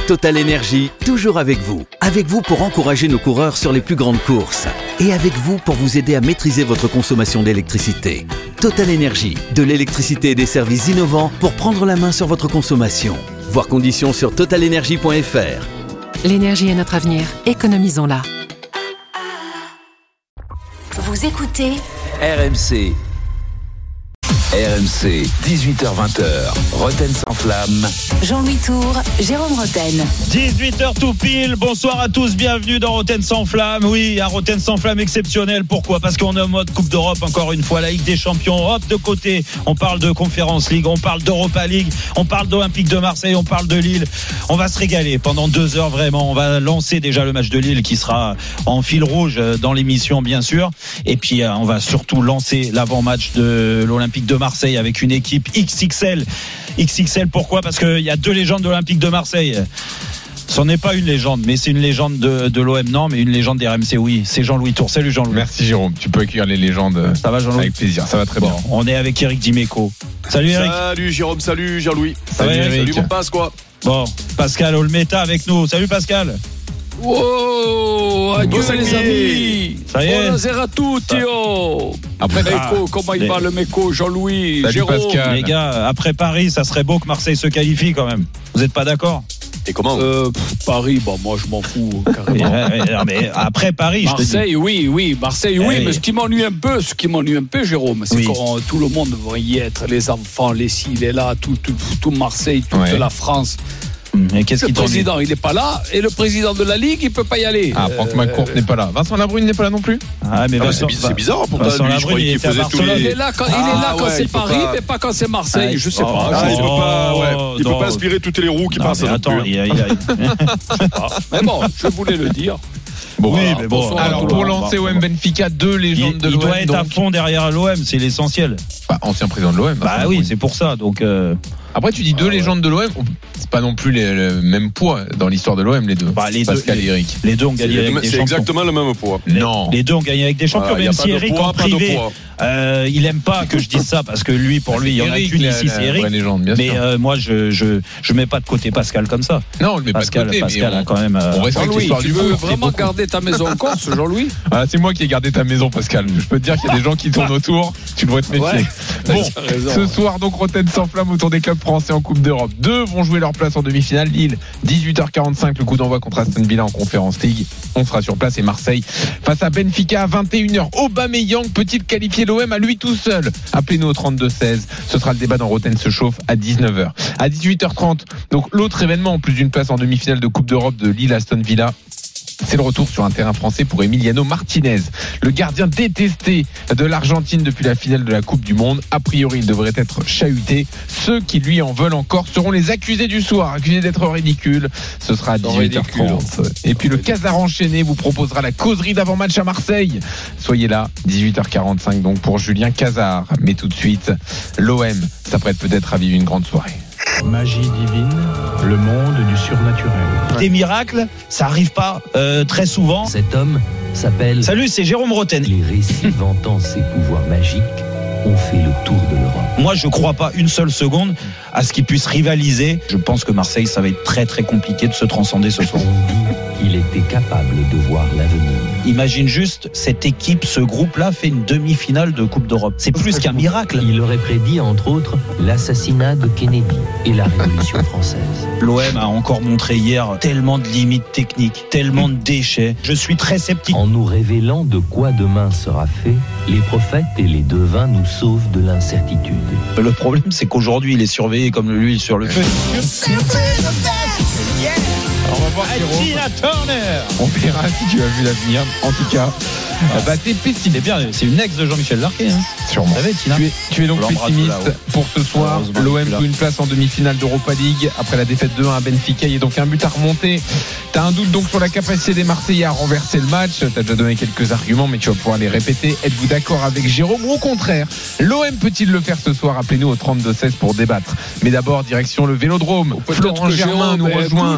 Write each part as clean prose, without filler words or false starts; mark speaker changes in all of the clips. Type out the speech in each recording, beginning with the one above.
Speaker 1: Total Énergie, toujours avec vous. Avec vous pour encourager nos coureurs sur les plus grandes courses. Et avec vous pour vous aider à maîtriser votre consommation d'électricité. Total Énergie, de l'électricité et des services innovants pour prendre la main sur votre consommation. Voir conditions sur totalenergie.fr.
Speaker 2: L'énergie est notre avenir, économisons-la.
Speaker 3: Vous écoutez
Speaker 4: RMC. RMC, 18h-20h, Roten sans flamme.
Speaker 3: Jean-Louis Tour, Jérôme Roten.
Speaker 5: 18h tout pile, bonsoir à tous, bienvenue dans Roten sans flamme. Oui, un Roten sans flamme exceptionnel, pourquoi ? Parce qu'on est en mode Coupe d'Europe, encore une fois, la Ligue des Champions, hop, de côté, on parle de Conference League, on parle d'Europa League, on parle d'Olympique de Marseille, on parle de Lille. On va se régaler pendant 2 heures vraiment, on va lancer déjà le match de Lille qui sera en fil rouge dans l'émission bien sûr. Et puis on va surtout lancer l'avant-match de l'Olympique de Marseille avec une équipe XXL. XXL pourquoi ? Parce qu'il y a 2 légendes de l'Olympique de Marseille. Ce n'est pas une légende, mais c'est une légende de l'OM, non, mais une légende des RMC, oui. C'est Jean-Louis Tour. Salut Jean-Louis.
Speaker 6: Merci Jérôme, tu peux accueillir les légendes. Ça va Jean-Louis ? Avec plaisir, ça va très bien.
Speaker 5: On est avec Eric Dimeco. Salut Eric.
Speaker 7: Salut Jérôme, salut Jean-Louis.
Speaker 5: Salut
Speaker 7: Eric. Salut mon Passe quoi.
Speaker 5: Bon, Pascal Olmeta avec nous. Salut Pascal.
Speaker 8: Oh, adieu les amis.
Speaker 5: Ça y est.
Speaker 8: Buonasera a tutti. Après Meco, comment il va le Meco, Jean-Louis,
Speaker 6: salut
Speaker 8: Jérôme.
Speaker 6: Pascal.
Speaker 5: Les gars, après Paris, ça serait beau que Marseille se qualifie quand même. Vous n'êtes pas d'accord ?
Speaker 7: Et comment
Speaker 8: Paris, bon, moi je m'en fous carrément.
Speaker 5: Mais après Paris,
Speaker 8: Marseille,
Speaker 5: je te dis.
Speaker 8: oui, Marseille, oui. Mais ce qui m'ennuie un peu, Jérôme, c'est que tout le monde va y être, les enfants, les ci, les là, tout Marseille, toute la France.
Speaker 5: Mais qu'est-ce
Speaker 8: le président, il n'est pas là, et le président de la Ligue, il ne peut pas y aller.
Speaker 6: Ah, Franck McCourt n'est pas là. Vincent Labrune n'est pas là non plus.
Speaker 5: Ah, mais
Speaker 7: c'est bizarre pour toi, lui, je croyais qu'il faisait tous les...
Speaker 8: Il est là quand c'est Paris, mais pas quand c'est Marseille, je sais pas.
Speaker 7: Il peut pas aspirer toutes les roues qui passent.
Speaker 5: Attends,
Speaker 8: mais bon, je voulais le dire.
Speaker 6: Bon,
Speaker 5: oui, mais bon.
Speaker 6: Alors, pour lancer OM Benfica, 2 légendes de l'OM.
Speaker 5: Il doit être à fond derrière l'OM, c'est l'essentiel.
Speaker 6: Ancien président de l'OM.
Speaker 5: Bah oui, c'est pour ça. Donc.
Speaker 6: Après, tu dis 2 légendes de l'OM, c'est pas non plus le même poids dans l'histoire de l'OM, les deux. Pascal et Eric.
Speaker 5: Les deux ont gagné avec des champions.
Speaker 7: C'est exactement le même poids.
Speaker 6: Non.
Speaker 5: Les deux ont gagné avec des champions, même si Eric en privé, il aime pas que je dise ça parce que pour lui, il y en a qu'une ici, c'est Eric. Mais moi, je mets pas de côté Pascal comme ça.
Speaker 6: Non, on le met pas de côté.
Speaker 5: Pascal a quand même.
Speaker 6: On respecte l'histoire du
Speaker 8: foot. Tu veux
Speaker 6: foot.
Speaker 8: vraiment garder ta maison en Corse, Jean-Louis ?
Speaker 6: C'est moi qui ai gardé ta maison, Pascal. Je peux te dire qu'il y a des gens qui tournent autour. Tu devrais te méfier. Bon, ce soir, donc, Roten sans flamme autour des clubs français en Coupe d'Europe. 2 vont jouer leur place en demi-finale. Lille, 18h45, le coup d'envoi contre Aston Villa en Conference League. On sera sur place et Marseille face à Benfica à 21h. Aubameyang peut-il qualifier l'OM à lui tout seul ? Appelez-nous au 32-16. Ce sera le débat dans Roten se chauffe à 19h. À 18h30, donc l'autre événement en plus d'une place en demi-finale de Coupe d'Europe de Lille Aston Villa. C'est le retour sur un terrain français pour Emiliano Martinez, le gardien détesté de l'Argentine depuis la finale de la Coupe du Monde. A priori, il devrait être chahuté. Ceux qui lui en veulent encore seront les accusés du soir, accusés d'être ridicules. Ce sera à 18h30. Et puis le Casar enchaîné vous proposera la causerie d'avant-match à Marseille. Soyez là, 18h45 donc pour Julien Casar. Mais tout de suite, l'OM s'apprête peut-être à vivre une grande soirée.
Speaker 9: Magie divine, le monde du surnaturel.
Speaker 5: Des miracles, ça arrive pas très souvent.
Speaker 10: Cet homme s'appelle...
Speaker 5: Salut, c'est Jérôme Roten.
Speaker 10: Les récits vantant ses pouvoirs magiques ont fait le tour de l'Europe.
Speaker 5: Moi, je crois pas une seule seconde à ce qu'ils puissent rivaliser. Je pense que Marseille, ça va être très très compliqué de se transcender ce soir.
Speaker 10: On dit qu'il était capable de voir l'avenir.
Speaker 5: Imagine juste, cette équipe, ce groupe-là fait une demi-finale de Coupe d'Europe. C'est plus qu'un miracle.
Speaker 10: Il aurait prédit, entre autres, l'assassinat de Kennedy et la Révolution française.
Speaker 5: L'OM a encore montré hier tellement de limites techniques, tellement de déchets. Je suis très sceptique.
Speaker 10: En nous révélant de quoi demain sera fait, les prophètes et les devins nous sauvent de l'incertitude.
Speaker 5: Le problème, c'est qu'aujourd'hui, il est surveillé comme l'huile sur le feu.
Speaker 6: On va voir
Speaker 5: Tina Turner.
Speaker 6: On verra si tu as vu l'avenir. En tout cas, t'es pessimiste.
Speaker 5: C'est bien, c'est une ex de Jean-Michel Larquet.
Speaker 6: Sûrement.
Speaker 5: Tina.
Speaker 6: Tu es donc pessimiste pour ce soir. L'OM joue une place en demi-finale d'Europa League après la défaite 2-1 à Benfica. Il y a donc un but à remonter. T'as un doute donc sur la capacité des Marseillais à renverser le match. T'as déjà donné quelques arguments, mais tu vas pouvoir les répéter. Êtes-vous d'accord avec Jérôme ou au contraire, l'OM peut-il le faire ce soir ? Appelez-nous au 32-16 pour débattre. Mais d'abord, direction le Vélodrome. Florent Germain nous rejoint.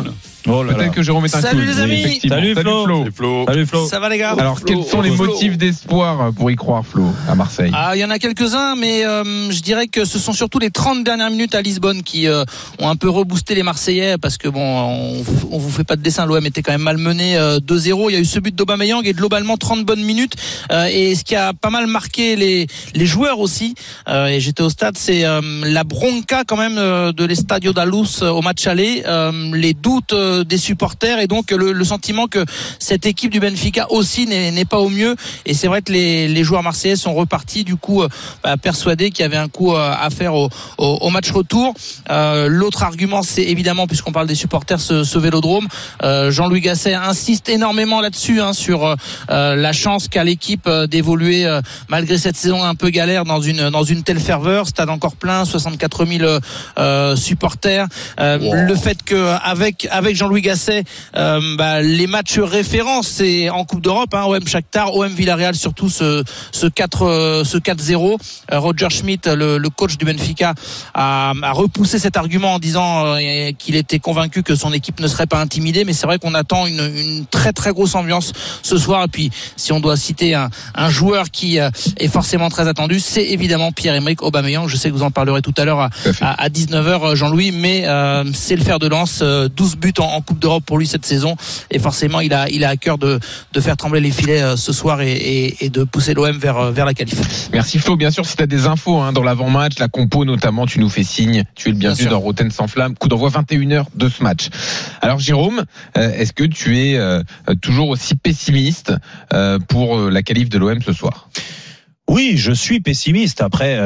Speaker 6: Peut-être que Jérôme est un
Speaker 11: Salut
Speaker 6: clown.
Speaker 11: les amis.
Speaker 5: Salut Flo. Salut Flo.
Speaker 11: Ça va les gars?
Speaker 6: Alors, quels sont les motifs d'espoir pour y croire, Flo, à Marseille?
Speaker 11: Il y en a quelques-uns, mais je dirais que ce sont surtout les 30 dernières minutes à Lisbonne qui ont un peu reboosté les Marseillais, parce que on vous fait pas de dessin, l'OM était quand même malmené 2-0. Il y a eu ce but d'Aubameyang et globalement 30 bonnes minutes. Et ce qui a pas mal marqué les joueurs aussi, et j'étais au stade, c'est la bronca quand même de l'Estadio da Luz au match aller, les doutes des supporters, et donc le sentiment que cette équipe du Benfica aussi n'est pas au mieux. Et c'est vrai que les joueurs marseillais sont repartis du coup persuadés qu'il y avait un coup à faire au match retour. L'autre argument, c'est évidemment, puisqu'on parle des supporters, ce vélodrome. Jean-Louis Gasset insiste énormément là-dessus, sur la chance qu'a l'équipe d'évoluer malgré cette saison un peu galère dans une telle ferveur. Stade encore plein, 64 000 supporters. Le fait que avec Jean-Louis Gasset, les matchs références, c'est en Coupe d'Europe, OM Shakhtar, OM Villarreal, surtout ce 4-0. Roger Schmidt, le coach du Benfica, a repoussé cet argument en disant qu'il était convaincu que son équipe ne serait pas intimidée, mais c'est vrai qu'on attend une très très grosse ambiance ce soir. Et puis si on doit citer un joueur qui est forcément très attendu, c'est évidemment Pierre-Emerick Aubameyang. Je sais que vous en parlerez tout à l'heure à 19h, Jean-Louis, mais c'est le fer de lance, 12 buts en Coupe d'Europe pour lui cette saison, et forcément il a à cœur de faire trembler les filets ce soir et de pousser l'OM vers la qualif.
Speaker 6: Merci Flo. Bien sûr, si tu as des infos dans l'avant-match, la compo notamment, tu nous fais signe. Tu es le bienvenu dans Roten sans flamme. Coup d'envoi 21h de ce match. Alors Jérôme, est-ce que tu es toujours aussi pessimiste pour la qualif de l'OM ce soir?
Speaker 5: Oui, je suis pessimiste. Après,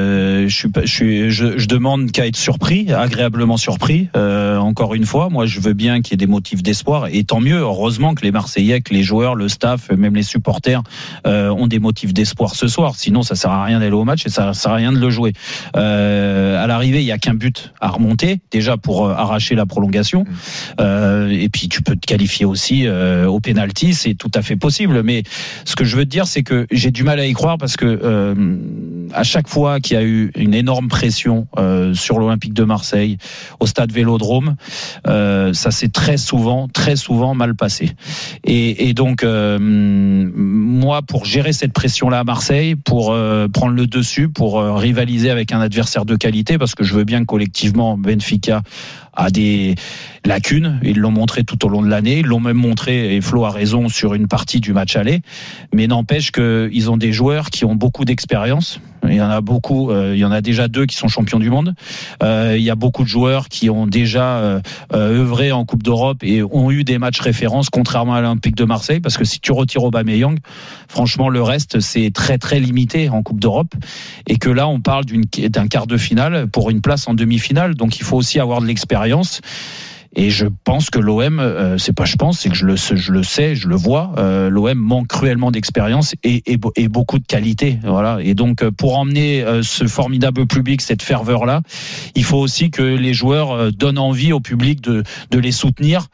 Speaker 5: je demande qu'à être surpris, agréablement surpris. Encore une fois, moi, je veux bien qu'il y ait des motifs d'espoir, et tant mieux. Heureusement que les Marseillais, que les joueurs, le staff, même les supporters ont des motifs d'espoir ce soir. Sinon, ça sert à rien d'aller au match et ça sert à rien de le jouer. À l'arrivée, il y a qu'un but à remonter, déjà pour arracher la prolongation. Et puis, tu peux te qualifier aussi au pénalty, c'est tout à fait possible. Mais ce que je veux te dire, c'est que j'ai du mal à y croire, parce que à chaque fois qu'il y a eu une énorme pression sur l'Olympique de Marseille au stade Vélodrome, ça s'est très souvent mal passé. Et donc moi, pour gérer cette pression-là à Marseille, pour prendre le dessus, pour rivaliser avec un adversaire de qualité, parce que je veux bien que collectivement Benfica a des lacunes, ils l'ont montré tout au long de l'année, ils l'ont même montré, et Flo a raison, sur une partie du match aller, mais n'empêche qu'ils ont des joueurs qui ont beaucoup d'expérience. Il y en a beaucoup, il y en a déjà 2 qui sont champions du monde. Il y a beaucoup de joueurs qui ont déjà œuvré en Coupe d'Europe et ont eu des matchs références, contrairement à l'Olympique de Marseille, parce que si tu retires Aubameyang, franchement le reste c'est très très limité en Coupe d'Europe, et que là on parle d'un quart de finale pour une place en demi-finale, donc il faut aussi avoir de l'expérience. Et je pense que l'OM, c'est pas je pense, c'est que je le sais, je le vois, l'OM manque cruellement d'expérience et beaucoup de qualité. Voilà. Et donc pour emmener ce formidable public, cette ferveur-là, il faut aussi que les joueurs donnent envie au public de les soutenir.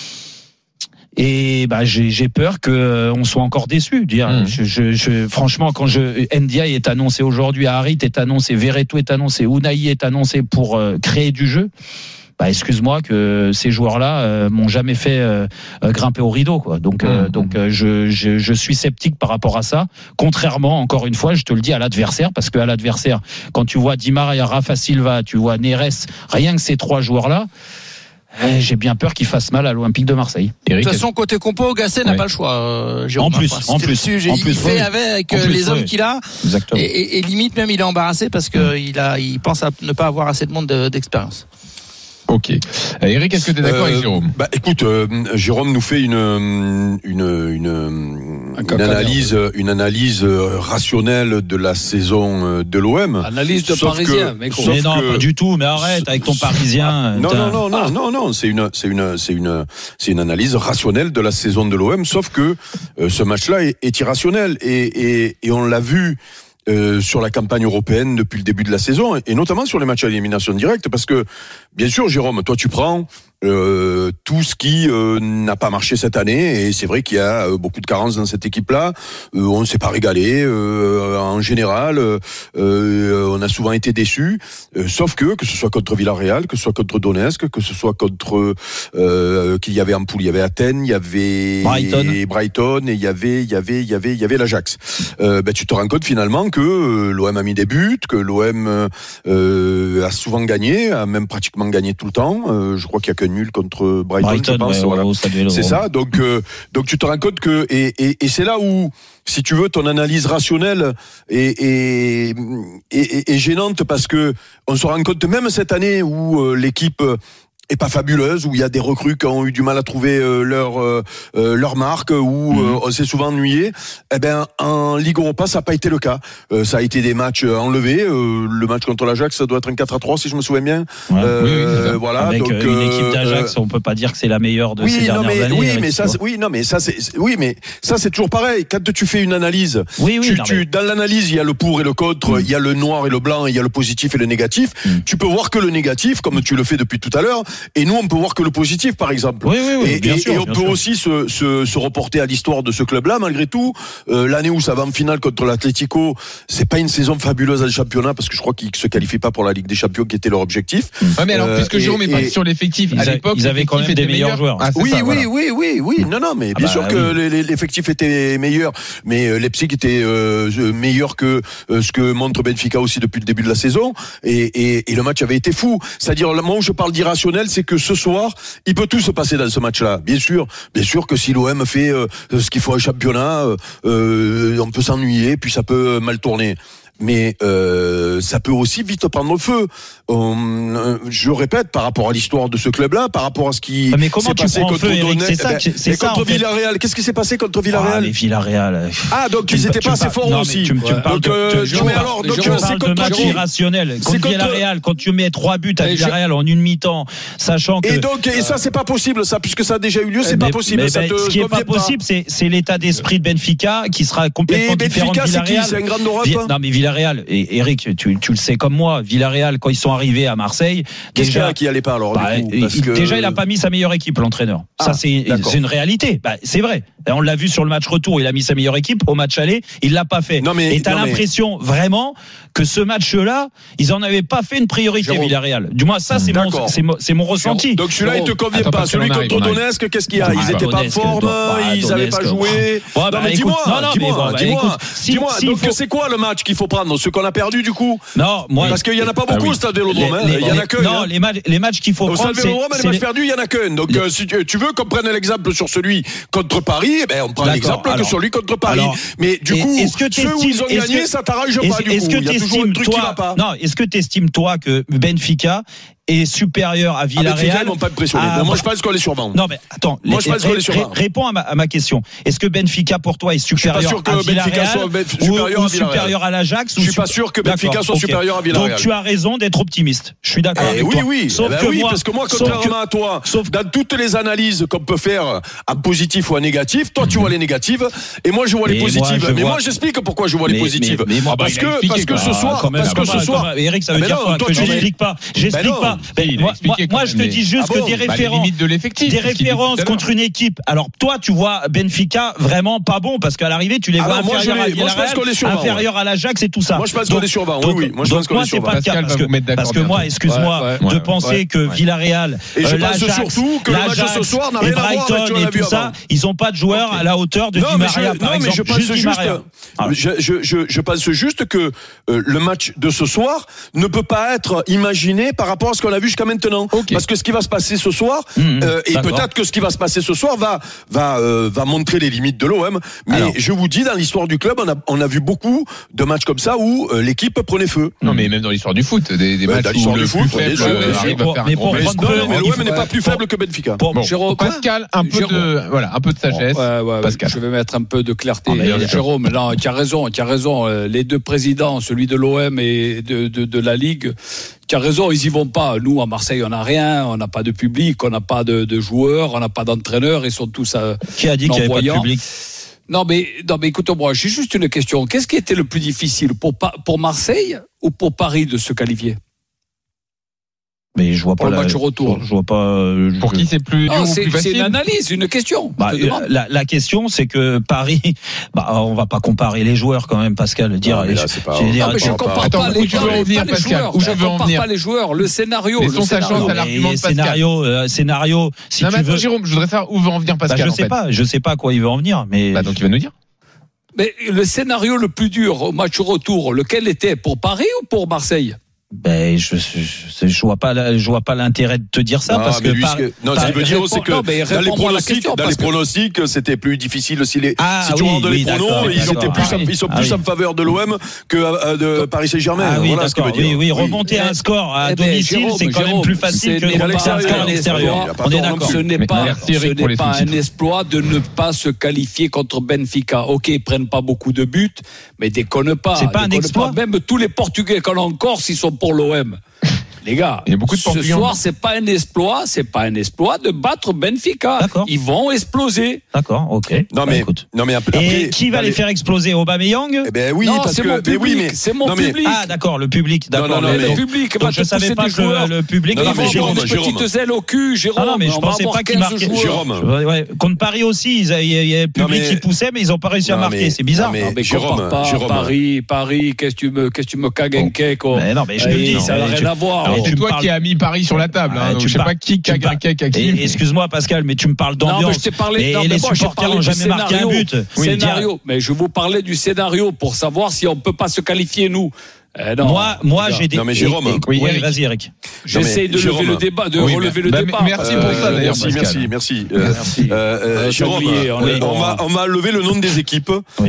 Speaker 5: Et j'ai peur que on soit encore déçu. Franchement, quand Ndiaye est annoncé aujourd'hui, Harit est annoncé, Verretou est annoncé, Unai est annoncé pour créer du jeu. Excuse-moi, que ces joueurs-là m'ont jamais fait grimper au rideau, quoi. Donc je suis sceptique par rapport à ça. Contrairement, encore une fois, je te le dis, à l'adversaire, parce que à l'adversaire, quand tu vois Di Maria, Rafa Silva, tu vois Neres, rien que ces 3 joueurs-là, j'ai bien peur qu'il fasse mal à l'Olympique de Marseille.
Speaker 11: De toute façon, côté compo, Gasset n'a pas le choix.
Speaker 5: En plus,
Speaker 11: il fait avec les hommes qu'il a.
Speaker 5: Exactement.
Speaker 11: Et limite même, il est embarrassé parce que il pense à ne pas avoir assez de monde d'expérience.
Speaker 6: Ok. Eric, est-ce que tu es d'accord avec Jérôme?
Speaker 7: Écoute, Jérôme nous fait une analyse rationnelle de la saison de l'OM.
Speaker 8: Analyse de Parisien,
Speaker 5: mais non, pas du tout. Mais arrête avec ton Parisien.
Speaker 7: Non. C'est une analyse rationnelle de la saison de l'OM. Sauf que ce match-là est irrationnel et on l'a vu. Sur la campagne européenne depuis le début de la saison, et notamment sur les matchs à élimination directe, parce que bien sûr, Jérôme, toi tu prends tout ce qui n'a pas marché cette année. Et c'est vrai qu'il y a beaucoup de carences dans cette équipe-là. On ne s'est pas régalé en général. On a souvent été déçus. Sauf que ce soit contre Villarreal, que ce soit contre Donetsk, que ce soit contre qu'il y avait en poule, il y avait Athènes, il y avait Brighton et il y avait l'Ajax. Tu te rends compte finalement que l'OM a mis des buts, que l'OM a souvent gagné, a même pratiquement gagné tout le temps. Je crois qu'il y a qu'un nul contre Brighton, je pense. Voilà. C'est ça. Donc tu te rends compte que et c'est là où, si tu veux, ton analyse rationnelle est gênante, parce que on se rend compte même cette année où l'équipe est pas fabuleuse, où il y a des recrues qui ont eu du mal à trouver leur marque, où on s'est souvent ennuyé. En Ligue Europa, ça n'a pas été le cas. Ça a été des matchs enlevés. Le match contre l'Ajax, ça doit être un 4-3 si je me souviens bien.
Speaker 5: Oui,
Speaker 7: voilà.
Speaker 5: Avec
Speaker 7: donc
Speaker 5: une équipe d'Ajax, on peut pas dire que c'est la meilleure de ces dernières années.
Speaker 7: Mais ça c'est toujours pareil. Quand tu fais une analyse, dans l'analyse, il y a le pour et le contre, il y a le noir et le blanc, il y a le positif et le négatif. Tu peux voir que le négatif, comme tu le fais depuis tout à l'heure. Et nous, on peut voir que le positif, par exemple. Et on peut aussi se reporter à l'histoire de ce club-là, malgré tout. L'année où ça va en finale contre l'Atlético, c'est pas une saison fabuleuse à le championnat, parce que je crois qu'ils se qualifient pas pour la Ligue des Champions, qui était leur objectif.
Speaker 6: Mais alors, puisque Jérôme est pas sur l'effectif, à l'époque,
Speaker 5: ils avaient quand même des meilleurs joueurs.
Speaker 7: Oui. Non, mais bien sûr que l'effectif était meilleur, mais Leipzig était meilleur que ce que montre Benfica aussi depuis le début de la saison. Et le match avait été fou. C'est-à-dire, le moment où je parle d'irrationnel, c'est que ce soir, il peut tout se passer dans ce match-là. Bien sûr que si l'OM fait ce qu'il faut au championnat, on peut s'ennuyer, puis ça peut mal tourner. Mais ça peut aussi vite prendre feu. Je répète, par rapport à l'histoire de ce club-là, par rapport à ce qui s'est passé contre Donetsk, contre Villarreal. Qu'est-ce qui s'est passé contre Villarreal?
Speaker 5: Villarreal.
Speaker 7: Donc ils n'étaient pas assez forts aussi.
Speaker 5: Tu me parles de match irrationnel. Contre Villarreal, quand tu mets 3 buts à Villarreal en une mi-temps, sachant que...
Speaker 7: Et ça, c'est pas possible, ça, puisque ça a déjà eu lieu, c'est pas possible.
Speaker 5: Ce qui est pas possible, c'est l'état d'esprit de Benfica, qui sera complètement différent de Villarreal.
Speaker 7: Et Benfica, c'est qui? C'est un grand d'Europe?
Speaker 5: Non, mais Villarreal, et Eric, tu le sais comme moi, Villarreal, quand ils sont arrivés à Marseille,
Speaker 7: déjà qui allait pas alors,
Speaker 5: déjà il a pas mis sa meilleure équipe, l'entraîneur. Ça c'est une réalité. C'est vrai. On l'a vu sur le match retour, il a mis sa meilleure équipe. Au match aller, il l'a pas fait. Et t'as l'impression vraiment que ce match-là, ils en avaient pas fait une priorité, Villarreal. Du moins, ça c'est mon ressenti.
Speaker 7: Donc celui-là, il te convient pas. Celui contre Donetsk, qu'est-ce qu'il y a? Ils étaient pas en forme, ils avaient pas joué. Non mais dis-moi. Donc c'est quoi le match qu'il faut prendre? Ce qu'on a perdu du coup?
Speaker 5: Non, moi.
Speaker 7: Parce qu'il y en a pas beaucoup au Stade Vélodrome. Il y en a qu'un.
Speaker 5: Non, les matchs qu'il faut prendre.
Speaker 7: Au Stade Vélodrome, les matchs perdus, il y en a qu'un. Donc si tu veux qu'on prenne l'exemple sur celui contre Paris, on prend l'exemple que sur lui contre Paris. Mais du coup, ceux où ils ont gagné, ça t'arrange pas du coup. Il y a toujours un truc qui va pas.
Speaker 5: Non, est-ce que t'estimes toi que Benfica est supérieur à Villarreal?
Speaker 7: Ils m'ont pas impressionné. Moi, je pense qu'on les survend.
Speaker 5: Non, mais attends.
Speaker 7: Moi, je pense qu'on les survend.
Speaker 5: Réponds à ma question. Est-ce que Benfica, pour toi, est supérieur à Villarreal ou supérieur à l'Ajax?
Speaker 7: Je suis pas sûr que Benfica soit supérieur à Villarreal.
Speaker 5: Donc, tu as raison d'être optimiste. Je suis d'accord avec toi.
Speaker 7: Oui. Sauf que moi, parce que moi, contrairement à toi, dans toutes les analyses qu'on peut faire en positif ou en négatif, toi, tu vois les négatives et moi, je vois les positives. Mais moi, j'explique pourquoi je vois les positives. Parce que ce soir,
Speaker 5: Eric, ça veut dire quoi? Que j'explique pas. Moi, je te dis juste que des références contre une équipe. Alors, toi, tu vois Benfica vraiment pas bon, parce qu'à l'arrivée, tu les vois inférieurs à Villarreal, inférieurs à l'Ajax et tout ça.
Speaker 7: Moi, je pense qu'on les survend. Oui. Moi, je pense qu'on les survend.
Speaker 5: C'est pas le cas, parce que moi, excuse-moi, de penser que Villarreal, l'Ajax, et Brighton et tout ça, ils ont pas de joueurs à la hauteur de Di Maria, par exemple.
Speaker 7: Je pense juste que le match de ce soir ne peut pas être imaginé par rapport à ce qu'on a vu jusqu'à maintenant. Parce que ce qui va se passer ce soir, et peut-être que ce qui va se passer ce soir va montrer les limites de l'OM. Mais je vous dis, dans l'histoire du club, on a vu beaucoup de matchs comme ça où l'équipe prenait feu.
Speaker 6: Non, mais même dans l'histoire du foot, des matchs où le plus faible arrive à faire un gros match.
Speaker 7: Mais l'OM n'est pas plus faible que Benfica.
Speaker 6: Pascal, un peu de sagesse.
Speaker 8: Pascal. Je vais mettre un peu de clarté. Jérôme, là, tu as raison. Les deux présidents, celui de l'OM et de la Ligue, tu as raison, ils y vont pas. Nous, à Marseille, on n'a rien, on n'a pas de public, on n'a pas de joueurs, on n'a pas d'entraîneurs, ils sont tous
Speaker 5: Qui a dit qu'il n'y avait pas de public?
Speaker 8: Non, mais écoute-moi, j'ai juste une question. Qu'est-ce qui était le plus difficile pour Marseille ou pour Paris de se qualifier?
Speaker 5: Mais je vois pas
Speaker 8: le match retour.
Speaker 5: Je vois pas.
Speaker 6: Pour qui c'est plus dur ou plus facile ?
Speaker 8: C'est une analyse, une question.
Speaker 5: La question, c'est que Paris, on va pas comparer les joueurs quand même, Pascal.
Speaker 8: Je compare pas les joueurs. Je compare pas les joueurs. Le scénario.
Speaker 6: Laissons sa chance à l'argument de Pascal.
Speaker 5: Scénario. Si tu veux,
Speaker 6: Jérôme, je voudrais savoir où va en venir Pascal.
Speaker 5: Je sais pas à quoi il veut en venir, mais.
Speaker 6: Donc il va nous dire.
Speaker 8: Mais le scénario le plus dur au match retour, lequel était pour Paris ou pour Marseille ?
Speaker 5: Je vois pas l'intérêt de te dire ça parce que
Speaker 7: ce qu'il veut dire c'est que dans les pronostics c'était plus difficile si tu regardes les pronos ils sont plus en faveur de l'OM que de Paris Saint-Germain.
Speaker 5: Voilà ce qu'il veut dire. Oui, remonter un score à domicile c'est quand même plus facile que remonter un score à l'extérieur. On est d'accord.
Speaker 8: Ce n'est pas un exploit de ne pas se qualifier contre Benfica. OK, ils prennent pas beaucoup de buts, mais déconne pas.
Speaker 5: C'est pas un exploit.
Speaker 8: Même tous les Portugais qu'on a en Corse, ils sont pour l'OM. Les gars,
Speaker 6: il y a beaucoup de
Speaker 8: ce soir, c'est pas un exploit de battre Benfica. D'accord. Ils vont exploser.
Speaker 5: D'accord, ok.
Speaker 7: Non mais après,
Speaker 5: et qui va les faire exploser, Aubameyang ?
Speaker 7: Eh ben oui, parce que
Speaker 8: c'est mon public.
Speaker 5: Ah d'accord, le public. D'accord.
Speaker 8: Le public.
Speaker 5: Donc, je savais pas que le public.
Speaker 8: Ils vont avoir des petites ailes au cul, Jérôme.
Speaker 5: Non mais je pensais pas qu'ils marquaient. Contre Paris aussi, il y avait le public qui poussait, mais ils ont pas réussi à marquer. C'est bizarre.
Speaker 8: Mais Jérôme, Paris, qu'est-ce que tu me cagues un cake ?
Speaker 5: Non mais je te dis,
Speaker 8: ça n'a rien à voir.
Speaker 6: C'est toi qui as mis Paris sur la table. Je sais pas qui cague un cake à qui.
Speaker 5: Excuse-moi Pascal, mais tu me parles d'ambiance.
Speaker 8: Non, mais je t'ai parlé.
Speaker 5: Et les supporters n'ont jamais marqué un but.
Speaker 8: Scénario. Mais je vous parlais du scénario pour savoir si on peut pas se qualifier nous.
Speaker 5: Moi, j'ai des.
Speaker 7: Non mais Jérôme.
Speaker 5: Oui, vas-y Eric.
Speaker 8: J'essaie de lever le débat, relever le débat.
Speaker 6: Merci pour ça d'ailleurs.
Speaker 7: Merci. Jérôme, on va lever le nom des équipes,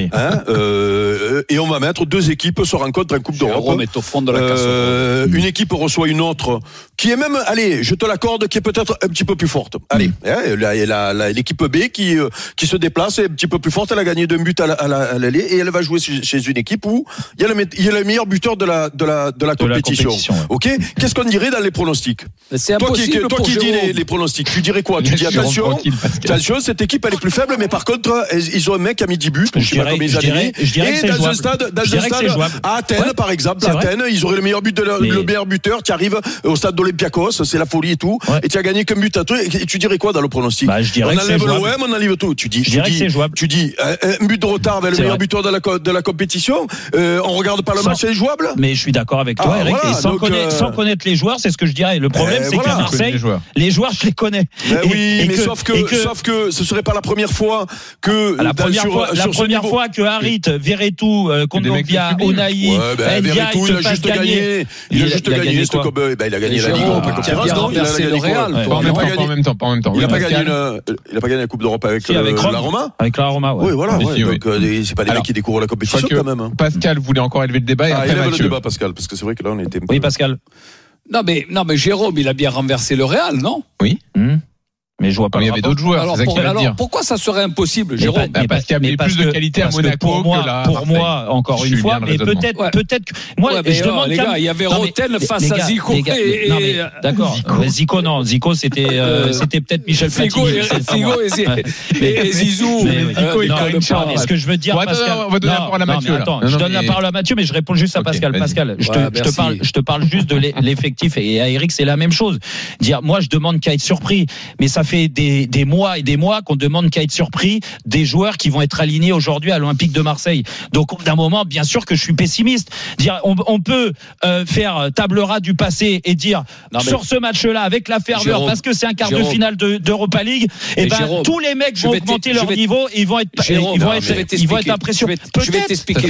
Speaker 7: et on va mettre 2 équipes se rencontrent en Coupe d'Europe.
Speaker 8: Jérôme est au fond de la casse.
Speaker 7: Une équipe reçoit une autre, qui est même, allez, je te l'accorde, qui est peut-être un petit peu plus forte. Allez, l'équipe B qui se déplace est un petit peu plus forte. Elle a gagné 2 buts à l'aller et elle va jouer chez une équipe où il y a le meilleur buteur de la compétition. Ok, qu'est-ce qu'on dirait dans les pronostics ?
Speaker 8: C'est
Speaker 7: toi qui dis
Speaker 8: Jérôme.
Speaker 7: les pronostics, tu dirais quoi ? Tu dis attention, cette équipe elle est plus faible, mais par contre ils ont un mec qui a mis 10 buts, je sais pas combien ils ont mis. Et dans un stade à Athènes par exemple, ils auraient le meilleur buteur qui arrive au stade d'Olympiakos, c'est la folie et tout, et tu as gagné qu'un but à toi, et tu dirais quoi dans le pronostic ?
Speaker 5: On
Speaker 7: enlève l'OM, on enlève tout. Tu dis un but de retard vers le meilleur buteur de la compétition, on regarde pas le match, c'est jouable.
Speaker 5: Mais je suis d'accord avec toi, Eric. Et sans connaître les joueurs, c'est ce que je dirais. Le problème, c'est qu'à Marseille, les joueurs, je les connais.
Speaker 7: Sauf que ce serait pas la première fois que
Speaker 5: la première fois que Harit, Verretou, Kondogbia, Onaï,
Speaker 7: Verretou, il a juste gagné. Il a juste gagné. Il a gagné la Ligue Europa Conférence.
Speaker 8: Il a gagné le Real.
Speaker 6: Pas en même temps.
Speaker 7: Il a pas gagné la Coupe d'Europe avec la Roma.
Speaker 5: Avec la Roma.
Speaker 7: Oui, voilà. Donc c'est pas des mecs qui découvrent la compétition quand même.
Speaker 6: Pascal voulait encore élever le débat.
Speaker 7: Élève le débat, Pascal, parce que c'est vrai que là on était.
Speaker 5: Oui, Pascal.
Speaker 8: Non mais Jérôme, il a bien renversé le Real, non ?
Speaker 6: Oui. Mais je vois pas. Il y avait d'autres joueurs.
Speaker 8: Alors pourquoi ça serait impossible, Jérôme ?
Speaker 6: Parce qu'il y avait plus de qualité à Monaco que là.
Speaker 5: Pour moi, encore une fois, mais peut-être que moi, je demande
Speaker 8: les gars, il y avait Roten face à Zico.
Speaker 5: D'accord. Zico, non. Zico, c'était peut-être Michel Platini.
Speaker 8: Figo et Zizou.
Speaker 5: Ce que je veux dire, Pascal.
Speaker 6: On va donner la parole à Mathieu.
Speaker 5: Attends, je donne la parole à Mathieu, mais je réponds juste à Pascal. Pascal, je te parle juste de l'effectif, et à Eric, c'est la même chose. Dire, moi, je demande qu'à être surpris, mais ça fait des mois et des mois qu'on demande qu'à être surpris des joueurs qui vont être alignés aujourd'hui à l'Olympique de Marseille. Donc d'un moment, bien sûr que je suis pessimiste. Dire on peut faire table rase du passé et dire sur ce match-là avec la ferveur, Jérôme, parce que c'est un quart de finale d'Europa League, et Jérôme, tous les mecs vont augmenter leur niveau et ils vont être impressionnés.
Speaker 8: Je vais t'expliquer.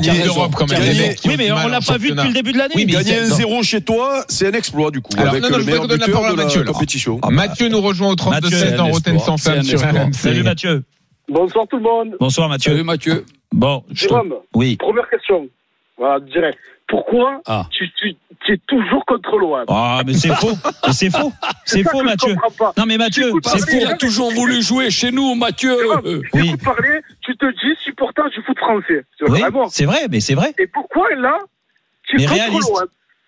Speaker 5: Oui, mais on l'a pas vu depuis le début de l'année.
Speaker 7: Gagner 1-0 chez toi, c'est un exploit du coup. Avec le meilleur buteur de la compétition.
Speaker 6: Mathieu nous rejoint au 32-16 dans Roten sans flamme sur RMC.
Speaker 5: Salut Mathieu.
Speaker 12: Bonsoir tout le monde.
Speaker 5: Bonsoir Mathieu.
Speaker 8: Salut Mathieu.
Speaker 12: Bon, Jérôme, première question. Voilà, direct. Pourquoi tu es toujours contre l'OM ?
Speaker 5: Ah, mais c'est faux. C'est faux, Mathieu. Non, mais Mathieu,
Speaker 8: c'est faux. Il a toujours voulu jouer chez nous, Mathieu.
Speaker 12: Oui. Parler, tu te dis supporter du foot français.
Speaker 5: Oui, c'est vrai, mais c'est vrai.
Speaker 12: Et pourquoi là, tu es contre l'OM ?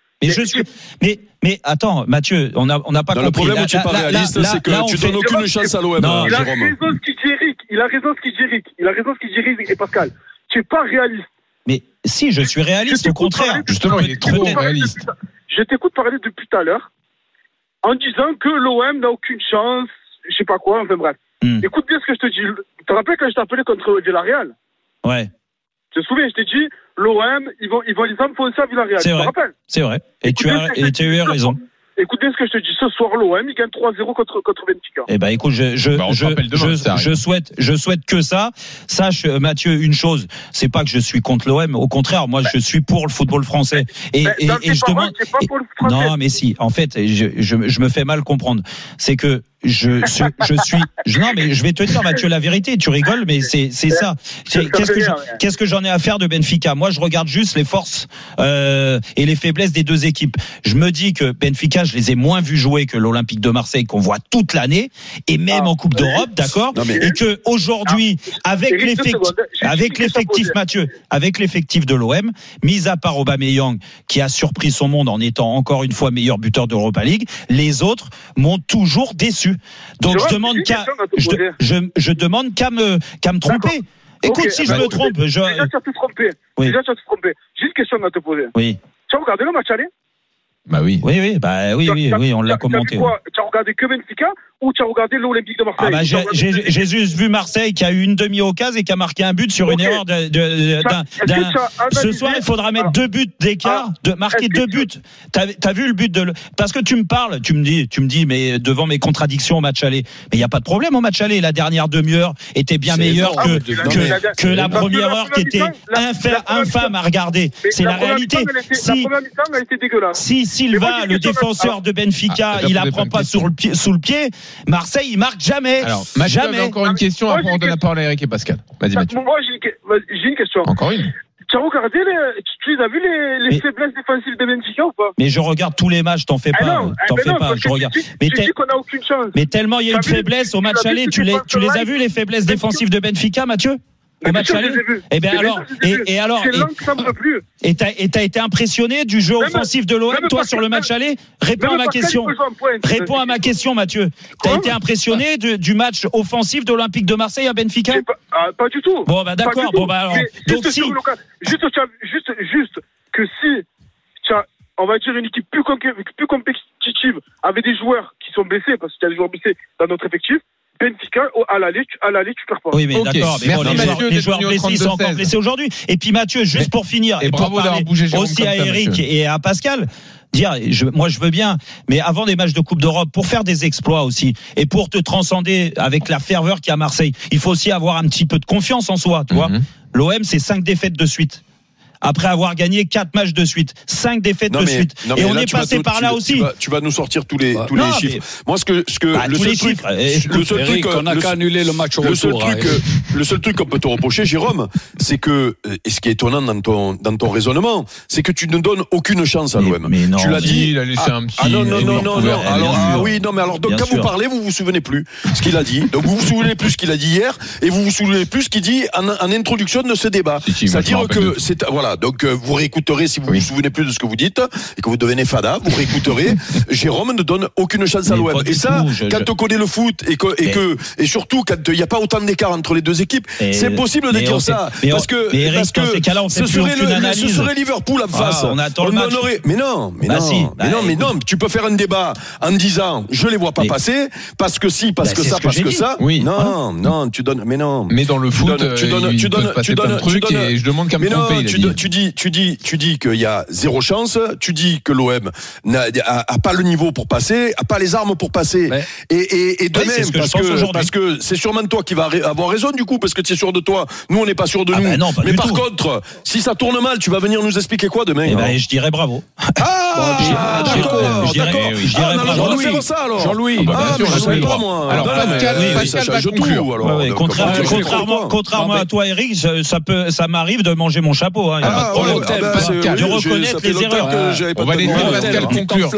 Speaker 5: Mais attends, Mathieu, on n'a pas compris.
Speaker 7: Le problème où tu n'es pas réaliste, c'est que tu donnes aucune chance à l'OM.
Speaker 12: Il a raison ce qu'il dit Eric. Et Pascal, tu n'es pas réaliste.
Speaker 5: Mais si, je suis réaliste, au contraire.
Speaker 6: Justement, il est trop réaliste.
Speaker 12: Je t'écoute parler depuis tout à l'heure. en disant que l'OM n'a aucune chance, je sais pas quoi, enfin bref. Écoute bien ce que je te dis. Tu te rappelles quand je t'ai appelé contre Villarreal?
Speaker 5: Ouais.
Speaker 12: Tu te souviens, je t'ai dit, l'OM, ils vont les enfoncer à Villarreal.
Speaker 5: C'est
Speaker 12: tu
Speaker 5: vrai.
Speaker 12: te rappelles?
Speaker 5: C'est vrai. Et tu as eu raison.
Speaker 12: Écoute bien ce que je te dis. Ce soir, l'OM, il gagne 3-0 contre Benfica.
Speaker 5: Eh ben, écoute, je souhaite que ça. Sache, Mathieu, une chose. C'est pas que je suis contre l'OM. Au contraire, moi, je suis pour le football français. Et je demande. Non, mais si. En fait, je me fais mal comprendre. C'est que je suis. Non, mais je vais te dire, Mathieu, la vérité. Tu rigoles, mais c'est ça. Qu'est-ce que j'en ai à faire de Benfica? Moi, je regarde juste les forces et les faiblesses des deux équipes. Je me dis que Benfica, je les ai moins vus jouer que l'Olympique de Marseille qu'on voit toute l'année et même en Coupe d'Europe, d'accord? Et que aujourd'hui, avec l'effectif, Mathieu, avec l'effectif de l'OM, mis à part Aubameyang qui a surpris son monde en étant encore une fois meilleur buteur d'Europa League, les autres m'ont toujours déçu. Donc je demande qu'à me tromper. Écoute, si je me trompe,
Speaker 12: Déjà, tu as tout trompé.
Speaker 5: Oui.
Speaker 12: J'ai une question à te poser.
Speaker 5: Oui.
Speaker 12: Tu as regardé le match aller?
Speaker 6: Bah oui.
Speaker 5: Oui, on l'a commenté.
Speaker 12: Tu as regardé que Benfica ou tu as regardé l'Olympique de Marseille?
Speaker 5: Ah bah j'ai juste vu Marseille qui a eu une demi-occasion et qui a marqué un but sur une erreur ce soir, il faudra mettre 2 buts d'écart, marquer 2 buts. T'as vu le but parce que tu me parles, tu me dis mais devant mes contradictions au match aller. Mais il y a pas de problème au match aller, la dernière demi-heure était bien meilleure que la première heure qui était infâme à regarder. C'est la réalité. Si Silva, le défenseur de Benfica, il la prend pas sous le pied, Marseille, il marque jamais.
Speaker 6: Alors, Mathieu avait encore une question, après on donne la parole à Eric et Pascal. Vas-y, Mathieu.
Speaker 12: Moi, j'ai une question.
Speaker 6: Encore une?
Speaker 12: Tu as regardé tu as vu les faiblesses défensives de Benfica ou pas?
Speaker 5: Mais je regarde tous les matchs, t'en fais pas. Je regarde.
Speaker 12: Mais tu dis qu'on n'a aucune chance.
Speaker 5: Mais tellement il y a une faiblesse au match aller, tu les as vu les faiblesses défensives de Benfica, Mathieu? Au match aller. Eh bien alors, et t'as été impressionné du jeu offensif de l'OM, toi, sur le match aller? Réponds à ma question, Mathieu. T'as été impressionné du match offensif de l'Olympique de Marseille à Benfica?
Speaker 12: Pas du tout.
Speaker 5: Bon, bah d'accord. Bon, bah alors. Donc si.
Speaker 12: Juste que si tu as, on va dire, une équipe plus compétitive avec des joueurs qui sont blessés, parce que tu as des joueurs blessés dans notre effectif, Benfica, à l'aller, tu perds pas.
Speaker 5: Oui, mais d'accord. Mais les joueurs blessés sont encore blessés aujourd'hui. Et puis Mathieu, juste pour finir, et
Speaker 6: bravo d'avoir bougé Jérôme
Speaker 5: aussi à Eric et à Pascal, moi je veux bien, mais avant des matchs de Coupe d'Europe, pour faire des exploits aussi, et pour te transcender avec la ferveur qu'il y a à Marseille, il faut aussi avoir un petit peu de confiance en soi, tu vois. L'OM, c'est 5 défaites de suite. Après avoir gagné 4 matchs de suite, 5 défaites de suite. Et on est passé par là aussi.
Speaker 7: Tu vas nous sortir tous les chiffres. Moi,
Speaker 8: le seul truc, on n'a qu'à annuler le match au retour.
Speaker 7: Le seul truc qu'on peut te reprocher, Jérôme, c'est que, et ce qui est étonnant dans ton raisonnement, c'est que tu ne donnes aucune chance à l'OM.
Speaker 6: Mais non,
Speaker 7: tu l'as dit.
Speaker 6: Il a laissé un petit.
Speaker 7: Non. Alors, donc, quand vous parlez, vous vous souvenez plus ce qu'il a dit. Donc, vous vous souvenez plus ce qu'il a dit hier, et vous vous souvenez plus ce qu'il dit en introduction de ce débat. C'est-à-dire que voilà. Donc vous réécouterez si vous vous souvenez plus de ce que vous dites et que vous devenez fada, vous réécouterez. Jérôme ne donne aucune chance à l'OM. Et ça, quand on connaît le foot et surtout quand il n'y a pas autant d'écart entre les deux équipes, c'est impossible de dire ça. Parce que ce serait Liverpool en face.
Speaker 5: On attend le match.
Speaker 7: Mais non. Tu peux faire un débat en disant je les vois pas passer parce que si, parce que ça, parce que ça.
Speaker 6: Oui.
Speaker 7: Non, tu donnes. Mais non.
Speaker 6: Mais dans le foot, tu donnes un truc et je demande qu'à me tromper.
Speaker 7: Tu dis qu'il y a zéro chance, tu dis que l'OM n'a pas le niveau pour passer, a pas les armes pour passer. Ouais. Et de même, parce que c'est sûrement toi qui vas avoir raison du coup, parce que tu es sûr de toi. Nous, on n'est pas sûr de nous. Mais par contre, si ça tourne mal, tu vas venir nous expliquer quoi demain?
Speaker 5: Je dirais bravo.
Speaker 7: D'accord.
Speaker 5: Bravo.
Speaker 7: Faire ça alors.
Speaker 6: Jean-Louis.
Speaker 7: Je sais pas moi.
Speaker 6: Alors Pascal va conclure.
Speaker 5: Contrairement à toi, Eric, ça m'arrive de manger mon chapeau. De reconnaître les erreurs.
Speaker 6: On va laisser Pascal conclure.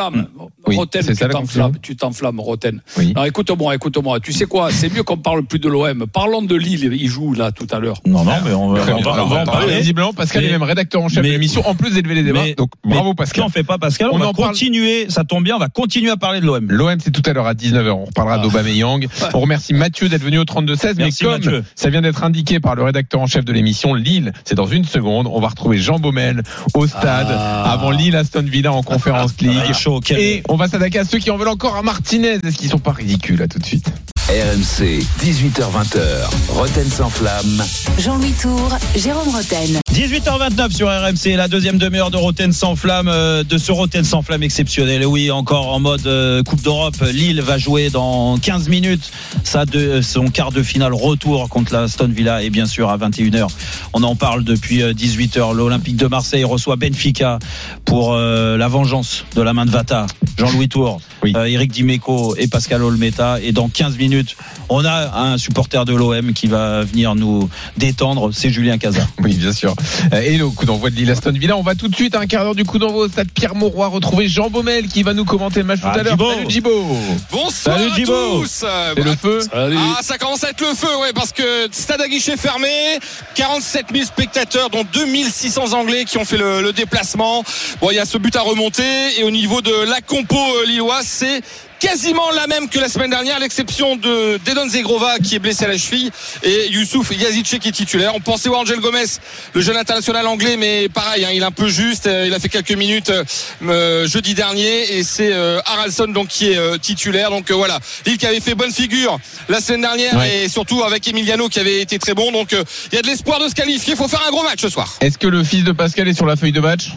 Speaker 8: Tu t'enflammes, Roten. Non, écoute-moi. Tu sais quoi? C'est mieux qu'on parle plus de l'OM. Parlons de Lille. Il joue là tout à l'heure.
Speaker 5: Non, mais on va en parler.
Speaker 6: Visiblement, Pascal est même rédacteur en chef de l'émission, en plus d'élever les débats. Donc bravo Pascal.
Speaker 5: On fait pas Pascal. On va continuer. Ça tombe bien. On va continuer à parler de l'OM.
Speaker 6: L'OM, c'est tout à l'heure à 19h. On reparlera d'Aubameyang. On remercie Mathieu d'être venu au 32-16. Mais comme ça vient d'être indiqué par le rédacteur en chef de l'émission, Lille, c'est dans une seconde. On va retrouver Jean Baumel au stade avant Lille Aston Villa en Conférence League. Et on va s'attaquer à ceux qui en veulent encore à Martinez. Est-ce qu'ils sont pas ridicules? À tout de suite.
Speaker 4: RMC, 18h-20h, Roten sans flamme.
Speaker 3: Jean-Louis Tour, Jérôme Roten.
Speaker 5: 18h29 sur RMC, la deuxième demi-heure de Roten sans flamme, de ce Roten sans flamme exceptionnel. Et oui, encore en mode Coupe d'Europe. Lille va jouer dans 15 minutes son quart de finale retour contre la Aston Villa. Et bien sûr, à 21h, on en parle depuis 18h. L'Olympique de Marseille reçoit Benfica pour la vengeance de la main de Vata. Jean-Louis Tour, oui. Eric Dimeco et Pascal Olmeta. Et dans 15 minutes, on a un supporter de l'OM qui va venir nous détendre, c'est Julien Cazard.
Speaker 6: Oui, bien sûr. Et le coup d'envoi de Lille Aston Villa, on va tout de suite à un quart d'heure du coup d'envoi au stade Pierre-Mauroy retrouver Jean Baumel qui va nous commenter le match tout à l'heure. Salut Djibo.
Speaker 13: Bonsoir à tous.
Speaker 6: C'est le feu.
Speaker 13: Ça commence à être le feu, ouais, parce que stade à guichet fermé, 47 000 spectateurs, dont 2600 Anglais qui ont fait le déplacement. Bon, il y a ce but à remonter, et au niveau de la compo lilloise, c'est quasiment la même que la semaine dernière, à l'exception de Dedon Zegrova qui est blessé à la cheville et Youssouf Yazice qui est titulaire. On pensait voir Angel Gomez, le jeune international anglais, mais pareil, il est un peu juste. Il a fait quelques minutes jeudi dernier, et c'est Haralson donc qui est titulaire. Donc voilà, Lille qui avait fait bonne figure la semaine dernière, et surtout avec Emiliano qui avait été très bon. Donc il y a de l'espoir de se qualifier. Il faut faire un gros match ce soir.
Speaker 6: Est-ce que le fils de Pascal est sur la feuille de match?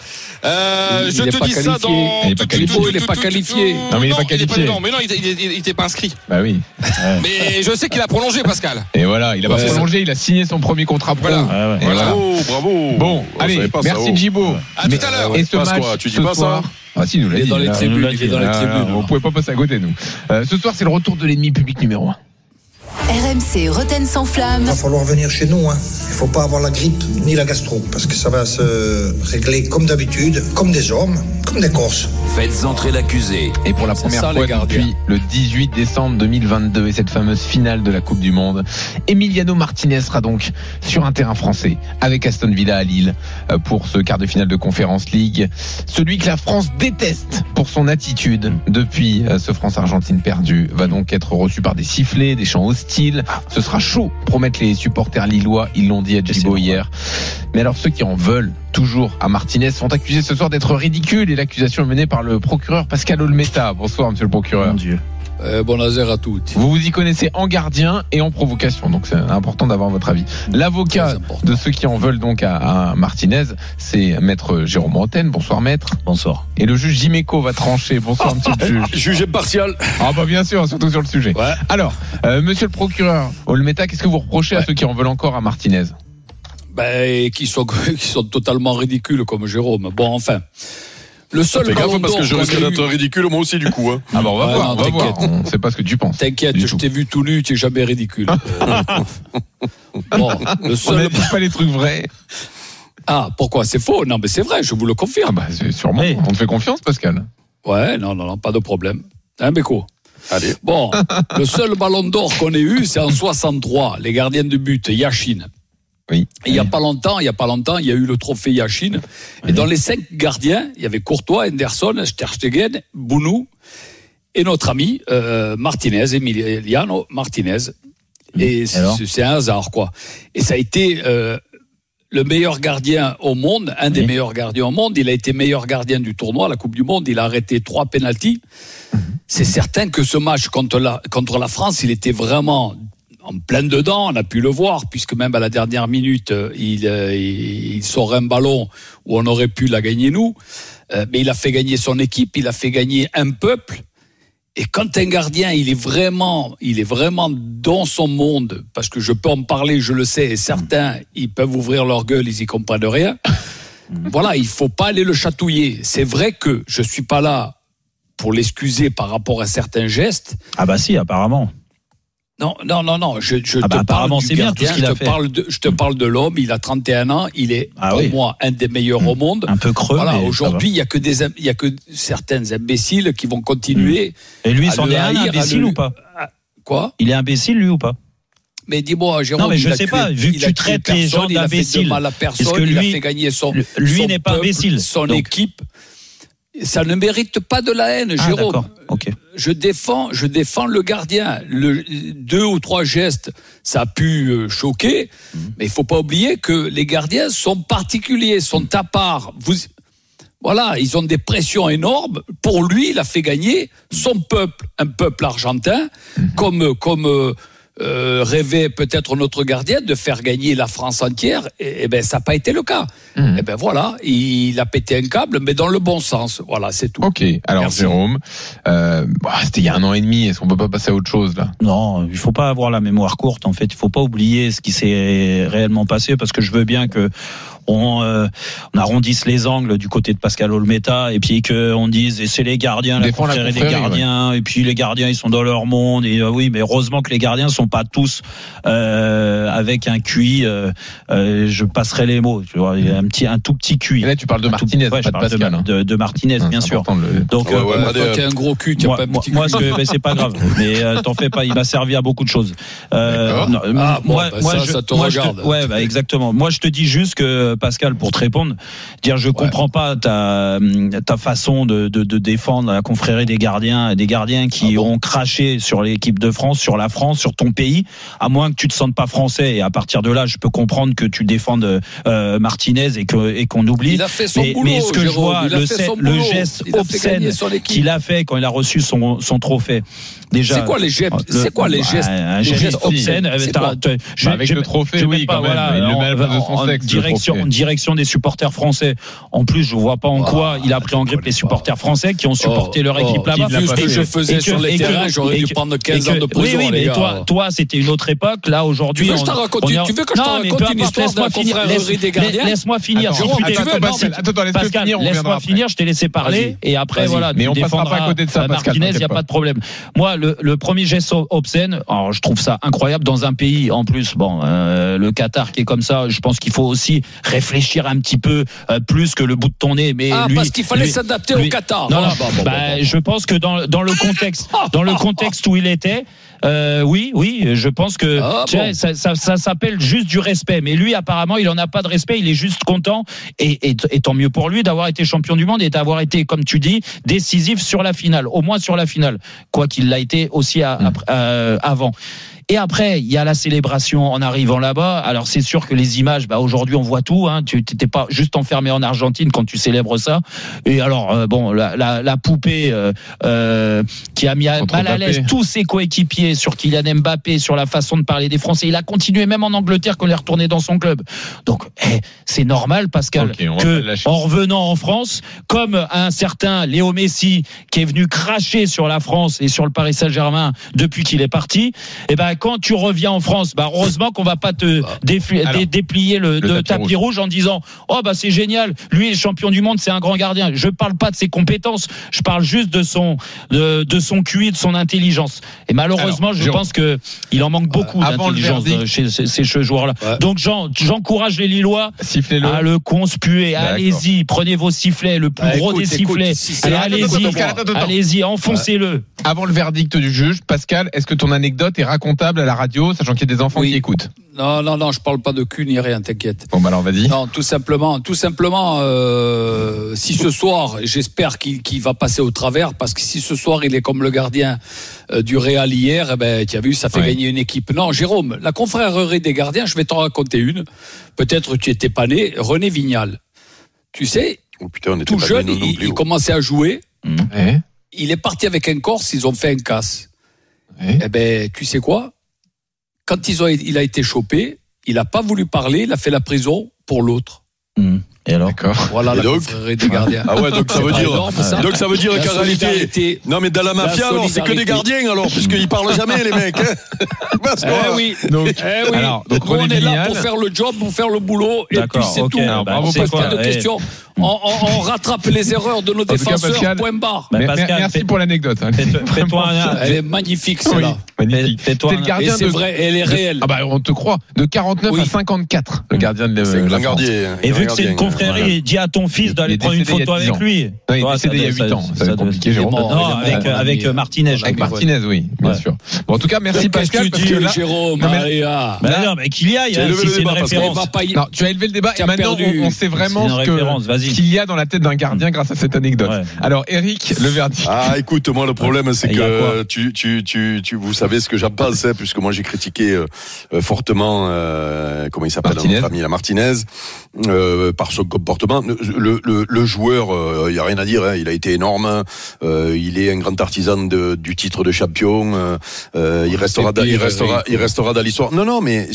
Speaker 13: Je te dis ça dans.
Speaker 8: Il n'est pas qualifié.
Speaker 6: Non, mais il n'est pas qualifié.
Speaker 13: Non, mais non, il n'était pas inscrit.
Speaker 6: Bah oui.
Speaker 13: Mais je sais qu'il a prolongé, Pascal.
Speaker 6: Et voilà, il a pas prolongé, il a signé son premier contrat pro.
Speaker 13: Voilà.
Speaker 7: Bravo.
Speaker 6: Bon, allez, merci Djibo.
Speaker 13: À tout à l'heure.
Speaker 6: Et ce match,
Speaker 7: tu dis pas ça?
Speaker 6: Ah si, nous l'a dit.
Speaker 8: Il est dans les tribunes.
Speaker 6: On pouvait pas passer à côté, nous. Ce soir, c'est le retour de l'ennemi public numéro 1.
Speaker 3: RMC Roten sans flamme.
Speaker 14: Il va falloir venir chez nous. Il faut pas avoir la grippe ni la gastro, parce que ça va se régler comme d'habitude, comme des hommes, comme des Corses.
Speaker 4: Faites entrer l'accusé.
Speaker 6: Et pour la première fois depuis le 18 décembre 2022 et cette fameuse finale de la Coupe du Monde, Emiliano Martinez sera donc sur un terrain français avec Aston Villa à Lille pour ce quart de finale de Conference League. Celui que la France déteste pour son attitude depuis ce France-Argentine perdu va donc être reçu par des sifflets, des chants hostiles. Ce sera chaud, promettent les supporters lillois, ils l'ont dit à Djibo hier. Mais alors ceux qui en veulent toujours à Martinez sont accusés ce soir d'être ridicules, et l'accusation est menée par le procureur Pascal Olmeta. Bonsoir monsieur le procureur.
Speaker 5: Mon Dieu.
Speaker 8: Bon laser à tous.
Speaker 6: Vous vous y connaissez en gardien et en provocation, donc c'est important d'avoir votre avis. L'avocat de ceux qui en veulent donc à Martinez, c'est maître Jérôme Roten. Bonsoir maître.
Speaker 5: Bonsoir.
Speaker 6: Et le juge Dimeco va trancher. Bonsoir monsieur le juge.
Speaker 7: Juge impartial.
Speaker 6: Ah bah bien sûr, surtout sur le sujet.
Speaker 8: Ouais.
Speaker 6: Alors, monsieur le procureur Olmeta, qu'est-ce que vous reprochez à ceux qui en veulent encore à Martinez?
Speaker 8: Qui sont totalement ridicules comme Jérôme. Bon, enfin. Le seul
Speaker 7: fais
Speaker 8: ballon
Speaker 7: gaffe parce que je risque d'être
Speaker 8: eu...
Speaker 7: ridicule moi aussi du coup. Hein.
Speaker 6: Ah bah on va voir, on va voir. On sait pas ce que tu penses.
Speaker 8: T'inquiète, je t'ai vu tout nu, tu es jamais ridicule. Bon, le seul...
Speaker 6: On n'a pas les trucs vrais.
Speaker 8: Ah, pourquoi? C'est faux? Non, mais c'est vrai, je vous le confirme.
Speaker 6: Ah bah c'est sûrement. Oui. On te fait confiance, Pascal.
Speaker 8: Ouais, non, pas de problème. Hein, Beko?
Speaker 7: Allez.
Speaker 8: Bon, le seul ballon d'or qu'on ait eu, c'est en 63. Les gardiens de but, Yachine.
Speaker 6: Oui.
Speaker 8: Et il y a pas longtemps, il y a eu le trophée Yachine. Et dans les 5 gardiens, il y avait Courtois, Henderson, Ter Stegen, Bounou et notre ami Martinez, Emiliano Martinez. Et c'est un hasard, quoi. Et ça a été le meilleur gardien au monde, un des meilleurs gardiens au monde. Il a été meilleur gardien du tournoi, la Coupe du Monde. Il a arrêté 3 pénaltys. C'est certain que ce match contre la France, il était vraiment en plein dedans, on a pu le voir, puisque même à la dernière minute, il sort un ballon où on aurait pu la gagner nous. Mais il a fait gagner son équipe, il a fait gagner un peuple. Et quand un gardien, il est vraiment dans son monde, parce que je peux en parler, je le sais, et certains, ils peuvent ouvrir leur gueule, ils y comprennent rien. Voilà, il faut pas aller le chatouiller. C'est vrai que je suis pas là pour l'excuser par rapport à certains gestes.
Speaker 5: Ah bah si, apparemment.
Speaker 8: Non. Je te parle du gardien, je te parle de l'homme. Il a 31 ans. Il est, pour moi, un des meilleurs au monde.
Speaker 5: Un peu creux.
Speaker 8: Voilà, aujourd'hui, il y a que certains imbéciles qui vont continuer.
Speaker 5: Et lui, c'en est un imbécile ou pas?
Speaker 8: Quoi?
Speaker 5: Il est imbécile, lui, ou pas?
Speaker 8: Mais dis-moi, Jérôme.
Speaker 5: Non, mais je sais pas. Vu que tu traites les gens d'imbéciles,
Speaker 8: il a fait de mal à personne. Il a fait gagner son
Speaker 5: n'est pas imbécile.
Speaker 8: Son équipe. Ça ne mérite pas de la haine, Jérôme.
Speaker 5: D'accord. Okay.
Speaker 8: Je défends le gardien. 2 ou 3 gestes, ça a pu choquer, mais il faut pas oublier que les gardiens sont particuliers, sont à part. Voilà, ils ont des pressions énormes. Pour lui, il a fait gagner son peuple, un peuple argentin, comme rêvait peut-être notre gardien de faire gagner la France entière. Et ben ça n'a pas été le cas. Et ben voilà, il a pété un câble, mais dans le bon sens. Voilà, c'est tout.
Speaker 6: Ok. Alors merci. Jérôme, c'était il y a 1 an et demi. Est-ce qu'on peut pas passer à autre chose là?
Speaker 5: Non, il faut pas avoir la mémoire courte. En fait, il faut pas oublier ce qui s'est réellement passé, parce que je veux bien que on arrondisse les angles du côté de Pascal Olmeta, et puis qu'on dise, et c'est les gardiens, la confrérie des gardiens, et puis les gardiens ils sont dans leur monde, et oui, mais heureusement que les gardiens sont pas tous avec un QI, je passerai les mots, tu vois, un tout petit QI.
Speaker 6: Et là tu parles de Martinez, pas de Pascal.
Speaker 5: De Martinez, bien sûr. Donc
Speaker 8: toi t'es un gros cul, tu n'as pas un petit
Speaker 5: moi, mais c'est pas grave, mais t'en fais pas, il m'a servi à beaucoup de choses.
Speaker 8: Ça te regarde.
Speaker 5: Exactement. Moi je te dis juste que Pascal, pour te répondre, je comprends pas ta façon de défendre la confrérie des gardiens qui ont craché sur l'équipe de France, sur la France, sur ton pays, à moins que tu te sentes pas français, et à partir de là, je peux comprendre que tu défendes Martinez et qu'on oublie.
Speaker 8: Il a fait son boulot,
Speaker 5: mais ce que je vois, le geste obscène qu'il a fait quand il a reçu son trophée. Déjà,
Speaker 8: c'est quoi les gestes
Speaker 5: un geste obscène
Speaker 6: avec le trophée, oui, quand même. Il le met à la place de son sexe.
Speaker 5: Direction des supporters français. En plus, je vois pas en quoi il a pris en grippe les supporters français qui ont supporté leur équipe là-bas.
Speaker 8: Vu ce que je faisais sur les terrains, j'aurais dû prendre 15 ans de prison.
Speaker 5: Oui, mais toi, c'était une autre époque. Là, aujourd'hui,
Speaker 8: tu veux que je te raconte une histoire de la confrérie des gardiens?
Speaker 5: Laisse-moi finir.
Speaker 6: Pascal,
Speaker 5: laisse-moi finir. Je t'ai laissé parler, et après, voilà.
Speaker 6: Mais on passera pas à côté de ça, Pascal.
Speaker 5: Martinez, il y a pas de problème. Moi, le premier geste obscène, alors je trouve ça incroyable dans un pays, en plus, le Qatar qui est comme ça. Je pense qu'il faut aussi réfléchir un petit peu plus que le bout de ton nez. Mais
Speaker 8: parce qu'il fallait s'adapter au Qatar.
Speaker 5: Je pense que dans le contexte où il était, oui, je pense que ça s'appelle juste du respect. Mais lui, apparemment, il en a pas de respect. Il est juste content, et tant mieux pour lui d'avoir été champion du monde et d'avoir été, comme tu dis, décisif sur la finale, au moins sur la finale, quoi qu'il l'a été aussi avant. Et après, il y a la célébration en arrivant là-bas. Alors c'est sûr que les images, aujourd'hui on voit tout. Tu n'étais pas juste enfermé en Argentine quand tu célèbres ça. Et alors la poupée qui a mis mal à l'aise tous ses coéquipiers sur Kylian Mbappé, sur la façon de parler des Français. Il a continué même en Angleterre quand il est retourné dans son club. Donc c'est normal, Pascal, en revenant en France, comme un certain Léo Messi qui est venu cracher sur la France et sur le Paris Saint-Germain depuis qu'il est parti, quand tu reviens en France, heureusement qu'on va pas te déplier le tapis rouge en disant c'est génial, lui est champion du monde, c'est un grand gardien. Je parle pas de ses compétences, je parle juste de son QI, de son intelligence. Et malheureusement, je pense que il en manque beaucoup d'intelligence chez ces joueurs-là. Ouais. Donc j'encourage les Lillois à le conspuer. Allez-y, prenez vos sifflets, le plus gros des sifflets. Allez-y, enfoncez-le.
Speaker 6: Avant le verdict du juge, Pascal, est-ce que ton anecdote est racontable à la radio, sachant qu'il y a des enfants qui écoutent?
Speaker 8: Non, je parle pas de cul ni rien, t'inquiète.
Speaker 6: Bon, alors vas-y.
Speaker 8: Non, tout simplement, si ce soir, j'espère qu'il va passer au travers, parce que si ce soir il est comme le gardien du Real hier, tu as vu, ça fait gagner une équipe. Non, Jérôme, la confrérie des gardiens, je vais t'en raconter une. Peut-être tu étais pas né. René Vignal, tu sais, tout jeune, il commençait à jouer. Il est parti avec un Corse, ils ont fait un casse. Tu sais quoi? Quand il a été chopé, il n'a pas voulu parler, il a fait la prison pour l'autre.
Speaker 5: Et alors?
Speaker 8: Voilà la confrérie des gardiens.
Speaker 7: Ah ouais, donc ça veut dire qu'en réalité, non mais dans la mafia, alors c'est que des gardiens alors, puisqu'ils parlent jamais les mecs.
Speaker 8: Donc on est là pour faire le job, pour faire le boulot, et puis c'est tout. On pose pas de questions. On rattrape les erreurs de nos défenseurs, point barre.
Speaker 6: Merci pour l'anecdote.
Speaker 8: Elle est magnifique, celle-là.
Speaker 6: Fais-toi un gardien.
Speaker 8: C'est vrai, elle est réelle.
Speaker 6: On te croit. De 49 à 54, le gardien de la France.
Speaker 5: Et vu que c'est une confrérie, dis à ton fils d'aller prendre une photo avec lui.
Speaker 6: Il est décédé il y a 8 ans. Ça va être compliqué, Jérôme.
Speaker 5: Non, avec Martinez.
Speaker 6: Avec Martinez, oui, bien sûr. Bon, en tout cas, merci Pascal.
Speaker 8: Parce que là, Jérôme,
Speaker 5: non, mais qu'il y aille, si c'est une référence.
Speaker 6: Non, tu as élevé le débat et maintenant on sait vraiment ce qu'il y a dans la tête d'un gardien grâce à cette anecdote. Alors, Eric, le verdict.
Speaker 7: Écoute, moi le problème c'est que vous savez ce que j'en pense, puisque moi j'ai critiqué fortement comment il s'appelle notre ami la Martinez par son comportement. Le joueur, il y a rien à dire. Hein, il a été énorme. Il est un grand artisan du titre de champion. Il restera dans l'histoire. Non, mais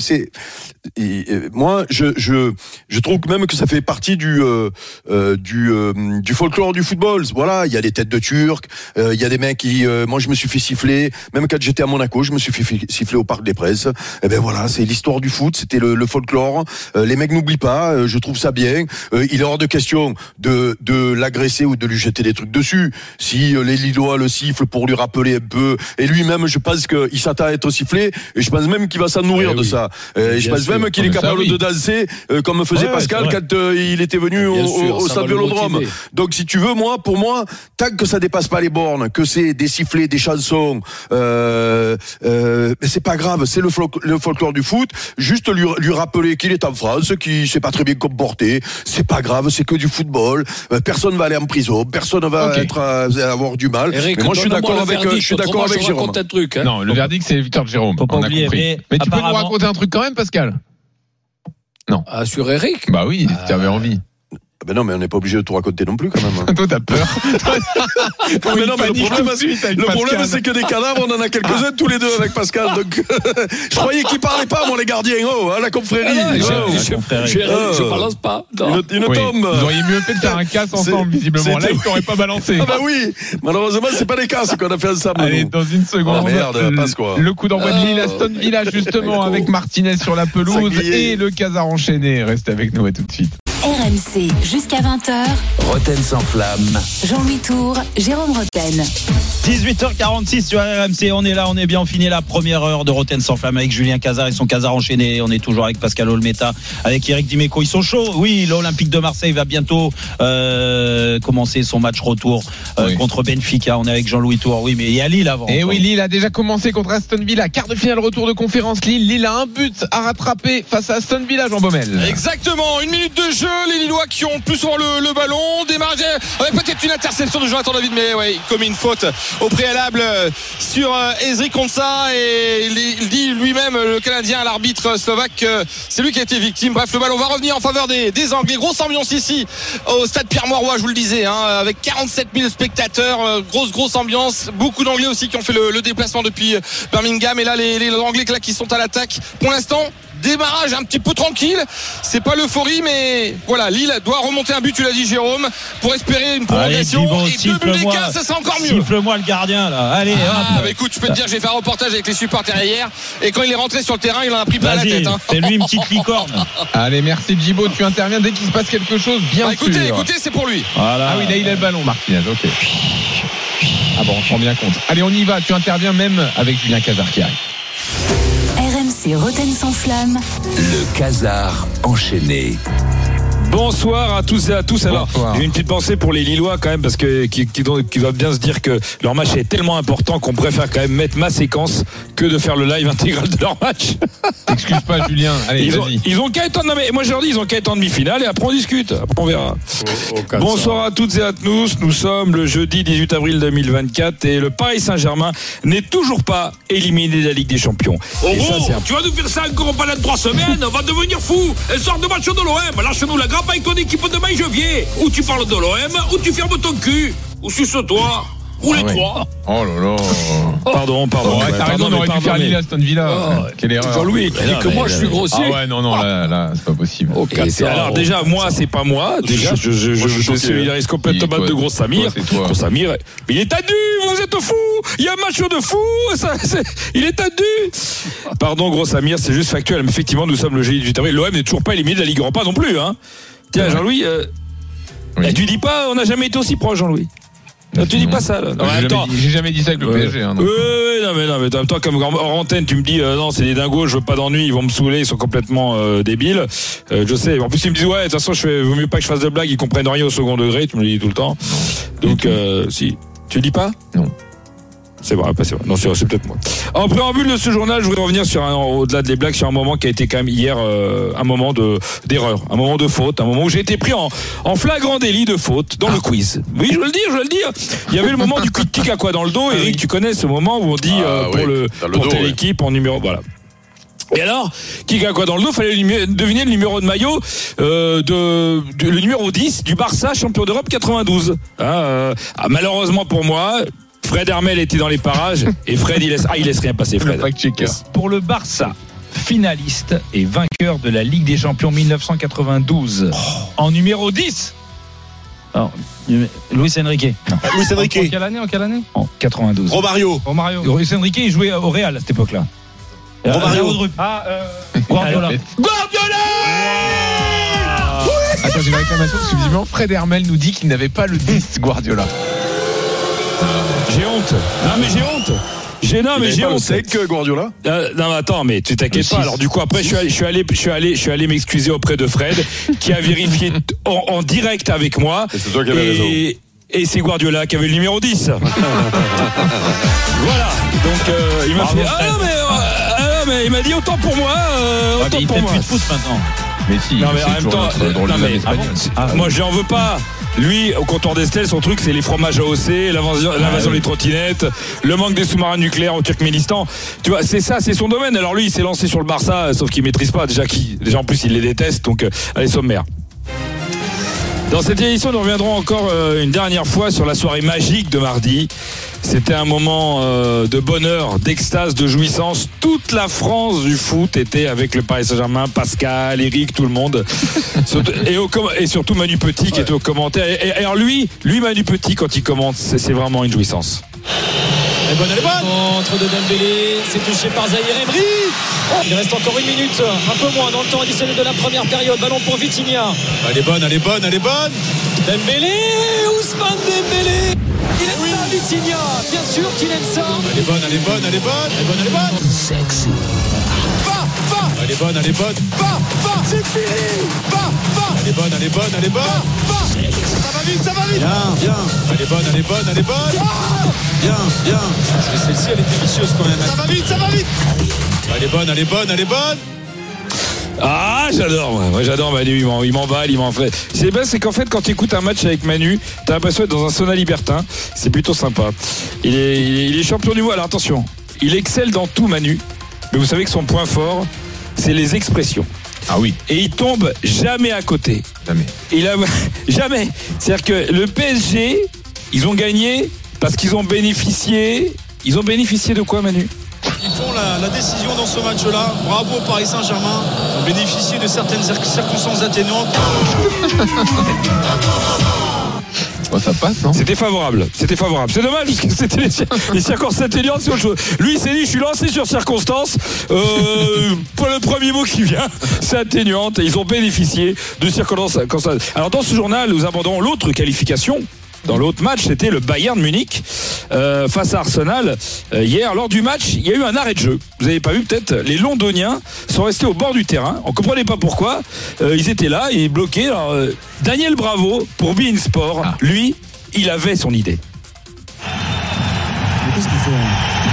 Speaker 7: moi, je trouve même que ça fait partie du folklore du football. Voilà, il y a des têtes de Turcs. Il y a des mecs qui, moi, je me suis fait siffler. Même quand j'étais à Monaco, je me suis fait siffler au Parc des Princes. Et ben voilà, c'est l'histoire du foot. C'était le folklore. Les mecs n'oublient pas. Je trouve ça bien. Il est hors de question de l'agresser ou de lui jeter des trucs dessus. Si les Lillois le sifflent pour lui rappeler un peu, et lui-même, je pense qu'il s'attend à être sifflé. Et je pense même qu'il va s'en nourrir de ça. Et je pense même qu'il est capable de danser comme faisait Pascal quand il était venu au stade Vélodrome. Donc si tu veux, pour moi, tant que ça dépasse pas les bornes, que c'est des sifflets, des chansons, c'est pas grave, c'est le folklore du foot. Juste lui rappeler qu'il est en France, qu'il s'est pas très bien comporté, c'est pas grave, c'est que du football. Personne va aller en prison, personne va avoir du mal.
Speaker 8: Eric,
Speaker 7: mais moi je suis d'accord avec Jérôme.
Speaker 8: Un truc, hein.
Speaker 6: Non, le verdict c'est victoire de Jérôme. On a compris. Mais tu peux nous raconter un truc quand même, Pascal? Non.
Speaker 8: Ah, sur Eric?
Speaker 6: Bah oui, tu avais envie.
Speaker 7: Ben non, mais on n'est pas obligé de tout raconter non plus quand même.
Speaker 6: Toi t'as peur.
Speaker 7: Mais non, mais le problème c'est que des cadavres, on en a quelques-uns tous les deux avec Pascal. Donc je croyais qu'ils parlaient pas, moi les gardiens. La confrérie.
Speaker 8: Je balance pas.
Speaker 7: Une tombe.
Speaker 6: Vous auriez mieux fait de faire un casse ensemble, visiblement. Là, ils t'auraient pas balancé.
Speaker 7: Ah bah oui. Malheureusement, c'est pas des casses qu'on a fait ensemble.
Speaker 6: Allez, dans une seconde.
Speaker 7: Merde, passe quoi.
Speaker 6: Le coup d'envoi de Lille, Aston Villa justement avec Martinez sur la pelouse et le Casar enchaîné. Restez avec nous, à tout de suite.
Speaker 3: RMC jusqu'à 20h.
Speaker 4: Roten sans flamme.
Speaker 3: Jean-Louis Tour, Jérôme Roten.
Speaker 5: 18h46 sur RMC, on est là, on est bien, on finit la première heure de Roten sans flamme avec Julien Cazard et son Casar enchaîné. On est toujours avec Pascal Olmeta, avec Eric Dimeco. Ils sont chauds. Oui, l'Olympique de Marseille va bientôt commencer son match retour contre Benfica. On est avec Jean-Louis Tour. Oui, mais il y a Lille avant.
Speaker 6: Et oui, Lille a déjà commencé contre Aston Villa. Quart de finale retour de conférence Lille. Lille a un but à rattraper face à Aston Villa, Jean Baumel.
Speaker 13: Exactement, 1 minute de jeu. Les Lillois qui ont plus souvent le ballon. Démarrage avec peut-être une interception de Jonathan David, mais il commet une faute au préalable sur Ezri Konsa, et il dit lui-même, le Canadien, à l'arbitre slovaque, c'est lui qui a été victime. Bref, le ballon va revenir en faveur des Anglais. Grosse ambiance ici au stade Pierre-Mauroy, je vous le disais, avec 47 000 spectateurs, grosse ambiance, beaucoup d'Anglais aussi qui ont fait le déplacement depuis Birmingham, et là les Anglais là qui sont à l'attaque. Pour l'instant, démarrage un petit peu tranquille, c'est pas l'euphorie, mais voilà, Lille doit remonter un but, tu l'as dit Jérôme, pour espérer une prolongation.
Speaker 5: Allez,
Speaker 13: et 2 buts d'écart, ça sera encore mieux.
Speaker 5: Siffle-moi le gardien là. Allez,
Speaker 13: écoute, je peux te dire, j'ai fait un reportage avec les supporters hier, et quand il est rentré sur le terrain, il en a pris plein la tête.
Speaker 5: C'est lui une petite licorne.
Speaker 6: Allez, merci Djibo, tu interviens dès qu'il se passe quelque chose, bien sûr.
Speaker 13: Écoutez, c'est pour lui.
Speaker 6: Voilà. Ah oui, là il a le ballon, Martinez, ok. Ah bon, on se rend bien compte. Allez, on y va, tu interviens même avec Julien Cazard qui arrive.
Speaker 3: RMC Roten sans flamme.
Speaker 4: Le Casar enchaîné.
Speaker 15: Bonsoir à tous et à tous. Alors, j'ai une petite pensée pour les Lillois quand même, parce que qui doivent bien se dire que leur match est tellement important qu'on préfère quand même mettre ma séquence que de faire le live intégral de leur match.
Speaker 6: Excuse pas Julien. Allez,
Speaker 15: ils ont qu'à être moi je leur dis, ils ont qu'à être en demi-finale et après on discute. Après on verra. Bonsoir à toutes et à tous. Nous sommes le jeudi 18 avril 2024 et le Paris Saint-Germain n'est toujours pas éliminé de la Ligue des Champions.
Speaker 16: Tu vas nous faire ça encore pendant 3 semaines, on va devenir fou. Elle sort de match de l'OM, lâche-nous la grappe avec ton équipe de maille, je viens. Ou tu parles de l'OM, ou tu fermes ton cul, ou suce-toi, ou les trois.
Speaker 6: Oh là là.
Speaker 15: Pardon.
Speaker 6: T'as raison, on aurait dû faire Lille Aston Villa. Quelle erreur.
Speaker 8: Jean-Louis, tu dis que moi je suis grossier.
Speaker 6: Ah ouais, non, là, c'est pas possible.
Speaker 15: Alors déjà, moi, c'est pas moi. Déjà, je solidarise complètement de Gros Samir. Gros Samir, il est tendu, vous êtes fous. Il y a un match de fou. Il est tendu. Pardon, Gros Samir, c'est juste factuel. Mais effectivement, nous sommes le jeudi 18 avril. L'OM n'est toujours pas éliminé de la Ligue Europa non plus. Tiens, Jean-Louis, tu dis pas, on n'a jamais été aussi proche, Jean-Louis. Tu dis pas ça là.
Speaker 6: J'ai jamais dit ça avec le PSG.
Speaker 15: Non mais en même temps, comme hors antenne, tu me dis non, c'est des dingos, je veux pas d'ennui, ils vont me saouler, ils sont complètement débiles. Je sais. En plus, ils me disent ouais, de toute façon, vaut mieux pas que je fasse de blagues, ils comprennent rien au second degré. Tu me le dis tout le temps. Donc si tu dis pas.
Speaker 6: Non.
Speaker 15: C'est vrai, pas c'est vrai. Non, c'est peut-être moi. En préambule de ce journal, je voudrais revenir sur au-delà des blagues, sur un moment qui a été quand même hier un moment d'erreur, un moment de faute, un moment où j'ai été pris en flagrant délit de faute dans le quiz. Oui, je veux le dire. Il y avait le moment du tic à quoi dans le dos. Eric, tu connais ce moment où on dit pour telle équipe en numéro, voilà. Et alors, qui a quoi dans le dos? Fallait deviner le numéro de maillot le numéro 10 du Barça, champion d'Europe 92. Malheureusement pour moi, Fred Hermel était dans les parages et Fred il laisse rien passer. Fred.
Speaker 5: Pour le Barça, finaliste et vainqueur de la Ligue des Champions 1992, en numéro 10. Alors, Luis Enrique.
Speaker 17: Luis Enrique.
Speaker 5: En quelle année En 92.
Speaker 17: Romario.
Speaker 5: Luis Enrique, il jouait au Real à cette époque-là.
Speaker 17: Romario.
Speaker 5: Guardiola.
Speaker 6: Attends, j'ai une réclamation parce que visiblement Fred Hermel nous dit qu'il n'avait pas le 10 Guardiola.
Speaker 15: J'ai honte. Non mais j'ai honte. J'ai honte.
Speaker 7: C'est que Guardiola.
Speaker 15: Non mais attends, mais tu t'inquiètes pas. Alors du coup après je suis allé m'excuser auprès de Fred qui a vérifié en direct avec moi.
Speaker 7: Et c'est toi qui avais raison.
Speaker 15: Et c'est Guardiola qui avait le numéro 10. Voilà. Donc il m'a fait mais il m'a dit autant pour moi, autant pour moi.
Speaker 5: Il fait plus de foot maintenant.
Speaker 6: Mais si.
Speaker 15: Non mais en même temps, moi je n'en veux pas. Lui, au comptoir d'Estelle, son truc, c'est les fromages AOC, l'invasion des trottinettes, le manque des sous-marins nucléaires au Turkménistan. Tu vois, c'est ça, c'est son domaine. Alors lui, il s'est lancé sur le Barça, sauf qu'il maîtrise pas. Déjà en plus, il les déteste. Donc, allez, sommaire. Dans cette édition, nous reviendrons encore une dernière fois sur la soirée magique de mardi. C'était un moment de bonheur, d'extase, de jouissance. Toute la France du foot était avec le Paris Saint-Germain, Pascal, Eric, tout le monde. Et surtout Manu Petit qui était au commentaire. Et alors lui Manu Petit, quand il commente, c'est vraiment une jouissance.
Speaker 18: Elle est bonne. Entre de Dembélé, c'est touché par Zahir Emery. Il reste encore une minute, un peu moins dans le temps additionnel de la première période. Ballon pour Vitinha.
Speaker 17: Elle est bonne.
Speaker 18: Dembélé, Ousmane Dembélé. Il aime ça, Vitinha. Bien sûr qu'il aime ça.
Speaker 17: Elle est bonne.
Speaker 18: Sexy.
Speaker 17: Elle est bonne.
Speaker 18: C'est fini.
Speaker 17: Elle est bonne. Ça va vite. Bien. Elle est bonne. Bien.
Speaker 18: Celle-ci, elle était vicieuse quand même.
Speaker 17: Ça va vite. Elle est bonne.
Speaker 15: Ah, j'adore, moi j'adore Manu, il m'emballe, il m'en fait. C'est qu'en fait, quand tu écoutes un match avec Manu, t'as l'impression d'être dans un sauna libertin. C'est plutôt sympa. Il est champion du monde. Alors attention, il excelle dans tout, Manu. Mais vous savez que son point fort, c'est les expressions.
Speaker 6: Ah oui.
Speaker 15: Et il tombe jamais à côté. Jamais. C'est-à-dire que le PSG, ils ont gagné parce qu'ils ont bénéficié. Ils ont bénéficié de quoi, Manu ?
Speaker 17: Ils font la décision dans ce match-là. Bravo au Paris Saint-Germain. Ils ont bénéficié de certaines circonstances atténuantes.
Speaker 6: Ça passe, non ?
Speaker 15: C'était favorable. C'est dommage parce que c'était les circonstances atténuantes, c'est autre chose. Lui, il s'est dit, je suis lancé sur circonstances. Pas le premier mot qui vient, c'est atténuante. Et ils ont bénéficié de circonstances. Alors, dans ce journal, nous abordons l'autre qualification. Dans l'autre match, c'était le Bayern Munich face à Arsenal. Hier, lors du match, il y a eu un arrêt de jeu. Vous n'avez pas vu peut-être, les Londoniens sont restés au bord du terrain. On ne comprenait pas pourquoi. Ils étaient là et bloqués. Alors, Daniel Bravo, pour beIN Sport, lui, il avait son idée.
Speaker 19: Mais qu'est-ce qu'il fait ?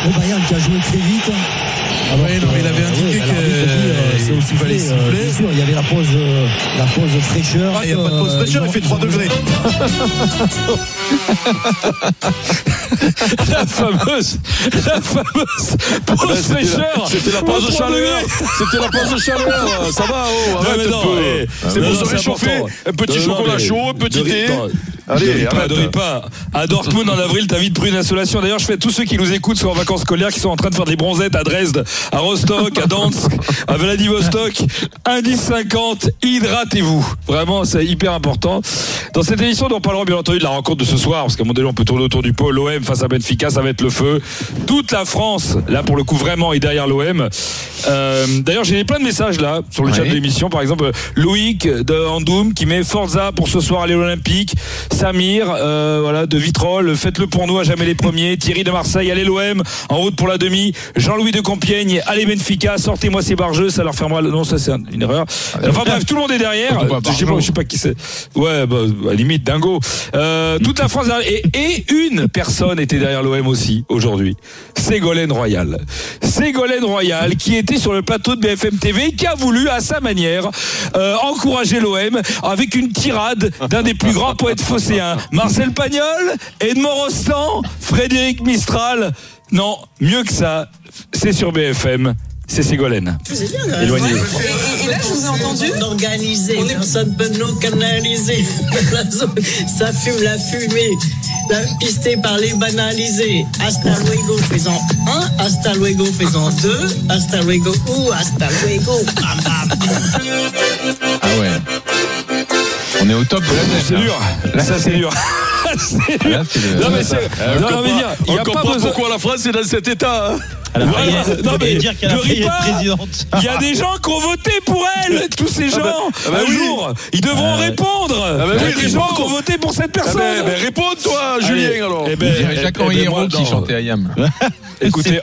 Speaker 19: Le Bayern qui a joué très vite.
Speaker 17: Oui, non, mais il avait indiqué qu'il fallait siffler.
Speaker 19: Bien sûr, il y avait la pause fraîcheur.
Speaker 17: Il n'y a pas de pause fraîcheur, il fait 3 degrés.
Speaker 15: La fameuse pause fraîcheur.
Speaker 7: C'était la pause de chaleur. Ça va, arrête un peu. C'est pour se réchauffer. Un petit chocolat chaud, un petit thé. Allez,
Speaker 15: arrête pas. À Dortmund en avril, t'as vite pris une insolation. D'ailleurs, je fais tous ceux qui nous écoutent sont en vacances scolaires, qui sont en train de faire des bronzettes à Dresde, à Rostock, à Dansk, à Vladivostok. Indice 50, hydratez-vous. Vraiment, c'est hyper important. Dans cette édition, on parlera bien entendu de la rencontre de ce soir, parce qu'à un moment donné, on peut tourner autour du pot. L'OM face à Benfica, ça va être le feu. Toute la France, là pour le coup, vraiment est derrière l'OM. D'ailleurs, j'ai plein de messages là sur le chat de l'émission. Par exemple, Loïc de Andoum qui met Forza pour ce soir aller à l'Olympique. Samir, voilà, de Vitrolles, faites-le pour nous, à jamais les premiers. Thierry de Marseille, allez l'OM, en route pour la demi. Jean-Louis de Compiègne, allez Benfica, sortez-moi ces bargeux, ça leur fermera. Non, ça c'est une erreur. Enfin bref, tout le monde est derrière. Je sais pas qui c'est. Ouais, bah, à la limite, dingo. Toute la France et une personne était derrière l'OM aussi aujourd'hui. Ségolène Royal. Ségolène Royal qui était sur le plateau de BFM TV, qui a voulu à sa manière encourager l'OM avec une tirade d'un des plus grands poètes phocéens, Marcel Pagnol, Edmond Rostand, Frédéric Mistral. Non, mieux que ça, c'est sur BFM. c'est Ségolène. Éloignez.
Speaker 20: Et là, je vous ai entendu. Organisé, personne peut nous canaliser. Ça fume la fumée. La pistée par les banalisés. Hasta luego, faisant 1. Hasta luego, faisant 2. Hasta luego, hasta luego.
Speaker 6: Ah ouais. On est au top de la neige.
Speaker 15: C'est dur. Ça, c'est dur.
Speaker 6: Là, c'est le...
Speaker 15: Non, mais c'est.
Speaker 7: On comprend pourquoi la France est dans cet état.
Speaker 5: Elle a failli être
Speaker 15: pas.
Speaker 5: présidente.
Speaker 15: Il y a des gens qui ont voté pour elle. Tous ces gens, un jour, ils devront répondre. Il y a des gens qui ont voté pour cette personne.
Speaker 7: Réponds toi, Julien, alors.
Speaker 6: Jacques-Henri Hérault qui chantait Ayam.
Speaker 15: Écoutez,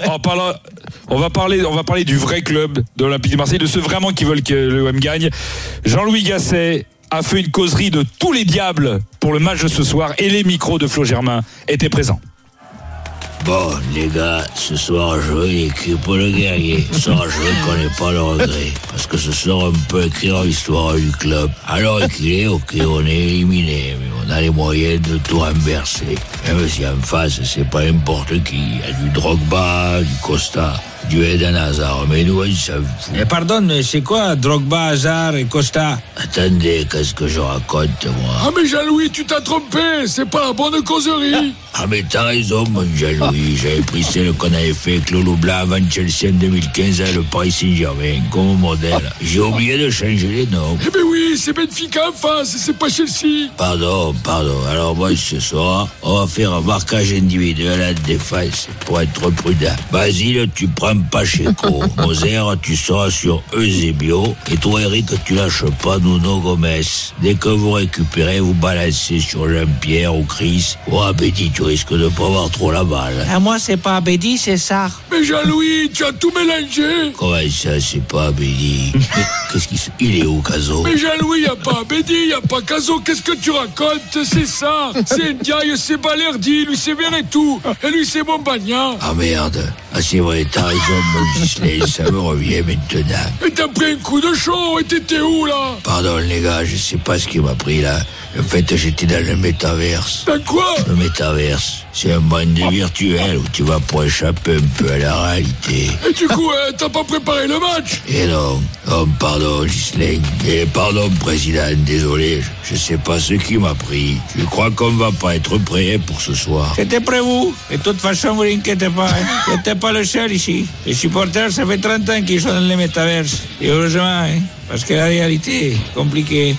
Speaker 15: on va parler du vrai club de l'Olympique de Marseille, de ceux vraiment qui veulent que l'OM gagne. Jean-Louis Gasset a fait une causerie de tous les diables pour le match de ce soir et les micros de Flo Germain étaient présents.
Speaker 21: Bon, les gars, ce soir, jouer l'équipe pour le guerrier. Ce soir, je connais pas le regret. Parce que ce soir, on peut écrire l'histoire du club. Alors qu'il est, ok, on est éliminé. Mais on a les moyens de tout renverser. Même si en face, c'est pas n'importe qui. Il y a du Drogba, du Costa, du Eden Hazard. Mais nous, ils savent.
Speaker 22: Pardon, mais c'est quoi Drogba, Hazard et Costa?
Speaker 21: Attendez, qu'est-ce que je raconte, moi?
Speaker 16: Ah, mais Jean-Louis, tu t'as trompé. C'est pas la bonne causerie.
Speaker 21: Ah, mais t'as raison, mon Jean-Louis. J'avais pris celle qu'on avait fait avec Lolo Blanc avant Chelsea en 2015 à le Paris Saint-Germain, comme modèle. J'ai oublié de changer les noms.
Speaker 16: Eh ben oui, c'est Benfica en face, c'est pas Chelsea.
Speaker 21: Pardon. Alors moi, ce soir, on va faire un marquage individuel à la défense pour être prudent. Basile, tu prends Pacheco. Moser, tu seras sur Eusebio. Et toi, Eric, tu lâches pas Nuno Gomez. Dès que vous récupérez, vous balancez sur Jean-Pierre ou Chris. Oh, Abedi, tu risques de pas avoir trop la balle.
Speaker 22: Ah, moi, c'est pas Abedi, c'est ça.
Speaker 16: Mais Jean-Louis, tu as tout mélangé.
Speaker 21: Comment ça, c'est pas Abedi? Il est où, Caso?
Speaker 16: Mais Jean-Louis, y a pas Abedi, y a pas Caso. Qu'est-ce que tu racontes? C'est ça. C'est Ndiaye, c'est Balerdi, lui c'est Verretou. Et lui c'est Montbagnan.
Speaker 21: Ah merde. Ah c'est vrai, t'as raison, mon Gisley, ça me revient maintenant.
Speaker 16: Mais t'as pris un coup de chaud, et t'étais où là?
Speaker 21: Pardon les gars, je sais pas ce qui m'a pris là. En fait, j'étais dans le métaverse.
Speaker 16: Dans quoi?
Speaker 21: Le métaverse, c'est un monde virtuel où tu vas pour échapper un peu à la réalité.
Speaker 16: Et du coup, t'as pas préparé le match?
Speaker 21: Et non. Oh, pardon, Gislain. Et pardon, président, désolé. Je sais pas ce qui m'a pris. Je crois qu'on va pas être prêt pour ce soir.
Speaker 22: C'était prévu. Et de toute façon, vous inquiétez pas. Vous n'êtes pas le seul ici. Les supporters, ça fait 30 ans qu'ils sont dans les métaverses. Et heureusement, parce que la réalité est compliquée.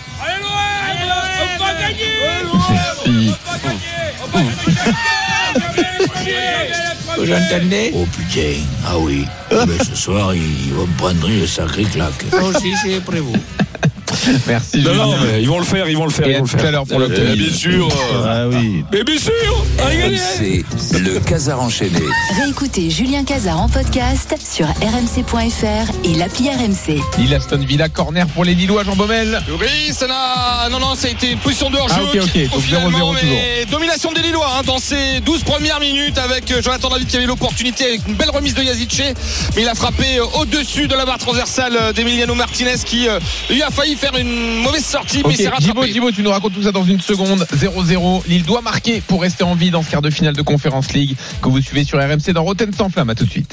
Speaker 22: Vous entendez?
Speaker 21: Oh putain, ah oui. Mais ce soir, ils vont me prendre une sacrée claque.
Speaker 22: Aussi, c'est prévu.
Speaker 6: Merci.
Speaker 15: Non, mais ils vont le faire.
Speaker 6: Et à tout à l'heure pour le
Speaker 7: bien sûr.
Speaker 5: Ah oui.
Speaker 15: Mais bien sûr.
Speaker 4: C'est le Casar enchaîné.
Speaker 3: Réécoutez Julien Casar en podcast sur rmc.fr et l'appli RMC.
Speaker 6: Lille Aston Villa, corner pour les Lillois, Jean Baumel.
Speaker 13: Oui, ça a été une position de hors-jeu.
Speaker 6: Ah, ok. Donc 0-0 toujours.
Speaker 13: Domination des Lillois dans ces 12 premières minutes avec Jonathan David qui avait l'opportunité avec une belle remise de Yazice, mais il a frappé au-dessus de la barre transversale d'Emiliano Martinez qui lui a failli faire une mauvaise sortie, mais il s'est rattrapé.
Speaker 6: Thibaut, tu nous racontes tout ça dans une seconde. 0-0. Lille doit marquer pour rester en vie dans ce quart de finale de Conference League que vous suivez sur RMC dans Rotten sans flamme. À tout de suite.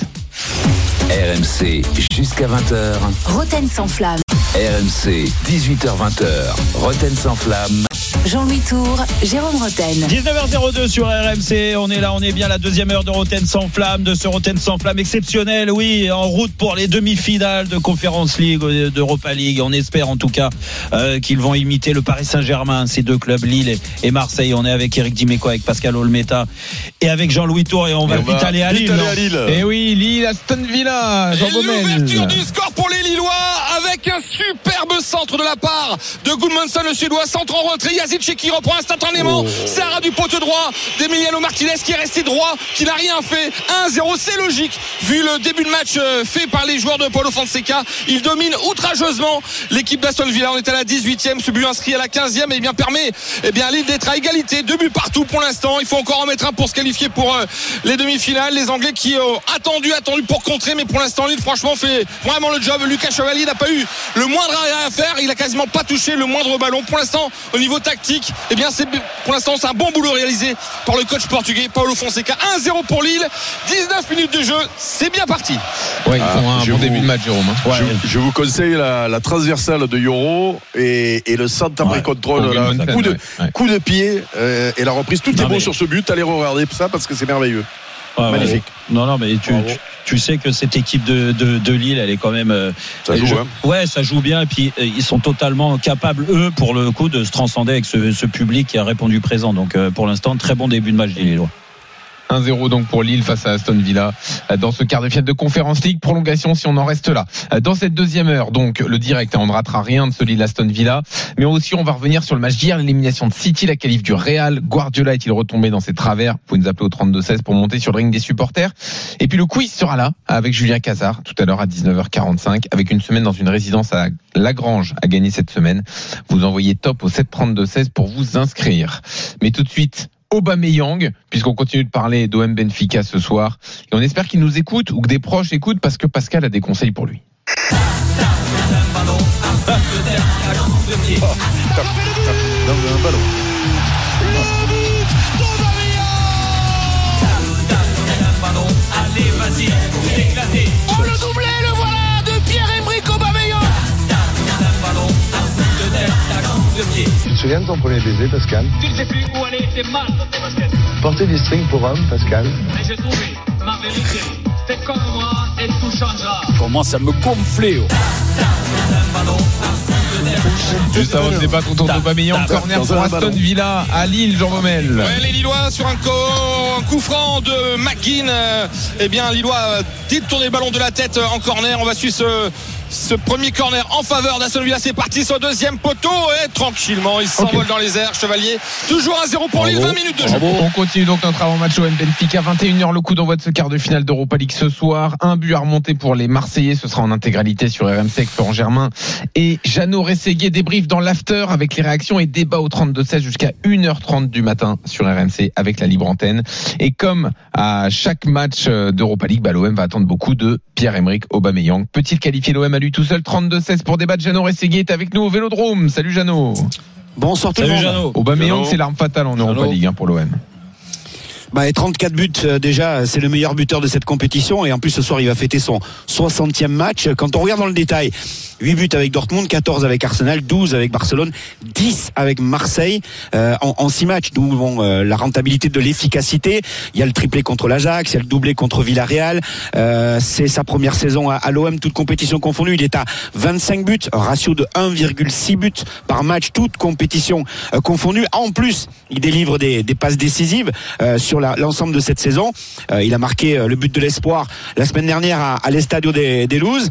Speaker 4: RMC jusqu'à 20h.
Speaker 3: Rotten sans flamme.
Speaker 4: RMC 18h-20h. Rotten sans flamme.
Speaker 3: Jean-Louis Tour, Jérôme Rotten.
Speaker 5: 19h02 sur RMC, on est là, on est bien la deuxième heure de Rotten sans flamme, de ce Rotten sans flamme exceptionnel, oui, en route pour les demi-finales de Conference League, d'Europa League. On espère en tout cas qu'ils vont imiter le Paris Saint-Germain, ces deux clubs, Lille et Marseille. On est avec Eric Dimeco, avec Pascal Olmeta et avec Jean-Louis Tour et on va vite aller à Lille.
Speaker 6: Et oui, Lille, Aston Villa, Jean Baumel.
Speaker 13: L'ouverture du score pour les Lillois avec un superbe centre de la part de Gudmundsson, le Suédois, centre en retrait, Yazice qui reprend instantanément. C'est à ras du poteau droit d'Emiliano Martinez qui est resté droit, qui n'a rien fait. 1-0, c'est logique vu le début de match fait par les joueurs de Paulo Fonseca. Il domine outrageusement l'équipe d'Aston Villa. On est à la 18e, ce but inscrit à la 15e et permet à Lille d'être à égalité. 2 buts partout pour l'instant. Il faut encore en mettre un pour se qualifier pour les demi-finales. Les Anglais qui ont attendu pour contrer, mais pour l'instant Lille franchement fait vraiment le job. Lucas Chevalier n'a pas eu le moindre arrêt à faire. Il a quasiment pas touché le moindre ballon pour l'instant au niveau tactique. tactique, eh bien pour l'instant c'est un bon boulot réalisé par le coach portugais Paulo Fonseca. 1-0 pour Lille, 19 minutes de jeu, c'est bien parti.
Speaker 6: Ouais, ils font un bon début de match, Jérôme.
Speaker 7: Ouais. Je vous conseille la transversale de Yoro et le centre après contrôle, coup de pied et la reprise. Tout est bon sur ce but. Allez regarder ça parce que c'est merveilleux. Magnifique.
Speaker 5: Non, mais tu sais que cette équipe de Lille, elle est quand même.
Speaker 7: Ça joue,
Speaker 5: Ouais, ça joue bien. Et puis ils sont totalement capables, eux, pour le coup, de se transcender avec ce public qui a répondu présent. Donc pour l'instant, très bon début de match des Lillois.
Speaker 6: 1-0 donc pour Lille face à Aston Villa dans ce quart de finale de Conference League. Prolongation si on en reste là. Dans cette deuxième heure, donc le direct, on ne ratera rien de ce Lille Aston Villa, mais aussi on va revenir sur le match d'hier, l'élimination de City, la qualif du Real. Guardiola est-il retombé dans ses travers? Vous pouvez nous appeler au 32-16 pour monter sur le ring des supporters. Et puis le quiz sera là avec Julien Cazard tout à l'heure à 19h45, avec une semaine dans une résidence à Lagrange à gagner cette semaine. Vous envoyez top au 732-16 pour vous inscrire. Mais tout de suite, Aubameyang, puisqu'on continue de parler d'OM Benfica ce soir, et on espère qu'il nous écoute ou que des proches écoutent, parce que Pascal a des conseils pour lui.
Speaker 16: Allez, vas-y, éclatez. Oh, le doublé, le voilà, de Pierre-Emerick Aubameyang.
Speaker 1: Tu te souviens de ton premier baiser, Pascal?
Speaker 16: Tu ne sais plus où aller, t'es mal dans tes baskets.
Speaker 1: Porter des strings pour homme, Pascal?
Speaker 16: Mais j'ai trouvé ma vérité. Fais comme moi et tout changera.
Speaker 8: Commence à me gonfler.
Speaker 6: Juste avant de débattre autour d'Aubameyang, corner pour Aston Villa à Lille, Jean Baumel.
Speaker 13: Ouais, les Lillois sur un coup franc de McGinn. Eh bien, Lillois détourne le ballon de la tête en corner. On va suivre ce premier corner en faveur d'Aston Villa. C'est parti sur le deuxième poteau et tranquillement il s'envole dans les airs. Chevalier, toujours 1-0 pour Lille, 20 minutes de jeu.
Speaker 6: On continue donc notre avant-match OM Benfica, 21h, le coup d'envoi de ce quart de finale d'Europa League ce soir. Un but à remonter pour les Marseillais, ce sera en intégralité sur RMC avec Florent Germain et Jeannot Rességuier. Débrief dans l'after avec les réactions et débats au 32-16 jusqu'à 1h30 du matin sur RMC avec la libre antenne. Et comme à chaque match d'Europa League, l'OM va attendre beaucoup de Pierre-Emerick Aubameyang. Peut-il qualifier l'OM à lui tout seul? 32-16 pour débattre. Jeannot Rességuier est avec nous au Vélodrome. Salut Jeannot.
Speaker 2: Bonsoir tout le monde.
Speaker 6: Jeannot. Aubameyang, c'est l'arme fatale en Europa League pour l'OM.
Speaker 2: Et 34 buts déjà, c'est le meilleur buteur de cette compétition et en plus ce soir il va fêter son 60e match. Quand on regarde dans le détail, 8 buts avec Dortmund, 14 avec Arsenal, 12 avec Barcelone, 10 avec Marseille en 6 matchs, d'où la rentabilité de l'efficacité. Il y a le triplé contre l'Ajax, il y a le doublé contre Villarreal. C'est sa première saison à l'OM, toute compétition confondue. Il est à 25 buts, ratio de 1,6 buts par match, toute compétition confondue. En plus, il délivre des passes décisives sur l'ensemble de cette saison. Il a marqué le but de l'espoir la semaine dernière à l'Estadio des Luz.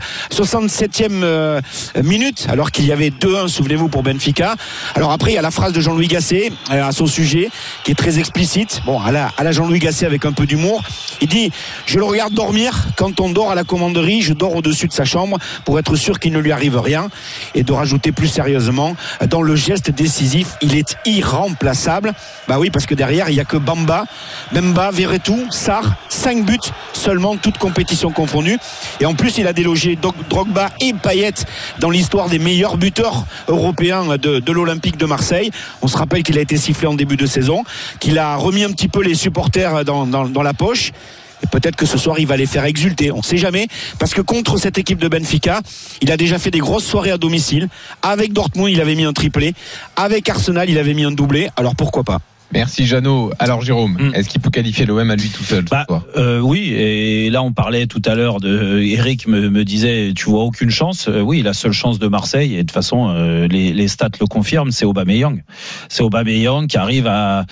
Speaker 2: 67e minute, alors qu'il y avait 2-1, souvenez-vous, pour Benfica. Alors après, il y a la phrase de Jean-Louis Gasset à son sujet, qui est très explicite. Bon, à la Jean-Louis Gasset avec un peu d'humour. Il dit: je le regarde dormir. Quand on dort à la commanderie, je dors au-dessus de sa chambre pour être sûr qu'il ne lui arrive rien. Et de rajouter plus sérieusement, dans le geste décisif, il est irremplaçable. Bah oui, parce que derrière, il n'y a que Bemba, Verretou, Sarr, 5 buts seulement, toute compétition confondue. Et en plus, il a délogé Drogba et Payet dans l'histoire des meilleurs buteurs européens de l'Olympique de Marseille. On se rappelle qu'il a été sifflé en début de saison, qu'il a remis un petit peu les supporters dans la poche. Et peut-être que ce soir il va les faire exulter, on ne sait jamais, parce que contre cette équipe de Benfica, il a déjà fait des grosses soirées à domicile. Avec Dortmund il avait mis un triplé, avec Arsenal il avait mis un doublé, alors pourquoi pas.
Speaker 6: Merci Jeannot. Alors Jérôme, est-ce qu'il peut qualifier l'OM à lui tout seul
Speaker 5: oui, et là on parlait tout à l'heure de Eric me disait tu vois aucune chance. Oui, la seule chance de Marseille, et de toute façon les stats le confirment, c'est Aubameyang. C'est Aubameyang qui arrive à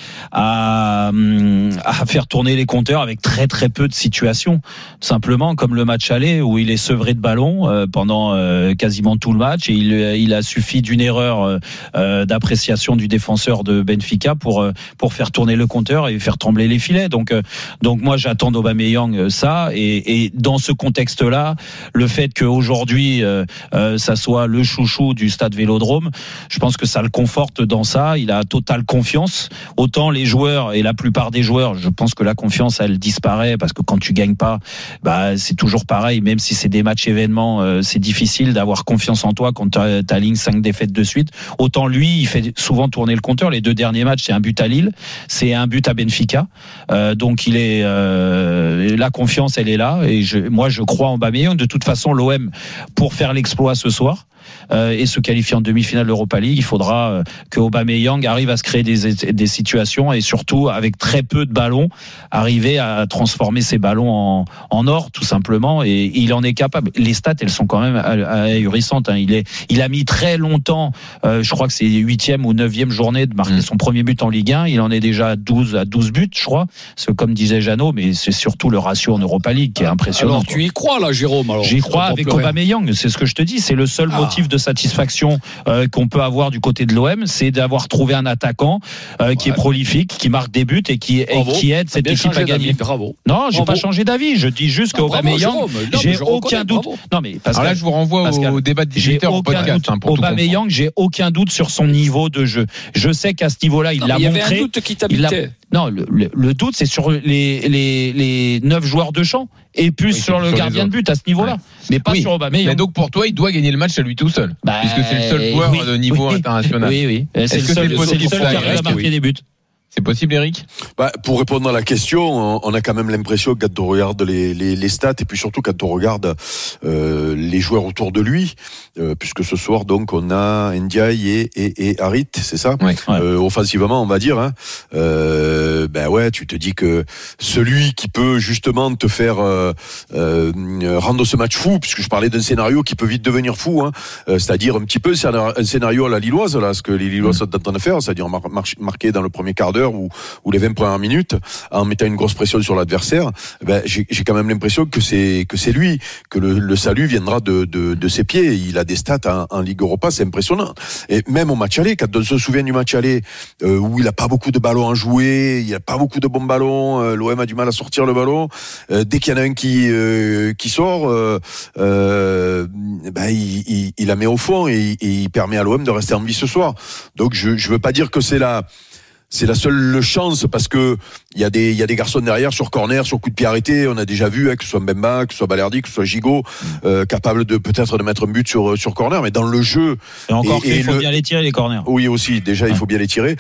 Speaker 5: faire tourner les compteurs avec très très peu de situations. Simplement comme le match aller où il est sevré de ballon pendant quasiment tout le match, et il a suffi d'une erreur d'appréciation du défenseur de Benfica pour pour faire tourner le compteur et faire trembler les filets. Donc moi j'attends d'Aubameyang ça, et dans ce contexte-là, le fait qu'aujourd'hui ça soit le chouchou du stade Vélodrome, je pense que ça le conforte dans ça. Il a totale confiance. Autant les joueurs, et la plupart des joueurs, je pense que la confiance elle disparaît, parce que quand tu gagnes pas, c'est toujours pareil, même si c'est des matchs événements, c'est difficile d'avoir confiance en toi quand t'alignes 5 défaites de suite. Autant lui, il fait souvent tourner le compteur. Les 2 derniers matchs, c'est un but à Lille, c'est un but à Benfica, donc il est la confiance elle est là, et moi je crois en Aubameyang. De toute façon, l'OM, pour faire l'exploit ce soir et se qualifier en demi-finale d'Europa League, il faudra que Aubameyang arrive à se créer des situations, et surtout avec très peu de ballons, arriver à transformer ces ballons en or, tout simplement, et il en est capable. Les stats, elles sont quand même ahurissantes, hein. Il a mis très longtemps, je crois que c'est 8e ou 9e journée, de marquer son premier but en Ligue 1. Il en est déjà à 12 buts, je crois. C'est comme disait Jeannot, mais c'est surtout le ratio en Europa League qui est impressionnant.
Speaker 8: Alors tu y crois là, Jérôme?
Speaker 5: J'y crois avec Aubameyang, c'est ce que je te dis, c'est le seul motif de satisfaction qu'on peut avoir du côté de l'OM, c'est d'avoir trouvé un attaquant qui est prolifique, qui marque des buts et qui aide cette équipe à gagner.
Speaker 8: Bravo.
Speaker 5: Non, j'ai pas changé d'avis. Je dis juste qu'Aubameyang, j'ai aucun doute. Non mais Pascal,
Speaker 6: alors là, je vous renvoie au débat de 18h au podcast.
Speaker 5: Aubameyang, j'ai aucun doute sur son niveau de jeu. Je sais qu'à ce niveau-là, il l'a montré.
Speaker 8: Il y avait un doute qui t'habitait.
Speaker 5: Non, le doute, c'est sur les 9 joueurs de champ, et plus sur le gardien de but à ce niveau-là, mais pas sur Aubameyang.
Speaker 6: Mais donc pour toi, il doit gagner le match à lui tout seul, puisque c'est le seul joueur de niveau international.
Speaker 5: Oui. C'est le seul qui arrive à marquer des buts.
Speaker 6: C'est possible, Eric?
Speaker 7: Pour répondre à la question, on a quand même l'impression, quand on regarde les stats, et puis surtout quand on regarde les joueurs autour de lui, puisque ce soir donc on a Ndiaye et Harit, c'est ça? Offensivement, on va dire. Hein. Tu te dis que celui qui peut justement te faire rendre ce match fou, puisque je parlais d'un scénario qui peut vite devenir fou, hein, c'est-à-dire un petit peu c'est un scénario à la Lilloise, là, ce que les Lillois sont en train de faire, c'est-à-dire marquer dans le premier quart d'heure ou les 20 premières minutes en mettant une grosse pression sur l'adversaire. J'ai quand même l'impression que c'est lui, que le salut viendra de ses pieds. Il a des stats en Ligue Europa, c'est impressionnant. Et même au match aller, quand on se souvient du match aller où il a pas beaucoup de ballons à jouer, il a pas beaucoup de bons ballons, l'OM a du mal à sortir le ballon, dès qu'il y en a un qui sort, il la met au fond et il permet à l'OM de rester en vie ce soir. Donc je veux pas dire que c'est la seule chance, parce que il y a des garçons derrière sur corner, sur coup de pied arrêté. On a déjà vu, que ce soit Mbemba, que ce soit Balerdi, que ce soit Gigot, capable de peut-être de mettre un but sur corner, mais dans le jeu.
Speaker 5: Et encore il faut bien les tirer, les corners.
Speaker 7: Oui, aussi, déjà, il faut bien les tirer.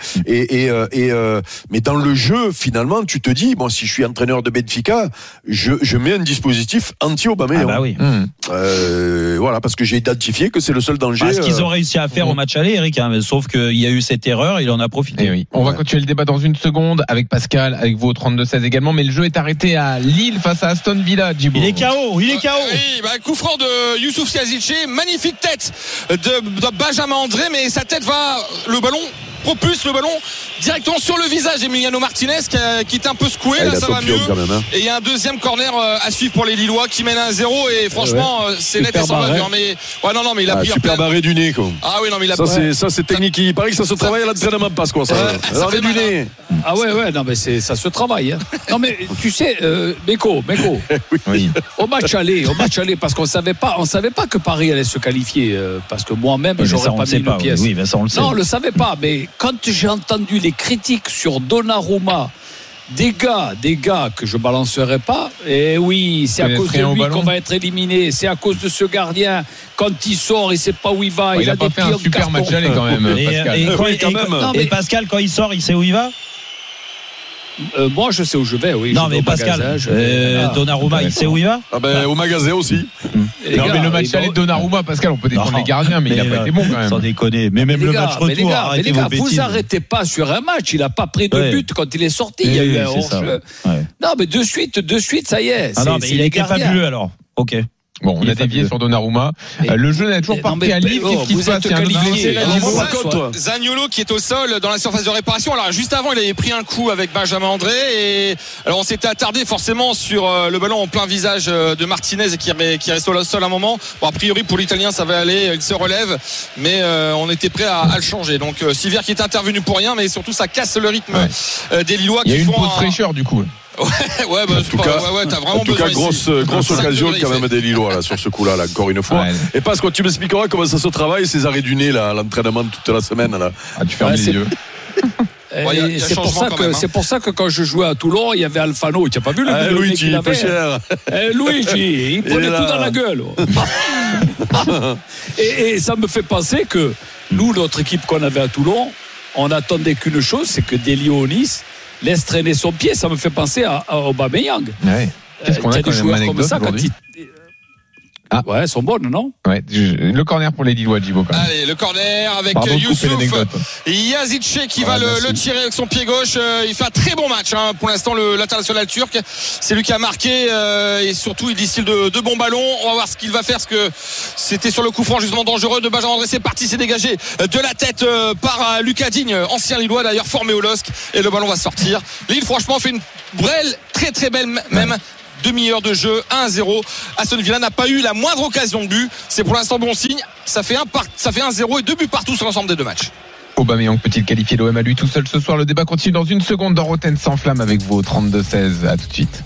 Speaker 7: Mais dans le jeu, finalement, tu te dis, bon, si je suis entraîneur de Benfica, je mets un dispositif anti-Aubameyang.
Speaker 5: Ah bah oui.
Speaker 7: Voilà, parce que j'ai identifié que c'est le seul danger.
Speaker 5: Ce qu'ils ont réussi à faire au match aller, Eric, hein, sauf qu'il y a eu cette erreur, il en a profité.
Speaker 6: Et oui. On va continuer le débat dans une seconde avec Pascal, avec vous au 32-16 également, mais le jeu est arrêté à Lille face à Aston Villa. Djibo.
Speaker 5: Il est KO.
Speaker 13: Oui, coup franc de Youssouf Siazice, magnifique tête de Benjamin André, mais sa tête le ballon propulse le ballon directement sur le visage d'Emiliano Martinez qui est un peu secoué, là ça va mieux même, hein. Et il y a un deuxième corner à suivre pour les Lillois qui mènent à 1-0, et franchement c'est net et sans bavure, mais il a pris
Speaker 7: super barré du nez quoi.
Speaker 13: Ah oui, non mais il a
Speaker 7: ça c'est technique, il paraît que ça se travaille à l'entraînement de passe quoi, ça fait du nez.
Speaker 8: Ah ouais, non mais ça se travaille hein. Non mais tu sais Beko
Speaker 6: oui.
Speaker 8: au match aller parce qu'on savait pas que Paris allait se qualifier, parce que moi-même j'aurais pas mis une pièce.
Speaker 5: Oui, mais ça on le sait.
Speaker 8: Non, on le savait pas, mais quand j'ai entendu les critiques sur Donnarumma, des gars que je balancerai pas, et oui, c'est à cause de lui qu'on va être éliminé, c'est à cause de ce gardien, quand il sort il sait pas où il va,
Speaker 6: il a pas fait un super match aller quand même, Pascal.
Speaker 5: Et Pascal, quand il sort, il sait où il va?
Speaker 8: Moi je sais où je vais, oui.
Speaker 5: Non mais Pascal, Donnarumma, il sait où il va?
Speaker 7: Au magasin aussi.
Speaker 6: Mais le match aller de Donnarumma, Pascal, on peut défendre les gardiens, mais il a pas été bon quand même.
Speaker 5: Sans déconner. Mais même le match retour,
Speaker 8: les gars, vous arrêtez pas sur un match. Il a pas pris de but quand il est sorti. Il y a eu un hors-jeu. Non mais de suite, ça y est.
Speaker 5: Ah non mais il a été fabuleux alors. Ok.
Speaker 6: Bon, on a dévié sur Donnarumma. Le jeu n'a toujours pas pris à Lille. Qu'est-ce qui se passe? Il y a un blessé là,
Speaker 13: Zaniolo qui est au sol dans la surface de réparation. Alors juste avant, il avait pris un coup avec Benjamin André et alors on s'était attardé forcément sur le ballon en plein visage de Martinez qui reste au sol un moment. Bon, a priori pour l'Italien ça va aller, il se relève, mais on était prêt à le changer. Donc Sivière qui est intervenu pour rien, mais surtout ça casse le rythme des Lillois.
Speaker 6: Il y a eu une pause fraîcheur du coup.
Speaker 13: Ouais, bah, t'as vraiment
Speaker 7: en tout cas, grosse occasion quand même des Lillois là, sur ce coup-là, là, encore une fois. Ouais. Et parce que tu m'expliqueras comment ça se travaille, ces arrêts du nez, là, l'entraînement toute la semaine. Là.
Speaker 6: Ah, tu fermes les yeux.
Speaker 8: C'est pour ça que quand je jouais à Toulon, il y avait Alfano. Tu n'as pas vu le
Speaker 7: Luigi, il peu cher.
Speaker 8: Luigi, il prenait tout dans la gueule. et ça me fait penser que nous, notre équipe qu'on avait à Toulon, on n'attendait qu'une chose, c'est que Delionis laisse traîner son pied. Ça me fait penser à Aubameyang.
Speaker 6: Ouais. Qu'est-ce qu'on a
Speaker 8: des joueurs comme ça quand ouais, elles sont bonnes, non?
Speaker 6: Ouais, le corner pour les Lillois, Djibo.
Speaker 13: Allez, le corner avec Youssouf Yazidche qui va le tirer avec son pied gauche. Il fait un très bon match pour l'instant, l'international turc. C'est lui qui a marqué et surtout il distille de bons ballons. On va voir ce qu'il va faire, parce que c'était sur le coup franc justement dangereux de Benjamin André. C'est parti, c'est dégagé de la tête par Lucas Digne, ancien Lillois d'ailleurs, formé au LOSC, et le ballon va sortir. Lille franchement fait une très très belle même demi-heure de jeu, 1-0. Aston Villa n'a pas eu la moindre occasion de but. C'est pour l'instant bon signe. Ça fait 1-0 et 2 buts partout sur l'ensemble des deux matchs.
Speaker 6: Aubameyang peut-il qualifier l'OM à lui tout seul ce soir? Le débat continue dans une seconde dans Roten sans flamme avec vos 32-16. À tout de suite.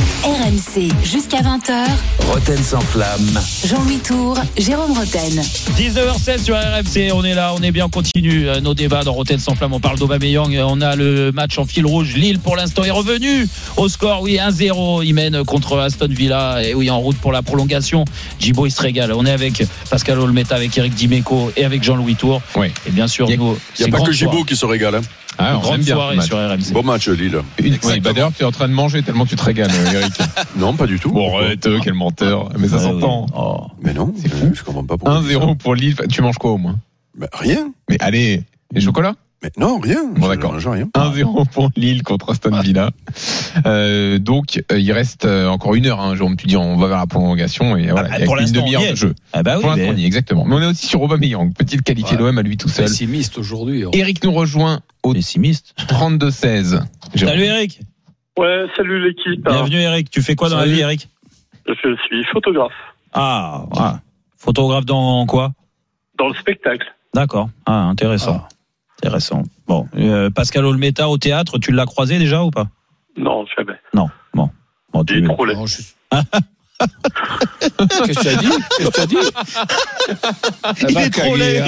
Speaker 3: RMC jusqu'à 20h.
Speaker 4: Roten sans flamme.
Speaker 3: Jean-Louis Tour, Jérôme Roten.
Speaker 5: 19h16 sur RMC, on est là, on est bien, on continue nos débats dans Roten sans flamme. On parle d'Aubameyang, on a le match en fil rouge. Lille pour l'instant est revenu au score, oui, 1-0. Il mène contre Aston Villa et oui, en route pour la prolongation. Djibo il se régale. On est avec Pascal Olmeta, avec Eric Dimeco et avec Jean-Louis Tour.
Speaker 6: Oui.
Speaker 5: Et bien sûr,
Speaker 7: il n'y a pas que Djibo qui se régale.
Speaker 5: Une grande soirée sur RMC.
Speaker 7: Bon match Lille.
Speaker 6: Oui, d'ailleurs tu es en train de manger tellement tu te régales, Eric.
Speaker 7: Non, pas du tout.
Speaker 6: Bon, arrête, quel menteur. Mais ça s'entend.
Speaker 7: Oh. Mais non, c'est fou. Je comprends pas pourquoi.
Speaker 6: 1-0 pour Lille. Tu manges quoi au moins?
Speaker 7: Rien.
Speaker 6: Mais allez, les chocolats?
Speaker 7: Mais non, rien.
Speaker 6: Bon, d'accord. 1-0 pour Lille contre Aston Villa. Donc, il reste encore une heure. Jérôme, tu dis, on va vers la prolongation et voilà. Il y a une demi-heure de jeu.
Speaker 5: Pour
Speaker 6: l'instant, on y est, exactement. Mais on est aussi sur Aubameyang. Peut-il qualifier l'OM à lui tout seul?
Speaker 8: Pessimiste aujourd'hui.
Speaker 6: Eric nous rejoint au 32-16.
Speaker 5: Salut Eric.
Speaker 9: Ouais, salut l'équipe.
Speaker 5: Bienvenue Eric. Tu fais quoi dans la vie, Eric?
Speaker 9: Je suis photographe.
Speaker 5: Ah, photographe dans quoi?
Speaker 9: Dans le spectacle.
Speaker 5: D'accord. Intéressant. Intéressant. Bon, Pascal Olmeta au théâtre, tu l'as croisé déjà ou pas?
Speaker 9: Non, jamais.
Speaker 5: Non. Bon,
Speaker 9: il est trop laid.
Speaker 8: Qu'est-ce que tu as dit?
Speaker 5: Il est trop laid.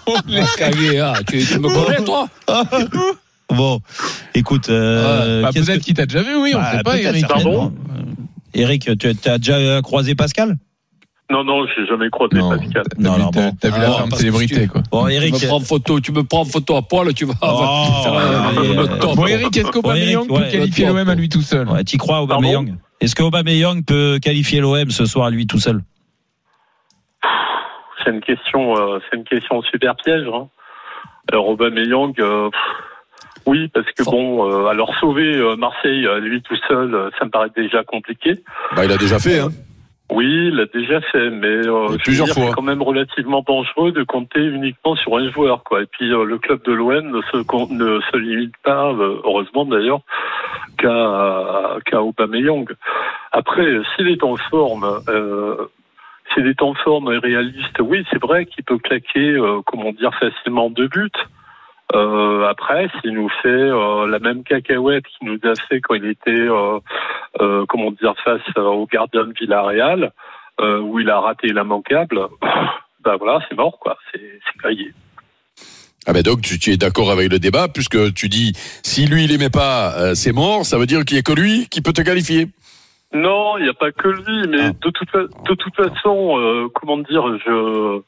Speaker 8: Tu me connais, toi?
Speaker 5: Bon, écoute,
Speaker 6: peut-être qu'il t'a déjà vu, oui, on ne sait pas, Eric.
Speaker 9: Pardon?
Speaker 5: Eric, tu as déjà croisé Pascal?
Speaker 9: Non, j'ai jamais croisé Pascal.
Speaker 6: T'as vu la ferme célébrité, quoi.
Speaker 5: Bon, Eric,
Speaker 8: tu me prends en photo à poil, tu vas faire top.
Speaker 6: Bon, Eric, est-ce qu'Aubameyang peut qualifier l'OM à lui tout seul?
Speaker 5: Ouais, t'y crois, Aubameyang? Est-ce qu'Aubameyang peut qualifier l'OM ce soir à lui tout seul?
Speaker 9: C'est une question super piège. Alors Aubameyang, oui, parce que alors sauver Marseille à lui tout seul, ça me paraît déjà compliqué.
Speaker 7: Il a déjà fait,
Speaker 9: Oui, il l'a déjà fait, mais
Speaker 7: plusieurs fois.
Speaker 9: C'est quand même relativement dangereux de compter uniquement sur un joueur, quoi. Et puis le club de l'OM ne se limite pas, heureusement d'ailleurs, qu'à Aubameyang. Après, s'il est en forme et réaliste, oui, c'est vrai qu'il peut claquer, facilement 2 buts. Après, s'il nous fait la même cacahuète qu'il nous a fait quand il était face au gardien de Villarreal, où il a raté l'immanquable, c'est mort, quoi. C'est grillé.
Speaker 7: Donc tu es d'accord avec le débat, puisque tu dis si lui il aimait pas, c'est mort. Ça veut dire qu'il y a que lui qui peut te qualifier.
Speaker 9: Non, il n'y a pas que lui, mais de toute façon,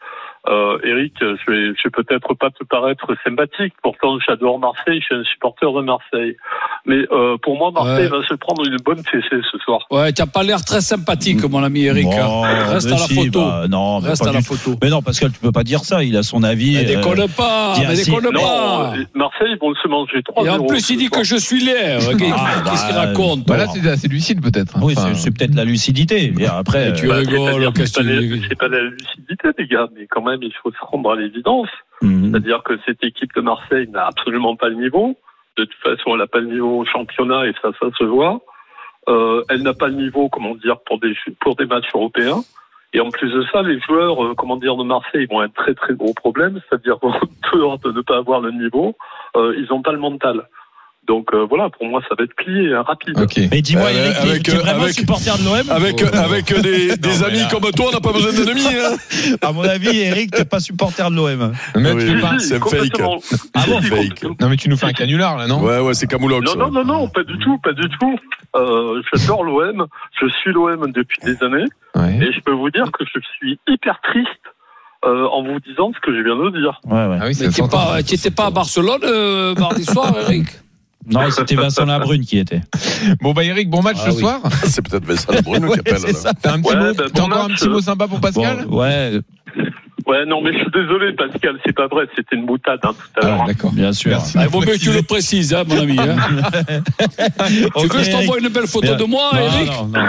Speaker 9: Eric, je vais peut-être pas te paraître sympathique. Pourtant, j'adore Marseille. Je suis un supporter de Marseille. Mais pour moi, Marseille va se prendre une bonne fessée ce soir.
Speaker 8: Ouais, tu n'as pas l'air très sympathique, mon ami Eric.
Speaker 5: Bon,
Speaker 8: reste à la photo.
Speaker 5: Non,
Speaker 8: reste à la photo.
Speaker 5: Mais non, Pascal, tu peux pas dire ça. Il a son avis.
Speaker 8: Mais déconne pas.
Speaker 9: Marseille, ils vont se manger 3-0.
Speaker 8: Et en plus, il dit que je suis laid. Qu'est-ce qu'il raconte?
Speaker 6: Là, c'est assez lucide, peut-être.
Speaker 5: Oui, c'est peut-être la lucidité. Et après,
Speaker 8: tu rigoles.
Speaker 9: C'est pas la lucidité, les gars, mais quand même, il faut se rendre à l'évidence. C'est-à-dire que cette équipe de Marseille n'a absolument pas le niveau. De toute façon, elle n'a pas le niveau au championnat et ça se voit. Elle n'a pas le niveau, pour des matchs européens. Et en plus de ça, les joueurs, de Marseille vont être très très gros problème. C'est-à-dire qu'en dehors de ne pas avoir le niveau, ils n'ont pas le mental. Donc voilà, pour moi, ça va être plié rapide.
Speaker 6: Okay.
Speaker 5: Mais dis-moi, Eric, tu es vraiment supporter de l'OM?
Speaker 7: Avec des amis comme toi, on n'a pas besoin d'ennemis. Hein.
Speaker 5: À mon avis, Eric, tu n'es pas supporter de l'OM.
Speaker 6: Mais
Speaker 7: c'est fake.
Speaker 5: Ah bon,
Speaker 7: fake.
Speaker 6: Non, mais tu nous fais un canular, là, non?
Speaker 7: Ouais, c'est Camoulox.
Speaker 9: Non, pas du tout. J'adore l'OM. Je suis l'OM depuis des années. Ouais. Et je peux vous dire que je suis hyper triste en vous disant ce que je viens de dire.
Speaker 5: Ouais.
Speaker 8: Ah oui, mais tu n'étais pas à Barcelone mardi soir, Eric?
Speaker 5: Non, c'était Vincent Labrune qui était.
Speaker 6: Bon, Eric, bon match ce soir.
Speaker 7: C'est peut-être Vincent Labrune qui appelle.
Speaker 6: T'as encore un petit mot sympa pour Pascal?
Speaker 5: Ouais.
Speaker 9: Ouais, non, mais je suis désolé, Pascal, c'est pas vrai, c'était une boutade tout à l'heure.
Speaker 6: D'accord,
Speaker 5: bien sûr.
Speaker 8: Il vaut mieux que tu le précises, mon ami. Tu veux que je t'envoie une belle photo de moi, Eric?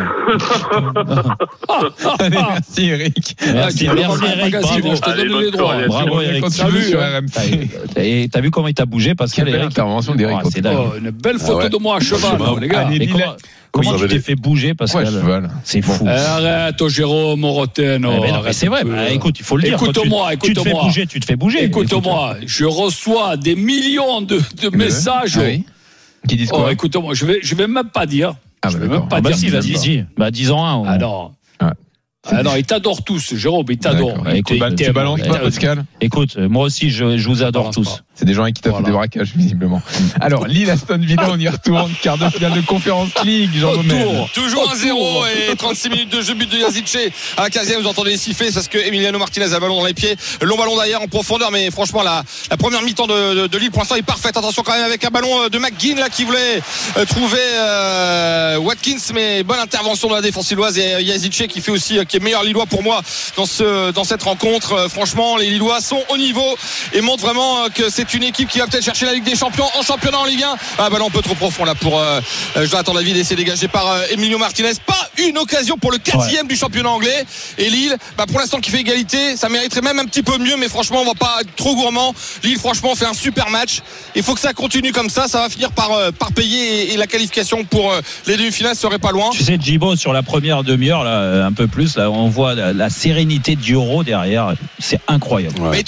Speaker 6: Allez, merci, Eric.
Speaker 5: Merci, Eric.
Speaker 8: Je te donne les droits.
Speaker 5: Bravo, Eric. T'as vu comment il t'a bougé, Pascal?
Speaker 6: Quelle belle intervention d'Eric.
Speaker 8: Une belle photo de moi à cheval, les gars.
Speaker 5: Comment tu t'es fait bouger, Pascal? C'est fou.
Speaker 8: Arrête, Jérôme Roten.
Speaker 5: C'est vrai. Écoute, il faut le dire.
Speaker 8: Écoute-moi.
Speaker 5: Tu te fais bouger.
Speaker 8: Écoute-moi. Je reçois des millions de messages.
Speaker 6: Qui disent quoi?
Speaker 8: Écoute-moi. Je vais même pas dire.
Speaker 5: Je vais même pas dire. Vas-y. Dis-en un.
Speaker 8: Alors. ils t'adorent tous, Jérôme, ils t'adorent.
Speaker 6: Tu balances pas, Pascal?
Speaker 5: Écoute, moi aussi, je vous adore tous.
Speaker 6: C'est des gens avec qui t'as fait des braquages, visiblement. Alors, Lille, Aston Villa, on y retourne. Quart de finale de Conference League, Jean Baumel.
Speaker 13: Toujours 1-0 et 36 minutes de jeu, but de Yazice à la 15e. Vous entendez les sifflets, parce que Emiliano Martinez a le ballon dans les pieds. Long ballon d'ailleurs en profondeur, mais franchement, la première mi-temps de Lille, pour l'instant, est parfaite. Attention quand même avec un ballon de McGinn, là, qui voulait trouver Watkins, mais bonne intervention de la défense lilloise et Yazice qui fait aussi, qui est meilleur Lillois pour moi dans cette rencontre. Franchement, les Lillois sont au niveau et montrent vraiment que c'est une équipe qui va peut-être chercher la Ligue des Champions en championnat, en Ligue 1. Ballon un peu trop profond là pour Jonathan David, et c'est dégagé par Emilio Martinez. Pas une occasion pour le 4e du championnat anglais. Et Lille, pour l'instant, qui fait égalité, ça mériterait même un petit peu mieux, mais franchement, on va pas être trop gourmand. Lille, franchement, fait un super match. Il faut que ça continue comme ça va finir par payer, et la qualification pour les demi-finales serait pas loin.
Speaker 5: Tu sais, Djibo, sur la première demi-heure, là, un peu plus, là, on voit la sérénité du Euro derrière. C'est incroyable.
Speaker 13: Mais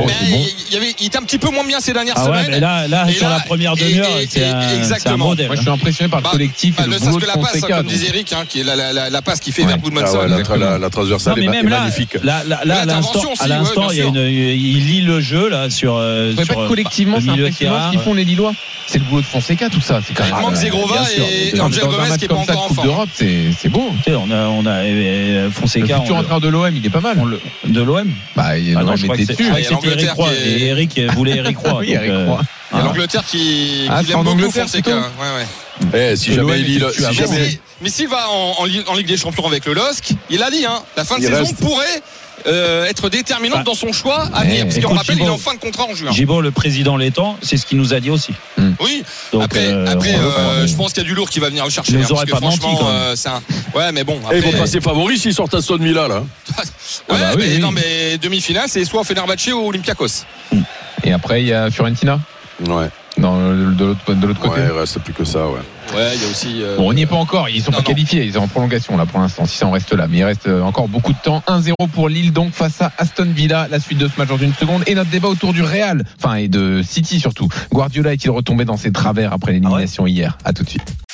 Speaker 13: il était un petit peu moins bien ces dernières semaines.
Speaker 5: Mais là, sur la première demi-heure, c'est un modèle.
Speaker 6: Moi, je suis impressionné par le collectif et le boulot de Fonseca.
Speaker 13: Comme disait Eric, qui est la passe qui fait vers Goodmanson.
Speaker 7: La transversale est magnifique.
Speaker 5: Là, à l'instant, il lit le jeu là sur.
Speaker 6: Pas collectivement, c'est impressionnant ce qu'ils font les Lillois. C'est le boulot de Fonseca, tout ça. C'est quand même.
Speaker 13: Manque Zegrova et Angel Gomez qui est pas encore en forme.
Speaker 6: d'Europe, c'est beau.
Speaker 5: On a Fonseca.
Speaker 6: Le futur entraîneur de l'OM, il est pas mal.
Speaker 5: De l'OM?
Speaker 6: L'OM était dessus.
Speaker 5: C'était Eric Roy. Et Eric voulait Eric Roy.
Speaker 6: Oui, Eric Roy.
Speaker 13: Il y a l'Angleterre qui l'aime beaucoup, Fonseca.
Speaker 7: Si jamais Lille.
Speaker 13: Mais s'il va en Ligue des Champions avec le LOSC, il a dit, la fin de saison pourrait être déterminante dans son choix à venir. Parce qu'on rappelle, il est en fin de contrat en juin.
Speaker 5: Gibon, le président l'étant, c'est ce qu'il nous a dit aussi.
Speaker 13: Oui. Donc, après, je pense qu'il y a du lourd qui va venir le chercher.
Speaker 5: Ils n'auraient pas menti.
Speaker 13: Ouais, mais bon.
Speaker 7: Ils vont passer favoris s'ils sortent à Aston Villa là.
Speaker 13: Non, mais demi-finale, c'est soit Fenerbahçe ou Olympiakos.
Speaker 6: Et après, il y a Fiorentina.
Speaker 7: Ouais.
Speaker 6: De l'autre côté.
Speaker 7: Ouais, il reste plus que ça,
Speaker 13: Ouais, il y a aussi.
Speaker 6: Bon, on n'y est pas encore. Ils sont pas qualifiés. Ils sont en prolongation là pour l'instant. Si ça en reste là, mais il reste encore beaucoup de temps. 1-0 pour Lille donc face à Aston Villa. La suite de ce match dans une seconde et notre débat autour du Real, et de City surtout. Guardiola est-il retombé dans ses travers après l'élimination hier? À tout de suite.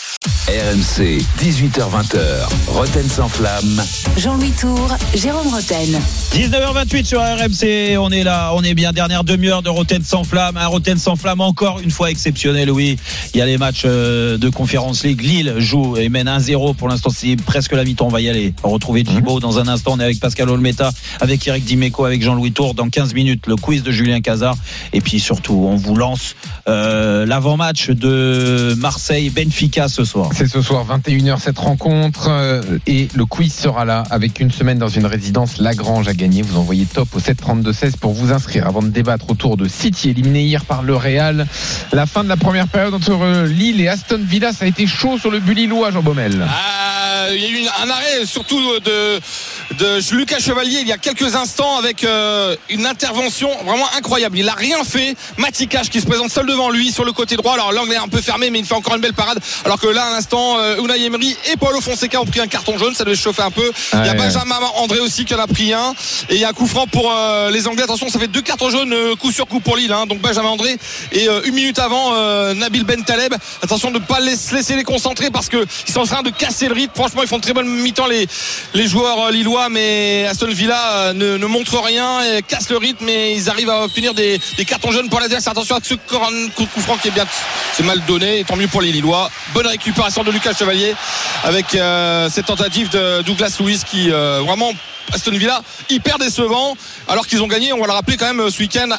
Speaker 4: RMC, 18h-20h, Roten sans flamme.
Speaker 3: Jean-Louis Tour, Jérôme Roten.
Speaker 5: 19h28 sur RMC, on est là, on est bien, dernière demi-heure de Roten sans flamme, un Roten sans flamme encore une fois exceptionnel, oui. Il y a les matchs de Conference League, Lille joue et mène 1-0 pour l'instant, c'est presque la mi-temps, on va y aller. On va retrouver Djibo dans un instant, on est avec Pascal Olmeta, avec Eric Dimeco, avec Jean-Louis Tour, dans 15 minutes, le quiz de Julien Cazard, et puis surtout, on vous lance l'avant-match de Marseille-Benfica ce soir.
Speaker 6: C'est ce soir 21h cette rencontre et le quiz sera là avec une semaine dans une résidence Lagrange à gagner. Vous envoyez top au 732-16 pour vous inscrire avant de débattre autour de City éliminé hier par le Real. La fin de la première période entre Lille et Aston Villa, ça a été chaud sur le but lillois, Jean Baumel.
Speaker 13: Il y a eu un arrêt surtout de Lucas Chevalier il y a quelques instants avec une intervention vraiment incroyable. Il n'a rien fait. Matikash qui se présente seul devant lui sur le côté droit. Alors l'angle est un peu fermé mais il fait encore une belle parade. Alors que là à l'instant Unai Emery et Paulo Fonseca ont pris un carton jaune. Ça devait se chauffer un peu. Il y a Benjamin André aussi qui en a pris un. Et il y a un coup franc pour les Anglais. Attention, ça fait 2 cartons jaunes coup sur coup pour Lille. Donc Benjamin André et une minute avant Nabil Bentaleb. Attention de ne pas laisser les concentrer parce qu'ils sont en train de casser le rythme. Franchement, ils font de très bonne mi-temps les joueurs lillois, mais Aston Villa ne montre rien et casse le rythme et ils arrivent à obtenir des cartons jaunes pour l'adversaire. Attention à ce coup franc qui est bien, c'est mal donné, et tant mieux pour les Lillois. Bonne récupération de Lucas Chevalier avec cette tentative de Douglas Luiz qui vraiment Aston Villa hyper décevant alors qu'ils ont gagné, on va le rappeler quand même ce week-end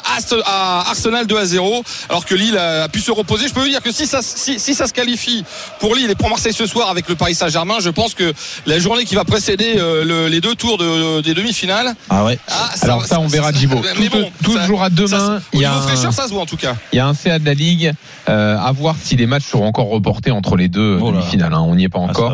Speaker 13: à Arsenal 2-0 alors que Lille a pu se reposer. Je peux vous dire que si ça se qualifie pour Lille et pour Marseille ce soir avec le Paris Saint-Germain, je pense que la journée qui va précéder les 2 tours des demi-finales,
Speaker 6: alors ça on verra Djibo. Tout se jouera demain.
Speaker 13: Au niveau fraîcheur ça se voit en tout cas.
Speaker 6: Il y a un CA de la Ligue à voir si les matchs seront encore reportés entre les 2 demi-finales, on n'y est pas encore.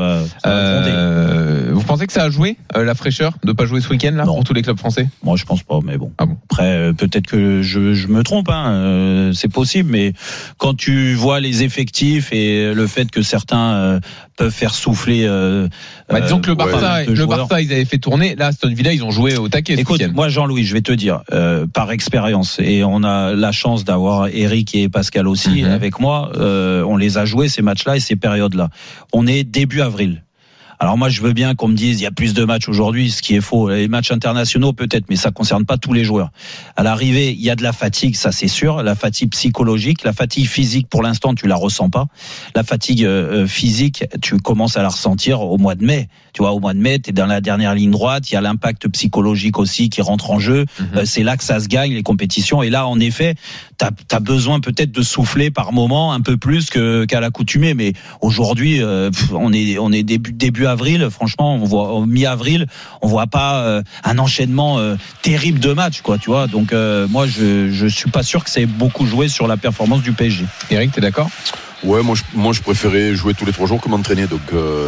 Speaker 6: Vous pensez que ça a joué la fraîcheur de pas jouer ce week-end là pour tous les clubs français?
Speaker 5: Moi je pense pas, mais bon. Après peut-être que je me trompe, c'est possible, mais quand tu vois les effectifs et le fait que certains peuvent faire souffler
Speaker 6: disons que le Barça ils avaient fait tourner, là Aston Villa ils ont joué au taquet.
Speaker 5: Écoute, moi Jean-Louis, je vais te dire par expérience, et on a la chance d'avoir Eric et Pascal aussi avec moi, on les a joués ces matchs-là et ces périodes-là. On est début avril. Alors moi je veux bien qu'on me dise il y a plus de matchs aujourd'hui, ce qui est faux. Les matchs internationaux peut-être, mais ça concerne pas tous les joueurs. À l'arrivée, il y a de la fatigue, ça c'est sûr, la fatigue psychologique, la fatigue physique pour l'instant tu la ressens pas. La fatigue physique, tu commences à la ressentir au mois de mai. Tu vois, au mois de mai, tu es dans la dernière ligne droite, il y a l'impact psychologique aussi qui rentre en jeu. C'est là que ça se gagne les compétitions, et là en effet, t'as besoin peut-être de souffler par moment un peu plus qu'à l'accoutumée, mais aujourd'hui on est début avril, franchement, on voit mi-avril, on voit pas un enchaînement terrible de matchs, quoi, tu vois. Donc moi, je suis pas sûr que ça ait beaucoup joué sur la performance du PSG.
Speaker 6: Eric, t'es d'accord?
Speaker 7: Ouais, moi je préférais jouer tous les 3 jours que m'entraîner. Donc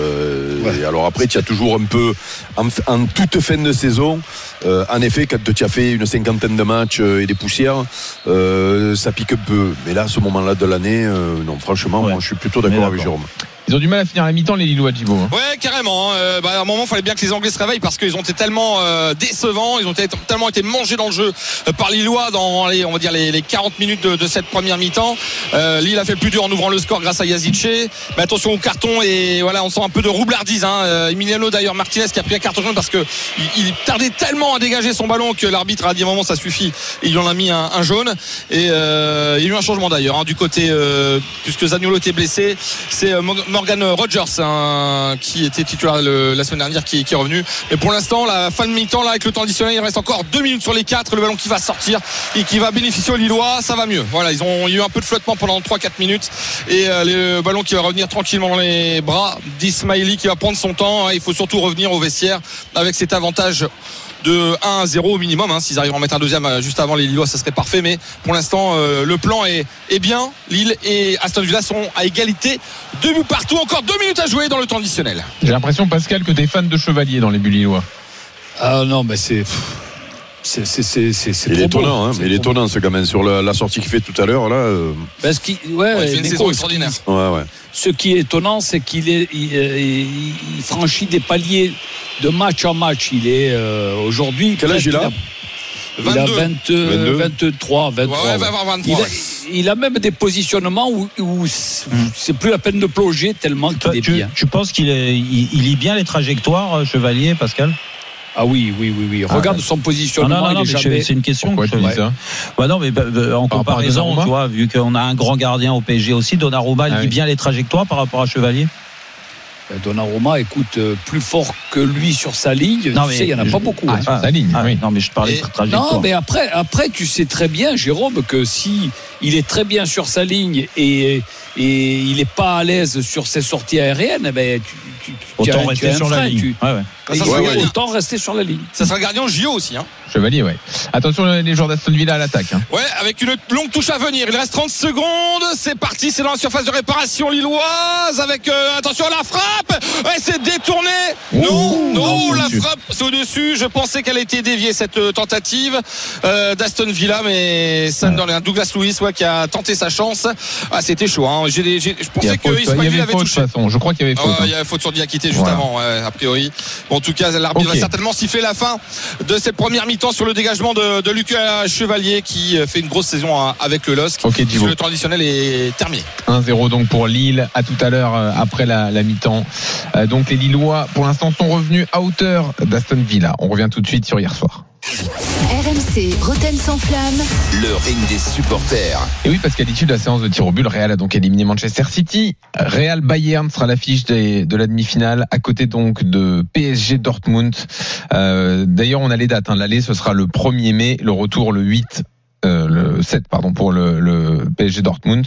Speaker 7: et alors après tu as toujours un peu en toute fin de saison, en effet quand tu as fait une 50aine de matchs et des poussières, ça pique un peu. Mais là, à ce moment-là de l'année, non, franchement, moi je suis plutôt d'accord avec Jérôme.
Speaker 6: Ils ont du mal à finir la mi-temps, les Lillois, Djibo.
Speaker 13: Ouais, carrément. À un moment, il fallait bien que les Anglais se réveillent parce qu'ils ont été tellement décevants, ils ont tellement été mangés dans le jeu par Lillois dans on va dire les 40 minutes de cette première mi-temps. Lille a fait le plus dur en ouvrant le score grâce à Yazice. Mais attention au carton, et voilà, on sent un peu de roublardise. Emiliano d'ailleurs Martinez qui a pris un carton jaune parce que il tardait tellement à dégager son ballon que l'arbitre a dit à un moment ça suffit, et il en a mis un jaune. Et il y a eu un changement d'ailleurs du côté puisque Zaniolo était blessé, c'est Morgan Rogers qui était titulaire la semaine dernière qui est revenu. Mais pour l'instant, la fin de mi-temps là, avec le temps additionnel, il reste encore 2 minutes sur les 4, le ballon qui va sortir et qui va bénéficier aux Lillois, ça va mieux. Voilà, il y a eu un peu de flottement pendant 3-4 minutes et le ballon qui va revenir tranquillement dans les bras d'Ismaili qui va prendre son temps. Il faut surtout revenir au vestiaire avec cet avantage de 1-0 au minimum. S'ils arrivent à en mettre un deuxième juste avant les Lillois, ça serait parfait, mais pour l'instant le plan est bien. Lille et Aston Villa sont à égalité, 2 buts partout, encore 2 minutes à jouer dans le temps additionnel.
Speaker 6: J'ai l'impression, Pascal, que t'es fan de Chevalier dans les buts lillois.
Speaker 8: Ah non, mais c'est
Speaker 7: il est étonnant, il est étonnant ce gamin sur la sortie qu'il fait tout à l'heure là.
Speaker 8: Parce qu'il
Speaker 13: il fait une saison extraordinaire.
Speaker 7: Ouais.
Speaker 8: Ce qui est étonnant, c'est qu'il franchit des paliers de match en match. Il est aujourd'hui.
Speaker 7: Quel âge il a?
Speaker 8: Il a 23, 23.
Speaker 13: Ouais, 23.
Speaker 8: il a même des positionnements où c'est plus la peine de plonger tellement qu'il est bien.
Speaker 5: Tu penses qu'il lit bien les trajectoires, Chevalier, Pascal?
Speaker 8: Ah oui. Regarde son positionnement.
Speaker 5: Non, c'est une question.
Speaker 6: Pourquoi tu dis ça?
Speaker 5: Non, mais en comparaison, tu vois, vu qu'on a un grand gardien au PSG aussi, Donnarumma lit bien les trajectoires par rapport à Chevalier.
Speaker 8: Donnarumma, écoute, plus fort que lui sur sa ligne.
Speaker 5: Non,
Speaker 8: tu sais, il n'y en a pas beaucoup.
Speaker 6: Sur sa ligne, oui.
Speaker 5: Non, mais je parlais de trajectoire.
Speaker 8: Non, mais après, tu sais très bien, Jérôme, que si il est très bien sur sa ligne et il n'est pas à l'aise sur ses sorties aériennes,
Speaker 5: autant rester sur la ligne.
Speaker 8: Autant rester sur la ligne.
Speaker 13: Ça sera le gardien JO aussi.
Speaker 6: Chevalier, ouais. Attention les joueurs d'Aston Villa à l'attaque.
Speaker 13: Ouais, avec une longue touche à venir. Il reste 30 secondes. C'est parti, c'est dans la surface de réparation lilloise. Avec attention à la frappe. Ouais, c'est détourné. Non, la frappe c'est au-dessus. Je pensais qu'elle était déviée cette tentative d'Aston Villa, mais ça dans un Douglas Luiz qui a tenté sa chance. C'était chaud. Je pensais que Ismail avait touché.
Speaker 6: De toute façon, je crois qu'il y avait faute.
Speaker 13: Il y avait faute sur Diakité juste avant, a priori. Bon, en tout cas, l'arbitre va certainement siffler la fin de cette première mi-temps sur le dégagement de Lucas Chevalier qui fait une grosse saison avec le LOSC. Le temps additionnel est terminé.
Speaker 6: 1-0 donc pour Lille. À tout à l'heure après la mi-temps. Donc les Lillois pour l'instant sont revenus à hauteur d'Aston Villa. On revient tout de suite sur hier soir.
Speaker 3: RMC, Roten sans flamme.
Speaker 4: Le ring des supporters.
Speaker 6: Et oui, parce qu'à l'issue de la séance de tir au but, le Real a donc éliminé Manchester City. Real Bayern sera l'affiche de la demi-finale, à côté donc de PSG Dortmund. D'ailleurs, on a les dates. L'aller, ce sera le 1er mai, le retour le 7 pour le PSG Dortmund.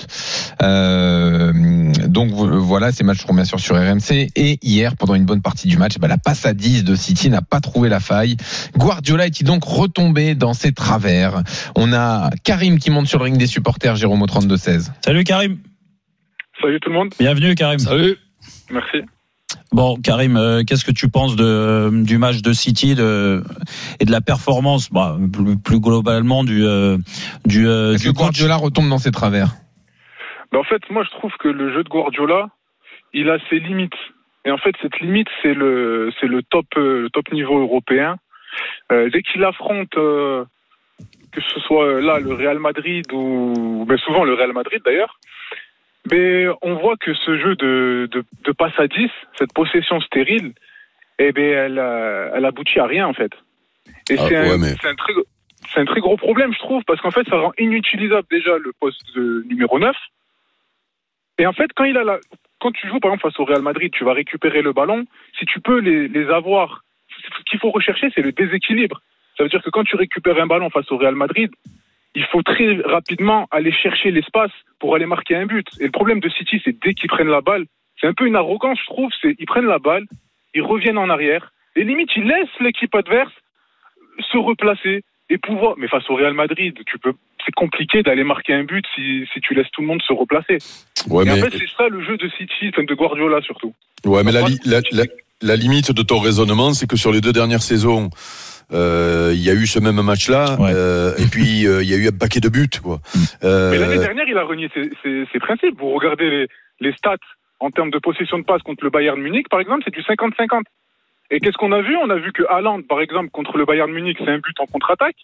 Speaker 6: Donc voilà, ces matchs seront bien sûr sur RMC. Et hier, pendant une bonne partie du match, la passe à 10 de City n'a pas trouvé la faille. Guardiola est-il donc retombé dans ses travers? On a Karim qui monte sur le ring des supporters, Jérôme au 32-16.
Speaker 5: Salut Karim.
Speaker 12: Salut tout le monde.
Speaker 5: Bienvenue Karim.
Speaker 8: Salut.
Speaker 12: Merci.
Speaker 5: Bon, Karim, qu'est-ce que tu penses du match de City et de la performance, plus globalement
Speaker 6: est-ce que Guardiola retombe dans ses travers?
Speaker 12: En fait, moi, je trouve que le jeu de Guardiola, il a ses limites. Et en fait, cette limite, c'est le top niveau européen. Dès qu'il affronte, que ce soit là le Real Madrid mais souvent le Real Madrid d'ailleurs. Mais on voit que ce jeu de passe à 10, cette possession stérile, elle aboutit à rien en fait. Et c'est un très gros problème, je trouve, parce qu'en fait, ça rend inutilisable déjà le poste numéro 9. Et en fait, quand tu joues par exemple face au Real Madrid, tu vas récupérer le ballon. Si tu peux les avoir, ce qu'il faut rechercher, c'est le déséquilibre. Ça veut dire que quand tu récupères un ballon face au Real Madrid, il faut très rapidement aller chercher l'espace pour aller marquer un but. Et le problème de City, c'est dès qu'ils prennent la balle, c'est un peu une arrogance, je trouve. Ils prennent la balle, ils reviennent en arrière, et limite, ils laissent l'équipe adverse se replacer et pouvoir. Mais face au Real Madrid, c'est compliqué d'aller marquer un but si tu laisses tout le monde se replacer. Ouais, en fait, c'est ça le jeu de City, de Guardiola surtout.
Speaker 7: Ouais, mais la limite de ton raisonnement, c'est que sur les 2 dernières saisons, il y a eu ce même match-là, et puis il y a eu un paquet de buts, quoi.
Speaker 12: Mais l'année dernière, il a renié ses principes. Vous regardez les stats en termes de possession de passe contre le Bayern Munich, par exemple, c'est du 50-50. Et qu'est-ce qu'on a vu? On a vu que Haaland, par exemple, contre le Bayern Munich, c'est un but en contre-attaque.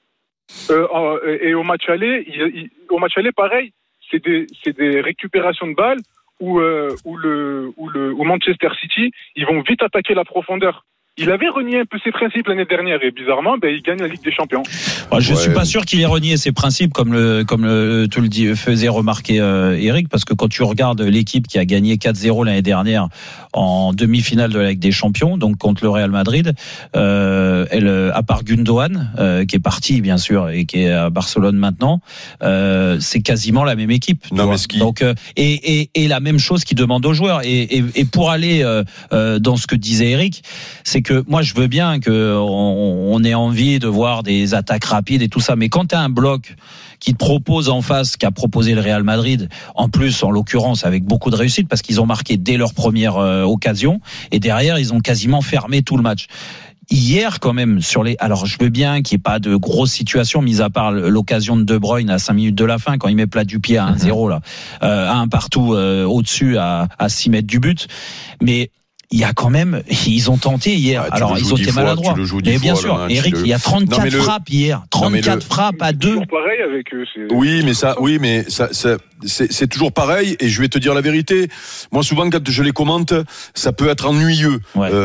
Speaker 12: Et au match aller, pareil, c'est des récupérations de balles où Manchester City, ils vont vite attaquer la profondeur. Il avait renié un peu ses principes l'année dernière et bizarrement, il gagne la Ligue des Champions.
Speaker 5: Je suis pas sûr qu'il ait renié ses principes comme tu le faisait remarquer Eric, parce que quand tu regardes l'équipe qui a gagné 4-0 l'année dernière en demi-finale de la Ligue des Champions, donc contre le Real Madrid, à part Gundogan, qui est parti bien sûr et qui est à Barcelone maintenant, c'est quasiment la même équipe. Donc et la même chose qu'il demande aux joueurs. Et pour aller dans ce que disait Eric, c'est que moi je veux bien qu'on ait envie de voir des attaques rapides et tout ça, mais quand tu as un bloc qui te propose en face, qu'a proposé le Real Madrid, en plus en l'occurrence avec beaucoup de réussite parce qu'ils ont marqué dès leur première occasion et derrière ils ont quasiment fermé tout le match. Hier quand même alors je veux bien qu'il n'y ait pas de grosses situations mis à part l'occasion de De Bruyne à 5 minutes de la fin quand il met plat du pied à 1-0 là, à un partout au-dessus à 6 mètres du but, mais il y a quand même, ils ont tenté hier. Alors, ils ont été maladroits. Mais bien sûr, Eric, il y a 34 frappes hier. 34 frappes à 2.
Speaker 12: C'est pareil avec eux.
Speaker 7: Oui, mais ça, c'est toujours pareil. Et je vais te dire la vérité. Moi, souvent, quand je les commente, ça peut être ennuyeux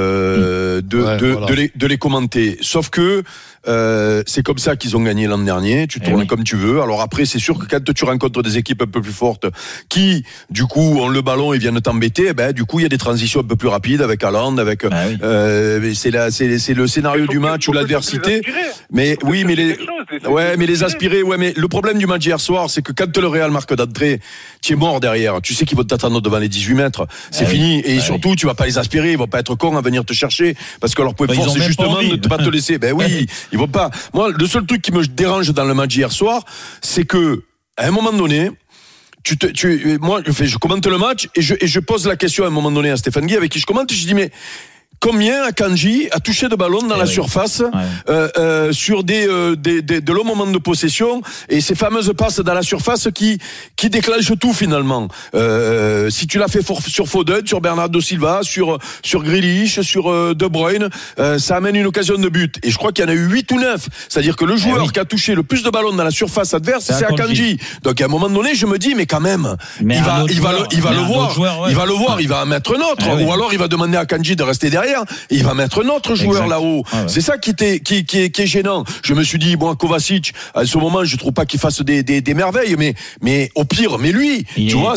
Speaker 7: de les commenter. Sauf que c'est comme ça qu'ils ont gagné l'an dernier. Tu tournes comme tu veux. Alors après, c'est sûr que quand tu rencontres des équipes un peu plus fortes qui, du coup, ont le ballon et viennent t'embêter, du coup, il y a des transitions un peu plus rapides avec Haaland, avec c'est le scénario du match ou l'adversité. Mais oui, mais les aspirer. Ouais, mais le problème du match hier soir, c'est que quand le Real marque d'entrée, tu es mort derrière. Tu sais qu'ils vont t'attendre devant les 18 mètres. C'est fini. Et surtout, tu vas pas les aspirer. Ils vont pas être cons à venir te chercher parce que leur point de force, c'est justement de ne pas te laisser. Ils vont pas. Moi, le seul truc qui me dérange dans le match hier soir, c'est que à un moment donné, moi, je commente le match et je pose la question à un moment donné à Stéphane Guy avec qui je commente. Je dis mais combien Akanji a touché de ballons dans la surface sur de longs moments de possession et ces fameuses passes dans la surface qui déclenchent tout finalement. Si tu l'as fait sur Foden, sur Bernardo Silva, sur Grealish, sur De Bruyne, ça amène une occasion de but. Et je crois qu'il y en a eu 8 ou 9. C'est-à-dire que le joueur qui a touché le plus de ballons dans la surface adverse, c'est Akanji. Donc à un moment donné, je me dis mais quand même, il va le voir, il va en mettre un autre, ou alors il va demander à Akanji de rester derrière. Il va mettre un autre joueur là-haut. C'est ça qui est gênant. Je me suis dit Kovacic, à ce moment, je trouve pas qu'il fasse des merveilles, mais au pire, mais lui, moi,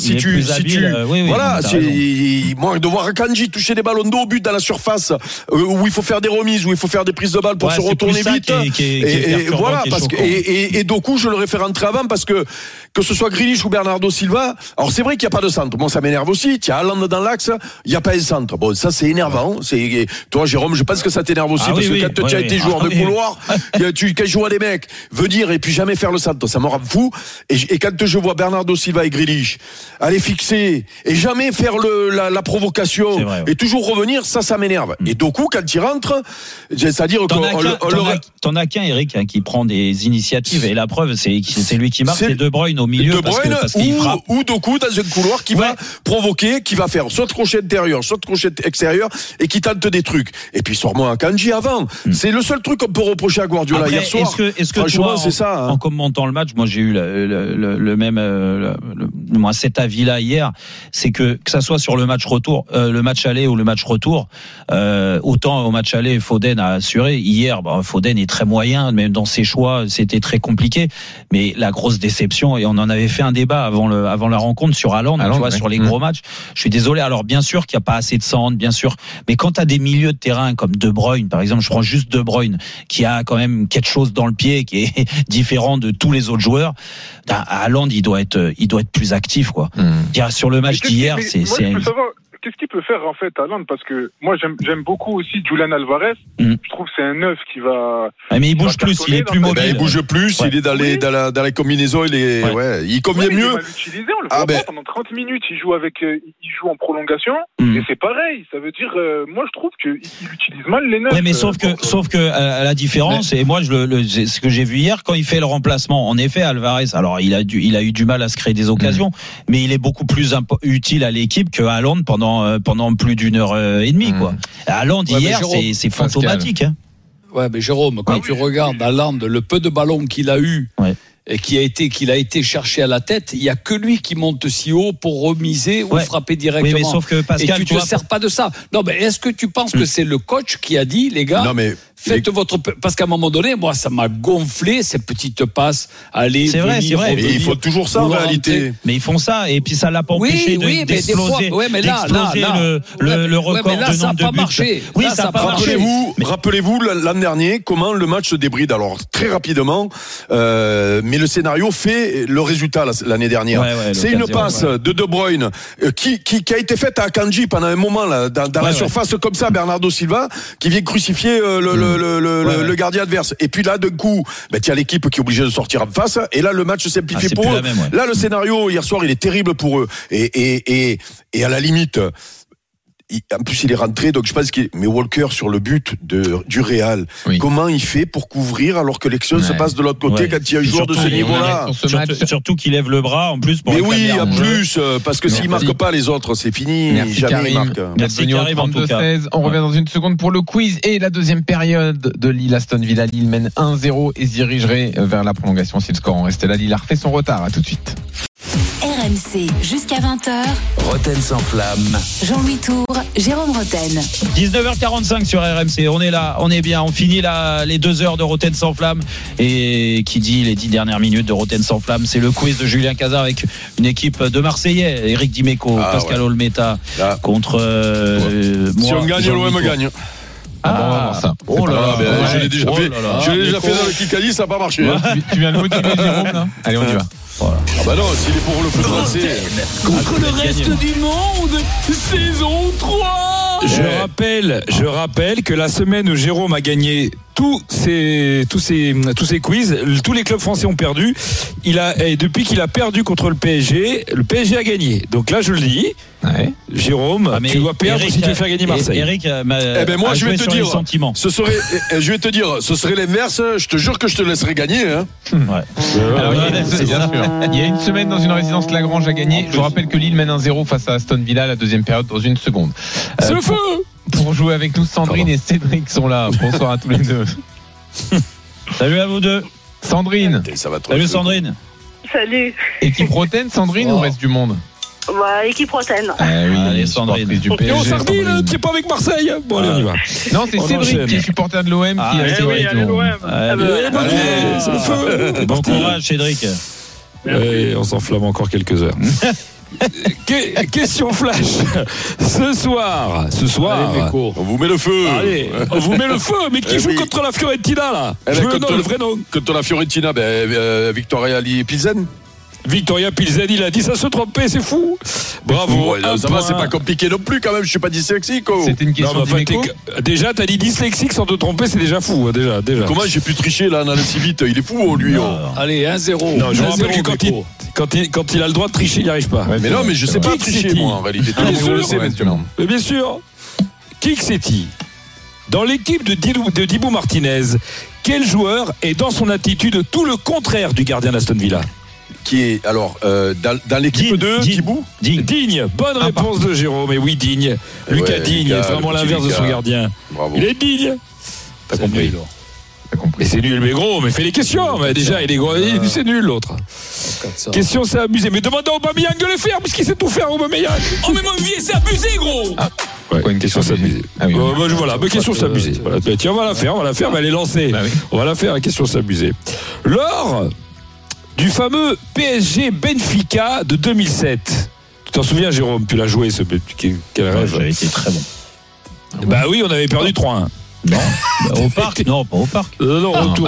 Speaker 7: de voir Akanji toucher des ballons d'eau au but dans la surface, où il faut faire des remises, où il faut faire des prises de balles pour se retourner vite. Et Doku, je l'aurais fait rentrer avant parce que ce soit Grealish ou Bernardo Silva. Alors c'est vrai qu'il n'y a pas de centre. Bon, ça m'énerve aussi. Tu as Haaland dans l'axe, il n'y a pas un centre. Bon, ça c'est énervant. Toi, Jérôme, je pense que ça t'énerve aussi parce que quand tu as été joueur de couloir, quand je joue à des mecs venir et puis jamais faire le centre, ça me rend fou. Et quand je vois Bernardo Silva et Grealish aller fixer et jamais faire la provocation et toujours revenir, ça m'énerve. Et Doku, quand il rentre, c'est-à-dire
Speaker 5: t'en as qu'un, Eric, qui prend des initiatives et la preuve, c'est lui qui marque, c'est De Bruyne au milieu.
Speaker 7: De Bruyne ou Doku dans un couloir qui va provoquer, qui va faire soit crochet intérieur, soit crochet extérieur et qui tente des trucs. Et puis sors-moi Akanji avant. C'est le seul truc qu'on peut reprocher à Guardiola hier soir.
Speaker 5: Est-ce que toi, c'est ça, en commentant le match, moi j'ai eu le même cet avis-là hier, c'est que ça soit sur le match retour, le match aller ou le match retour, autant au match aller Foden a assuré. Hier, Foden est très moyen, même dans ses choix, c'était très compliqué. Mais la grosse déception, et on en avait fait un débat avant la rencontre sur Haaland, tu vois, sur les gros matchs. Je suis désolé. Alors bien sûr qu'il n'y a pas assez de centre, bien sûr, mais quand tu as des milieux de terrain comme De Bruyne, par exemple, je prends juste De Bruyne, qui a quand même quelque chose dans le pied qui est différent de tous les autres joueurs, Haaland, il doit être plus actif, quoi. Sur le match d'hier, c'est
Speaker 12: qu'est-ce qu'il peut faire en fait Haaland, parce que moi j'aime beaucoup aussi Julian Alvarez. Je trouve que c'est un neuf qui va.
Speaker 5: Mais il bouge plus, il est plus mobile.
Speaker 7: Il bouge plus, il est dans les combinaisons, il convient mieux.
Speaker 12: Il va l'utiliser, on le voit pendant 30 minutes, il joue en prolongation et c'est pareil. Ça veut dire, moi je trouve qu'il utilise mal les neufs.
Speaker 5: Mais sauf que à la différence, et moi c'est ce que j'ai vu hier quand il fait le remplacement. En effet, Alvarez, alors il a eu du mal à se créer des occasions, mais il est beaucoup plus utile à l'équipe que Haaland pendant plus d'une heure et demie, quoi. Haaland hier, c'est fantomatique.
Speaker 8: Ouais, mais Jérôme, quand tu regardes Haaland, le peu de ballons qu'il a eu et qu'il a été cherché à la tête, il y a que lui qui monte si haut pour remiser ou frapper directement.
Speaker 5: Oui, mais sauf que Pascal,
Speaker 8: et tu te sers pas de ça. Non, mais est-ce que tu penses que c'est le coach qui a dit, les gars?
Speaker 7: Non, mais
Speaker 8: parce qu'à un moment donné, moi, ça m'a gonflé ces petites passes.
Speaker 5: C'est vrai.
Speaker 7: Et il faut toujours ça en réalité.
Speaker 5: Mais ils font ça, et puis ça l'a pas empêché d'exploser.
Speaker 8: Mais là,
Speaker 5: le record de nombre de buts.
Speaker 8: Marché.
Speaker 5: Oui, ça n'a pas marché.
Speaker 7: Rappelez-vous l'an dernier comment le match se débride. Alors très rapidement, mais le scénario fait le résultat l'année dernière. C'est une passe de Bruyne qui a été faite à Akanji pendant un moment là, dans la surface comme ça, Bernardo Silva qui vient crucifier le gardien adverse. Et puis là, d'un coup, tu as l'équipe qui est obligée de sortir en face. Et là, le match simplifie pour eux. Là, le scénario hier soir, il est terrible pour eux. Et à la limite, en plus il est rentré, donc je pense mais Walker sur le but du Real, comment il fait pour couvrir alors que l'action se passe de l'autre côté quand il y a un joueur de ce niveau-là?
Speaker 5: Surtout qu'il lève le bras en plus pour.
Speaker 7: Mais oui, en plus, parce que s'il marque pas les autres, c'est fini.
Speaker 6: Merci
Speaker 7: jamais il marque.
Speaker 6: Merci Karim en tout cas. On revient dans une seconde pour le quiz et la deuxième période de Lille Aston Villa. Lille mène 1-0 et se dirigerait vers la prolongation si le score en restait là. Lille a refait son retard. À tout de suite.
Speaker 3: RMC jusqu'à 20h.
Speaker 4: Roten sans flamme.
Speaker 3: Jean-Louis Tour, Jérôme Roten.
Speaker 5: 19h45 sur RMC. On est là, on est bien. On finit les 2 heures de Roten sans flamme. Et qui dit les 10 dernières minutes de Roten sans flamme, c'est le quiz de Julien Cazard avec une équipe de Marseillais. Eric Dimeco, Pascal Olmeta contre moi.
Speaker 7: Si on gagne, l'OM gagne.
Speaker 6: Bon, on va voir ça.
Speaker 7: Oh là là, je l'ai déjà fait. Je l'ai déjà fait dans le Kikadi, ça n'a pas marché.
Speaker 6: Tu viens de motiver Jérôme là. Allez, on y va.
Speaker 7: Voilà. Ah bah non, s'il est pour le foot français.
Speaker 22: Contre le reste du monde, saison 3.
Speaker 15: Je rappelle que la semaine où Jérôme a gagné tous ces quiz, tous les clubs français ont perdu. Et depuis qu'il a perdu contre le PSG a gagné. Donc là, je le dis. Ouais. Jérôme, tu dois perdre si tu veux faire gagner Marseille.
Speaker 5: Eric,
Speaker 7: moi, je vais te dire, ce serait l'inverse. Je te jure que je te laisserai gagner. Hein.
Speaker 6: Ouais. Alors, il y a une semaine dans une résidence Lagrange à gagner. Je vous rappelle que Lille mène 1-0 face à Aston Villa, la deuxième période dans une seconde.
Speaker 15: C'est le feu.
Speaker 6: Pour jouer avec nous, Sandrine et Cédric sont là. Bonsoir à tous les deux.
Speaker 5: Salut à vous deux.
Speaker 6: Sandrine.
Speaker 7: Ça va trop.
Speaker 5: Salut Sandrine.
Speaker 10: Salut.
Speaker 6: Équipe Roten, Sandrine ou reste du monde?
Speaker 10: Équipe Roten.
Speaker 6: Oui,
Speaker 5: allez Sandrine.
Speaker 6: Du PSG,
Speaker 15: et Sardine, tu es pas avec Marseille. Bon, allez, on y va.
Speaker 6: Non, c'est Cédric qui est supporter de l'OM qui a été avec l'OM.
Speaker 15: C'est le feu.
Speaker 5: Bon courage Cédric.
Speaker 15: On s'enflamme encore quelques heures. Question flash. Ce soir,
Speaker 7: allez, on vous met le feu.
Speaker 15: Allez, on vous met le feu. Mais qui joue contre la Fiorentina là? Je veux le vrai nom.
Speaker 7: Contre la Fiorentina, Victoria Pilsen.
Speaker 15: Victoria Pilsen, il a dit ça se trompait, c'est fou. Bravo.
Speaker 7: Ça va, c'est pas compliqué non plus quand même. Je suis pas dyslexique.
Speaker 6: C'était une question
Speaker 15: déjà, t'as dit dyslexique sans te tromper, c'est déjà fou. Déjà.
Speaker 7: Comment j'ai pu tricher là, on allait si vite? Il est fou, lui.
Speaker 8: Allez, 1-0.
Speaker 15: Non, je rappelle que quand il a le droit de tricher, il n'y arrive pas.
Speaker 7: Mais non, mais je sais pas tricher moi en réalité. Tout le monde le sait maintenant.
Speaker 15: Mais bien sûr. Kik-Seti. Dans l'équipe de Dibou Martinez, quel joueur est dans son attitude tout le contraire du gardien d'Aston Villa?
Speaker 7: Qui est alors dans l'équipe de Dibou?
Speaker 15: Digne. Bonne réponse de Jérôme. Et oui, Digne. Lucas Digne, c'est vraiment l'inverse de son gardien.
Speaker 7: Bravo.
Speaker 15: Il est digne. T'as compris. Mais c'est nul, mais gros, mais fais les questions. Mais déjà, il est gros, c'est nul l'autre. Question, c'est abusé. Mais demande à Aubameyang de le faire, parce qu'il sait tout faire, Aubameyang.
Speaker 22: Oh, mais mon vieux, c'est abusé, gros.
Speaker 15: Une question, c'est abusé. Voilà, ma question, c'est abusé. Tiens, on va la faire, mais elle est lancée. On va la faire, la question, c'est abusé. Lors du fameux PSG Benfica de 2007. Tu t'en souviens, Jérôme? Tu l'as joué, quel rêve.
Speaker 5: J'avais été très bon.
Speaker 15: Bah oui, on avait perdu 3-1.
Speaker 5: Non, au parc? Non, pas au parc.
Speaker 15: Non, retour.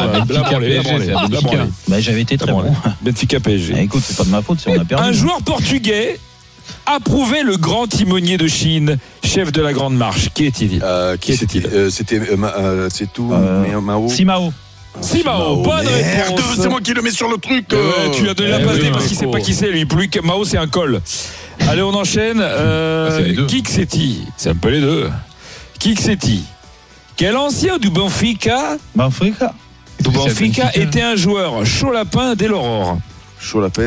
Speaker 5: J'avais été très bon.
Speaker 15: Benfica PSG.
Speaker 5: Écoute, c'est pas de ma faute si on a perdu.
Speaker 15: Un joueur portugais approuvait le grand timonier de Chine, chef de la Grande Marche. Qui est-il?
Speaker 7: C'était c'est tout. Mao.
Speaker 15: Simao, bonne réponse.
Speaker 7: C'est moi qui le mets sur le truc.
Speaker 15: Tu as donné la passe parce qu'il sait pas qui c'est lui. Pour lui, Mao c'est un col. Allez, on enchaîne. Kik-Seti, c'est un peu les deux. Kik-Seti. Quel ancien du Benfica était un joueur chaud lapin dès l'aurore?
Speaker 7: Chaud lapin,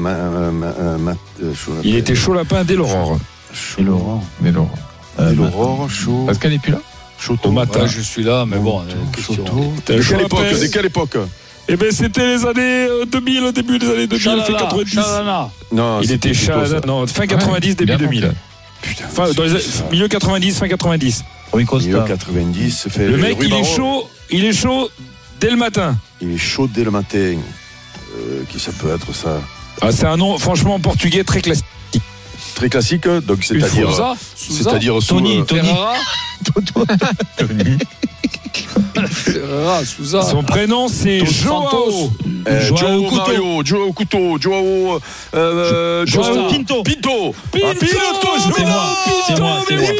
Speaker 15: il était chaud lapin dès l'aurore.
Speaker 6: Dès l'aurore,
Speaker 7: chaud.
Speaker 6: Pascal n'est plus là?
Speaker 7: Chaud au matin.
Speaker 8: Je suis là, mais bon.
Speaker 7: De quelle époque?
Speaker 15: Eh ben c'était les années 2000, au début des années 2000, fin 90.
Speaker 7: Non,
Speaker 15: il était fin 90, début 2000. Putain. Dans les milieu 90, fin 90.
Speaker 7: Milieu 90,
Speaker 15: le mec, il est chaud dès le matin.
Speaker 7: Il est chaud dès le matin. Qui ça peut être ça?
Speaker 15: C'est un nom franchement portugais très classique.
Speaker 7: Très classique, donc c'est-à-dire
Speaker 5: Tony.
Speaker 15: Son prénom c'est Joao.
Speaker 7: Joao Couteau. Joao
Speaker 5: Pinto.
Speaker 7: C'est moi.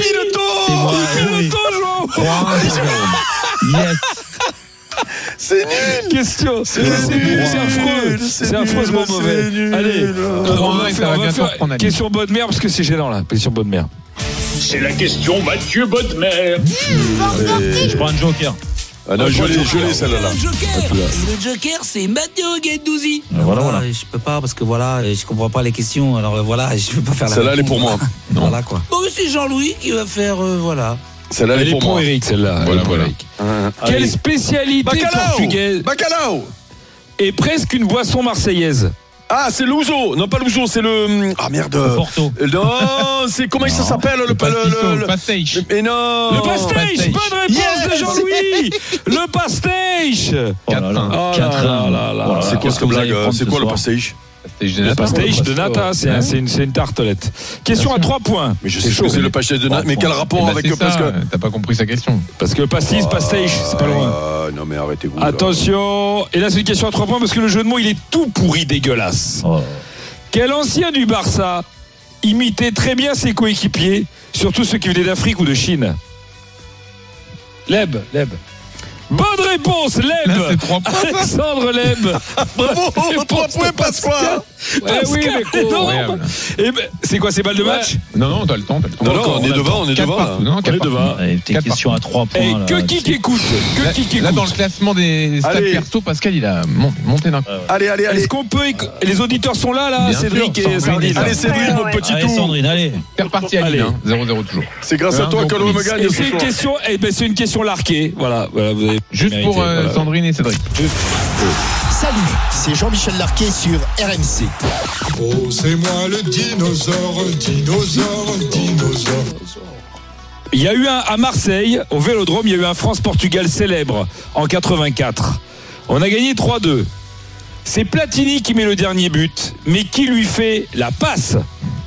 Speaker 5: Yes.
Speaker 7: C'est nul.
Speaker 15: Question. C'est affreux. C'est affreusement mauvais. Allez, on va faire question bonne mère parce que c'est gênant là. Question bonne mère.
Speaker 16: C'est la question Mathieu Bodmer.
Speaker 5: Je prends un joker.
Speaker 7: Ah non, je l'ai celle-là.
Speaker 22: Le joker, c'est Matteo Guendouzi.
Speaker 5: Voilà.
Speaker 22: Je peux pas parce que je comprends pas les questions. Alors je peux pas faire la.
Speaker 7: Celle-là, elle est pour moi.
Speaker 22: Voilà quoi. Bon, c'est Jean-Louis qui va faire
Speaker 7: Celle-là, elle est pour moi.
Speaker 15: Eric, celle-là.
Speaker 7: Voilà.
Speaker 15: Quelle spécialité portugaise
Speaker 7: Bacalao
Speaker 15: est presque une boisson marseillaise?
Speaker 7: Ah, c'est l'ouzo. Non, pas l'ouzo, c'est le. Ah merde.
Speaker 5: Le Porto.
Speaker 7: Non, c'est comment ça s'appelle le
Speaker 6: pastéis.
Speaker 7: Mais non.
Speaker 15: Le pastéis. Bonne réponse de Jean-Louis. Le pastéis.
Speaker 5: 4-1.
Speaker 7: C'est quoi cette blague? C'est quoi le pastéis?
Speaker 15: Le pastéis de nata, c'est une tartelette. Question à 3 points.
Speaker 7: Mais je sais que c'est le pastéis de nata. Mais quel rapport avec
Speaker 6: parce que t'as pas compris sa question?
Speaker 15: Parce que pastéis, c'est pas loin.
Speaker 7: Non mais arrêtez-vous.
Speaker 15: Attention. Et là c'est une question à 3 points parce que le jeu de mots il est tout pourri, dégueulasse. Quel ancien du Barça imitait très bien ses coéquipiers, surtout ceux qui venaient d'Afrique ou de Chine? Leb. Bonne réponse, Leb.
Speaker 6: C'est 3 points.
Speaker 15: Alexandre Leb.
Speaker 7: Bravo, 3 points, Pascal.
Speaker 15: Oui, mais énorme. C'est quoi, c'est balle de match?
Speaker 6: Non, t'as le temps.
Speaker 7: Non, on est devant.
Speaker 15: On est devant.
Speaker 5: Tes questions à 3 points.
Speaker 15: Que qui écoute?
Speaker 6: Là, dans le classement des stats perso, Pascal, il a monté d'un coup.
Speaker 7: Allez.
Speaker 15: Est-ce qu'on peut. Les auditeurs sont là, Cédric et Sandrine.
Speaker 7: Allez, Cédric, mon petit
Speaker 5: tour.
Speaker 7: tour.
Speaker 5: Sandrine, allez.
Speaker 6: C'est reparti à Lille, 0-0 toujours.
Speaker 7: C'est grâce à toi que l'homme gagne.
Speaker 15: C'est une question larquée. Voilà, vous avez
Speaker 6: juste pour Sandrine et Cédric.
Speaker 11: Salut, c'est Jean-Michel Larquet sur RMC.
Speaker 14: Oh, c'est moi le dinosaure.
Speaker 15: Il y a eu à Marseille, au Vélodrome, il y a eu un France-Portugal célèbre en 84. On a gagné 3-2. C'est Platini qui met le dernier but, mais qui lui fait la passe?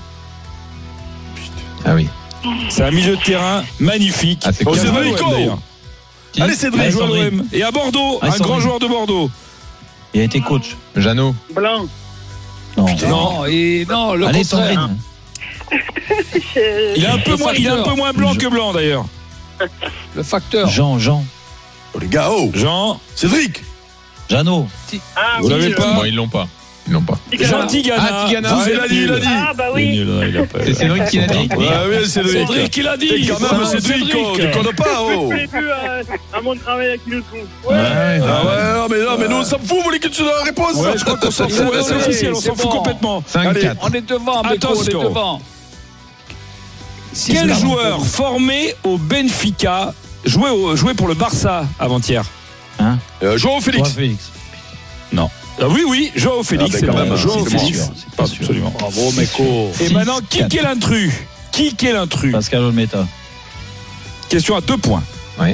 Speaker 6: Ah oui.
Speaker 15: C'est un milieu de terrain magnifique.
Speaker 7: C'est Cédrico. Allez, Cédric,
Speaker 15: joue à l'OM. Et à Bordeaux, un grand joueur de Bordeaux.
Speaker 5: Il a été coach.
Speaker 6: Jeannot.
Speaker 10: Blanc.
Speaker 8: Non, le
Speaker 5: Allez,
Speaker 8: contraire.
Speaker 5: Sandrine.
Speaker 15: Il est un peu moins blanc que blanc d'ailleurs.
Speaker 8: Le facteur.
Speaker 5: Jean.
Speaker 7: Oh les gars,
Speaker 15: Jean.
Speaker 7: Cédric.
Speaker 5: Jeannot.
Speaker 15: Vous l'avez pas?
Speaker 6: Bon, ils l'ont pas.
Speaker 15: Jean Tigana.
Speaker 7: Il a dit.
Speaker 10: Ah bah oui.
Speaker 6: C'est Cédric qui l'a dit.
Speaker 7: Oui, Cédric.
Speaker 15: Cédric qui l'a dit.
Speaker 7: Quand même, Cédric, tu connais pas,
Speaker 12: Je l'ai vu à mon travail avec une autre.
Speaker 7: mais nous on s'en fout, vous voulez que tu donnes la réponse?
Speaker 15: Ouais, je crois qu'on s'en fout. C'est officiel, on s'en fout complètement.
Speaker 6: 5-4.
Speaker 8: On est devant, on est devant.
Speaker 15: Quel joueur formé au Benfica jouait pour le Barça avant-hier?
Speaker 7: Joao Félix.
Speaker 15: Non. Oui, Joao Félix, c'est
Speaker 7: même.
Speaker 15: Joao Félix.
Speaker 5: Pas sûr.
Speaker 15: Absolument.
Speaker 8: Bravo, Meko.
Speaker 15: Et maintenant, qui est l'intrus?
Speaker 5: Pascal Olmeta.
Speaker 15: Question à 2 points.
Speaker 6: Oui.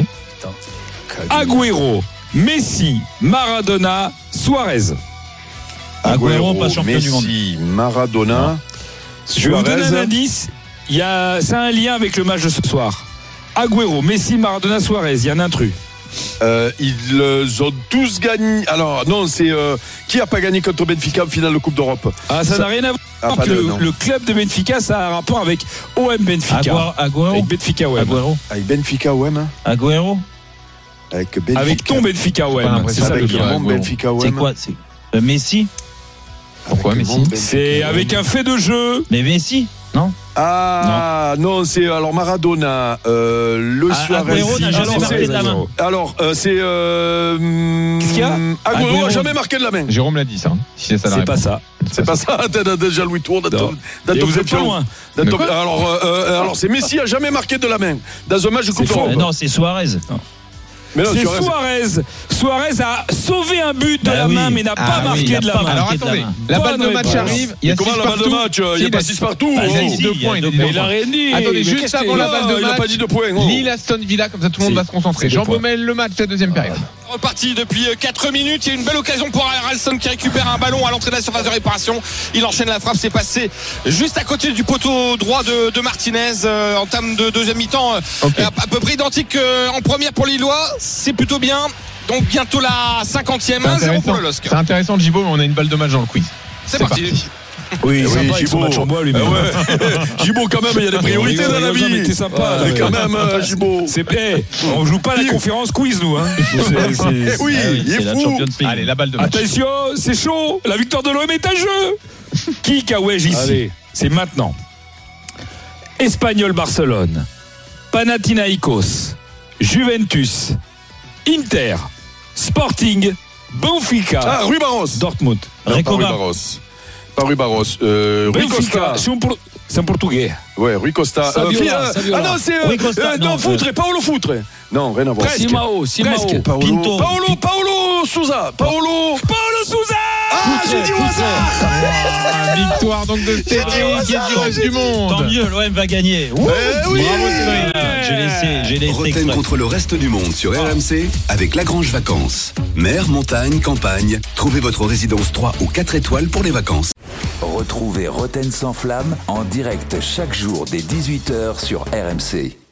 Speaker 15: Agüero, Messi, Maradona, Suarez.
Speaker 5: Agüero, pas champion du monde.
Speaker 7: Messi, Maradona.
Speaker 15: Je vais vous donner un indice. C'est un lien avec le match de ce soir. Agüero, Messi, Maradona, Suarez. Il y a un intrus.
Speaker 7: Ils ont tous gagné. Alors non, c'est qui a pas gagné contre Benfica en finale de Coupe d'Europe?
Speaker 15: Ça n'a rien à voir. Le club de Benfica, ça a un rapport avec OM Benfica.
Speaker 5: Agüero.
Speaker 15: Avec Benfica OM.
Speaker 7: Avec Benfica OM.
Speaker 5: Agüero.
Speaker 15: Avec ton Benfica OM. C'est ça le lien.
Speaker 7: Benfica OM.
Speaker 5: C'est quoi? C'est Messi.
Speaker 6: Pourquoi Messi?
Speaker 15: C'est avec un fait de jeu.
Speaker 5: Mais Messi, non?
Speaker 7: Non, c'est alors Maradona, le Suarez.
Speaker 5: Agüero n'a jamais marqué de la main.
Speaker 7: Alors c'est
Speaker 15: Qu'est-ce qu'il y a?
Speaker 7: Agüero n'a jamais marqué de la main.
Speaker 6: Jérôme l'a dit ça. Si c'est ça la réponse.
Speaker 7: C'est pas ça. T'as déjà Louis Tour.
Speaker 15: Vous êtes pas loin.
Speaker 7: Alors c'est Messi a jamais marqué de la main dans un match de Coupe d'Europe.
Speaker 5: Non, c'est Suarez.
Speaker 15: C'est Suarez a sauvé un but de la main mais n'a pas marqué de la main.
Speaker 6: Alors attendez, la balle de match arrive. Il y a 6 partout.
Speaker 7: Comment la balle de match? Il n'y a pas 6 partout.
Speaker 6: Il a dit 2 points.
Speaker 15: Il a rien dit.
Speaker 6: Attendez, juste avant la balle de match.
Speaker 7: Il n'a pas dit 2 points.
Speaker 6: Lille Aston Villa, comme ça tout le monde va se concentrer. Jean Baumel, le match, la deuxième période.
Speaker 13: Reparti depuis 4 minutes. Il y a une belle occasion pour Haraldsson qui récupère un ballon à l'entrée de la surface de réparation. Il enchaîne la frappe. C'est passé juste à côté du poteau droit de Martinez. En termes de deuxième mi-temps, à peu près identique en première pour les Lillois. C'est plutôt bien. Donc bientôt la 50e. 1-0 pour le LOSC.
Speaker 6: C'est intéressant, Gibo, mais on a une balle de match dans le quiz.
Speaker 13: C'est parti.
Speaker 2: Oui,
Speaker 7: Gibo.
Speaker 2: match en bois, lui.
Speaker 7: Gibo, quand même, il y a des priorités dans la vie.
Speaker 15: T'es sympa.
Speaker 7: Quand même, Gibo.
Speaker 15: On joue pas la conférence quiz, nous.
Speaker 7: Oui, il est fou.
Speaker 6: Allez, la balle de match.
Speaker 15: Attention, c'est chaud. La victoire de l'OM est à jeu. Qui Kawej ici? C'est maintenant. Espanyol Barcelone, Panathinaikos, Juventus, Inter, Sporting, Benfica,
Speaker 7: Rui Barros,
Speaker 15: Dortmund,
Speaker 7: Rui Barros. Pas Rui Barros. Rui Costa.
Speaker 15: C'est un portugais.
Speaker 7: Ouais, Rui Costa.
Speaker 8: Saviola.
Speaker 7: Non, c'est
Speaker 5: Rui Costa,
Speaker 7: non, Foutre, Paolo Foutre. Non, rien à voir.
Speaker 8: Simao.
Speaker 5: Pinto.
Speaker 7: Paolo Souza. Paolo Souza. J'ai dit
Speaker 6: Victoire donc de Cédric et du reste du monde.
Speaker 5: Tant mieux, l'OM va gagner.
Speaker 7: Oui.
Speaker 6: Bravo Cédric.
Speaker 5: J'ai laissé
Speaker 18: Roten
Speaker 5: exprès.
Speaker 18: contre le reste du monde sur RMC avec Lagrange Vacances. Mer, montagne, campagne, trouvez votre résidence 3 ou 4 étoiles pour les vacances.
Speaker 4: Retrouvez Roten sans flamme en direct chaque jour dès 18h sur RMC.